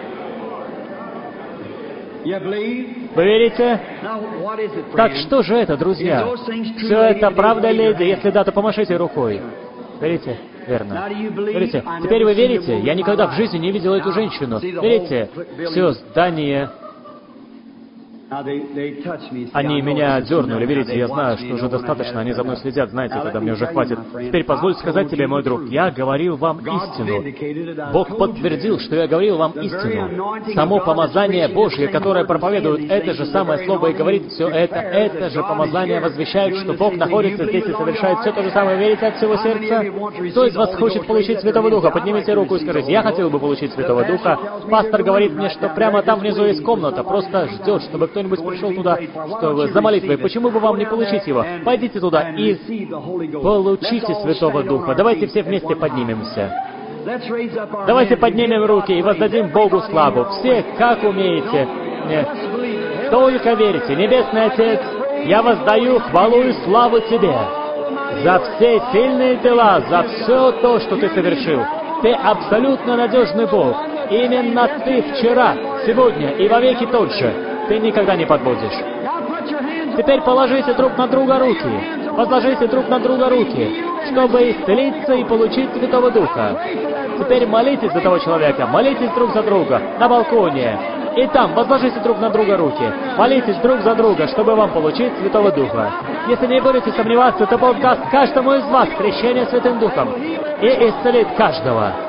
Вы верите? Так что же это, друзья? Все это правда, леди? Если да, то помашите рукой. Верите? Верно. Верите? Теперь вы верите? Я никогда в жизни не видел эту женщину. Верите? Все здание Они меня дернули, видите, я знаю, что уже достаточно, они за мной следят, знаете, тогда мне уже хватит. Теперь позвольте сказать тебе, мой друг, я говорил вам истину. Бог подтвердил, что я говорил вам истину. Само помазание Божье, которое проповедует это же самое слово и говорит все это, это же помазание возвещает, что Бог находится здесь и совершает все то же самое. Верите от всего сердца? Кто из вас хочет получить Святого Духа? Поднимите руку и скажите, я хотел бы получить Святого Духа. Пастор говорит мне, что прямо там внизу есть комната, просто ждет, чтобы кто-нибудь пришел туда, чтобы за молитвой. Почему бы вам не получить его? Пойдите туда и получите Святого Духа. Давайте все вместе поднимемся. Давайте поднимем руки и воздадим Богу славу. Все, как умеете. Нет. Только верите. Небесный Отец, я воздаю хвалу и славу Тебе за все сильные дела, за все то, что Ты совершил. Ты абсолютно надежный Бог. Именно Ты вчера, сегодня и вовеки тот же. Ты никогда не подводишь. Теперь положите друг на друга руки. Возложите друг на друга руки, чтобы исцелиться и получить Святого Духа. Теперь молитесь за того человека, молитесь друг за друга на балконе. И там возложите друг на друга руки. Молитесь друг за друга, чтобы вам получить Святого Духа. Если не будете сомневаться, то Бог даст каждому из вас крещение Святым Духом и исцелит каждого.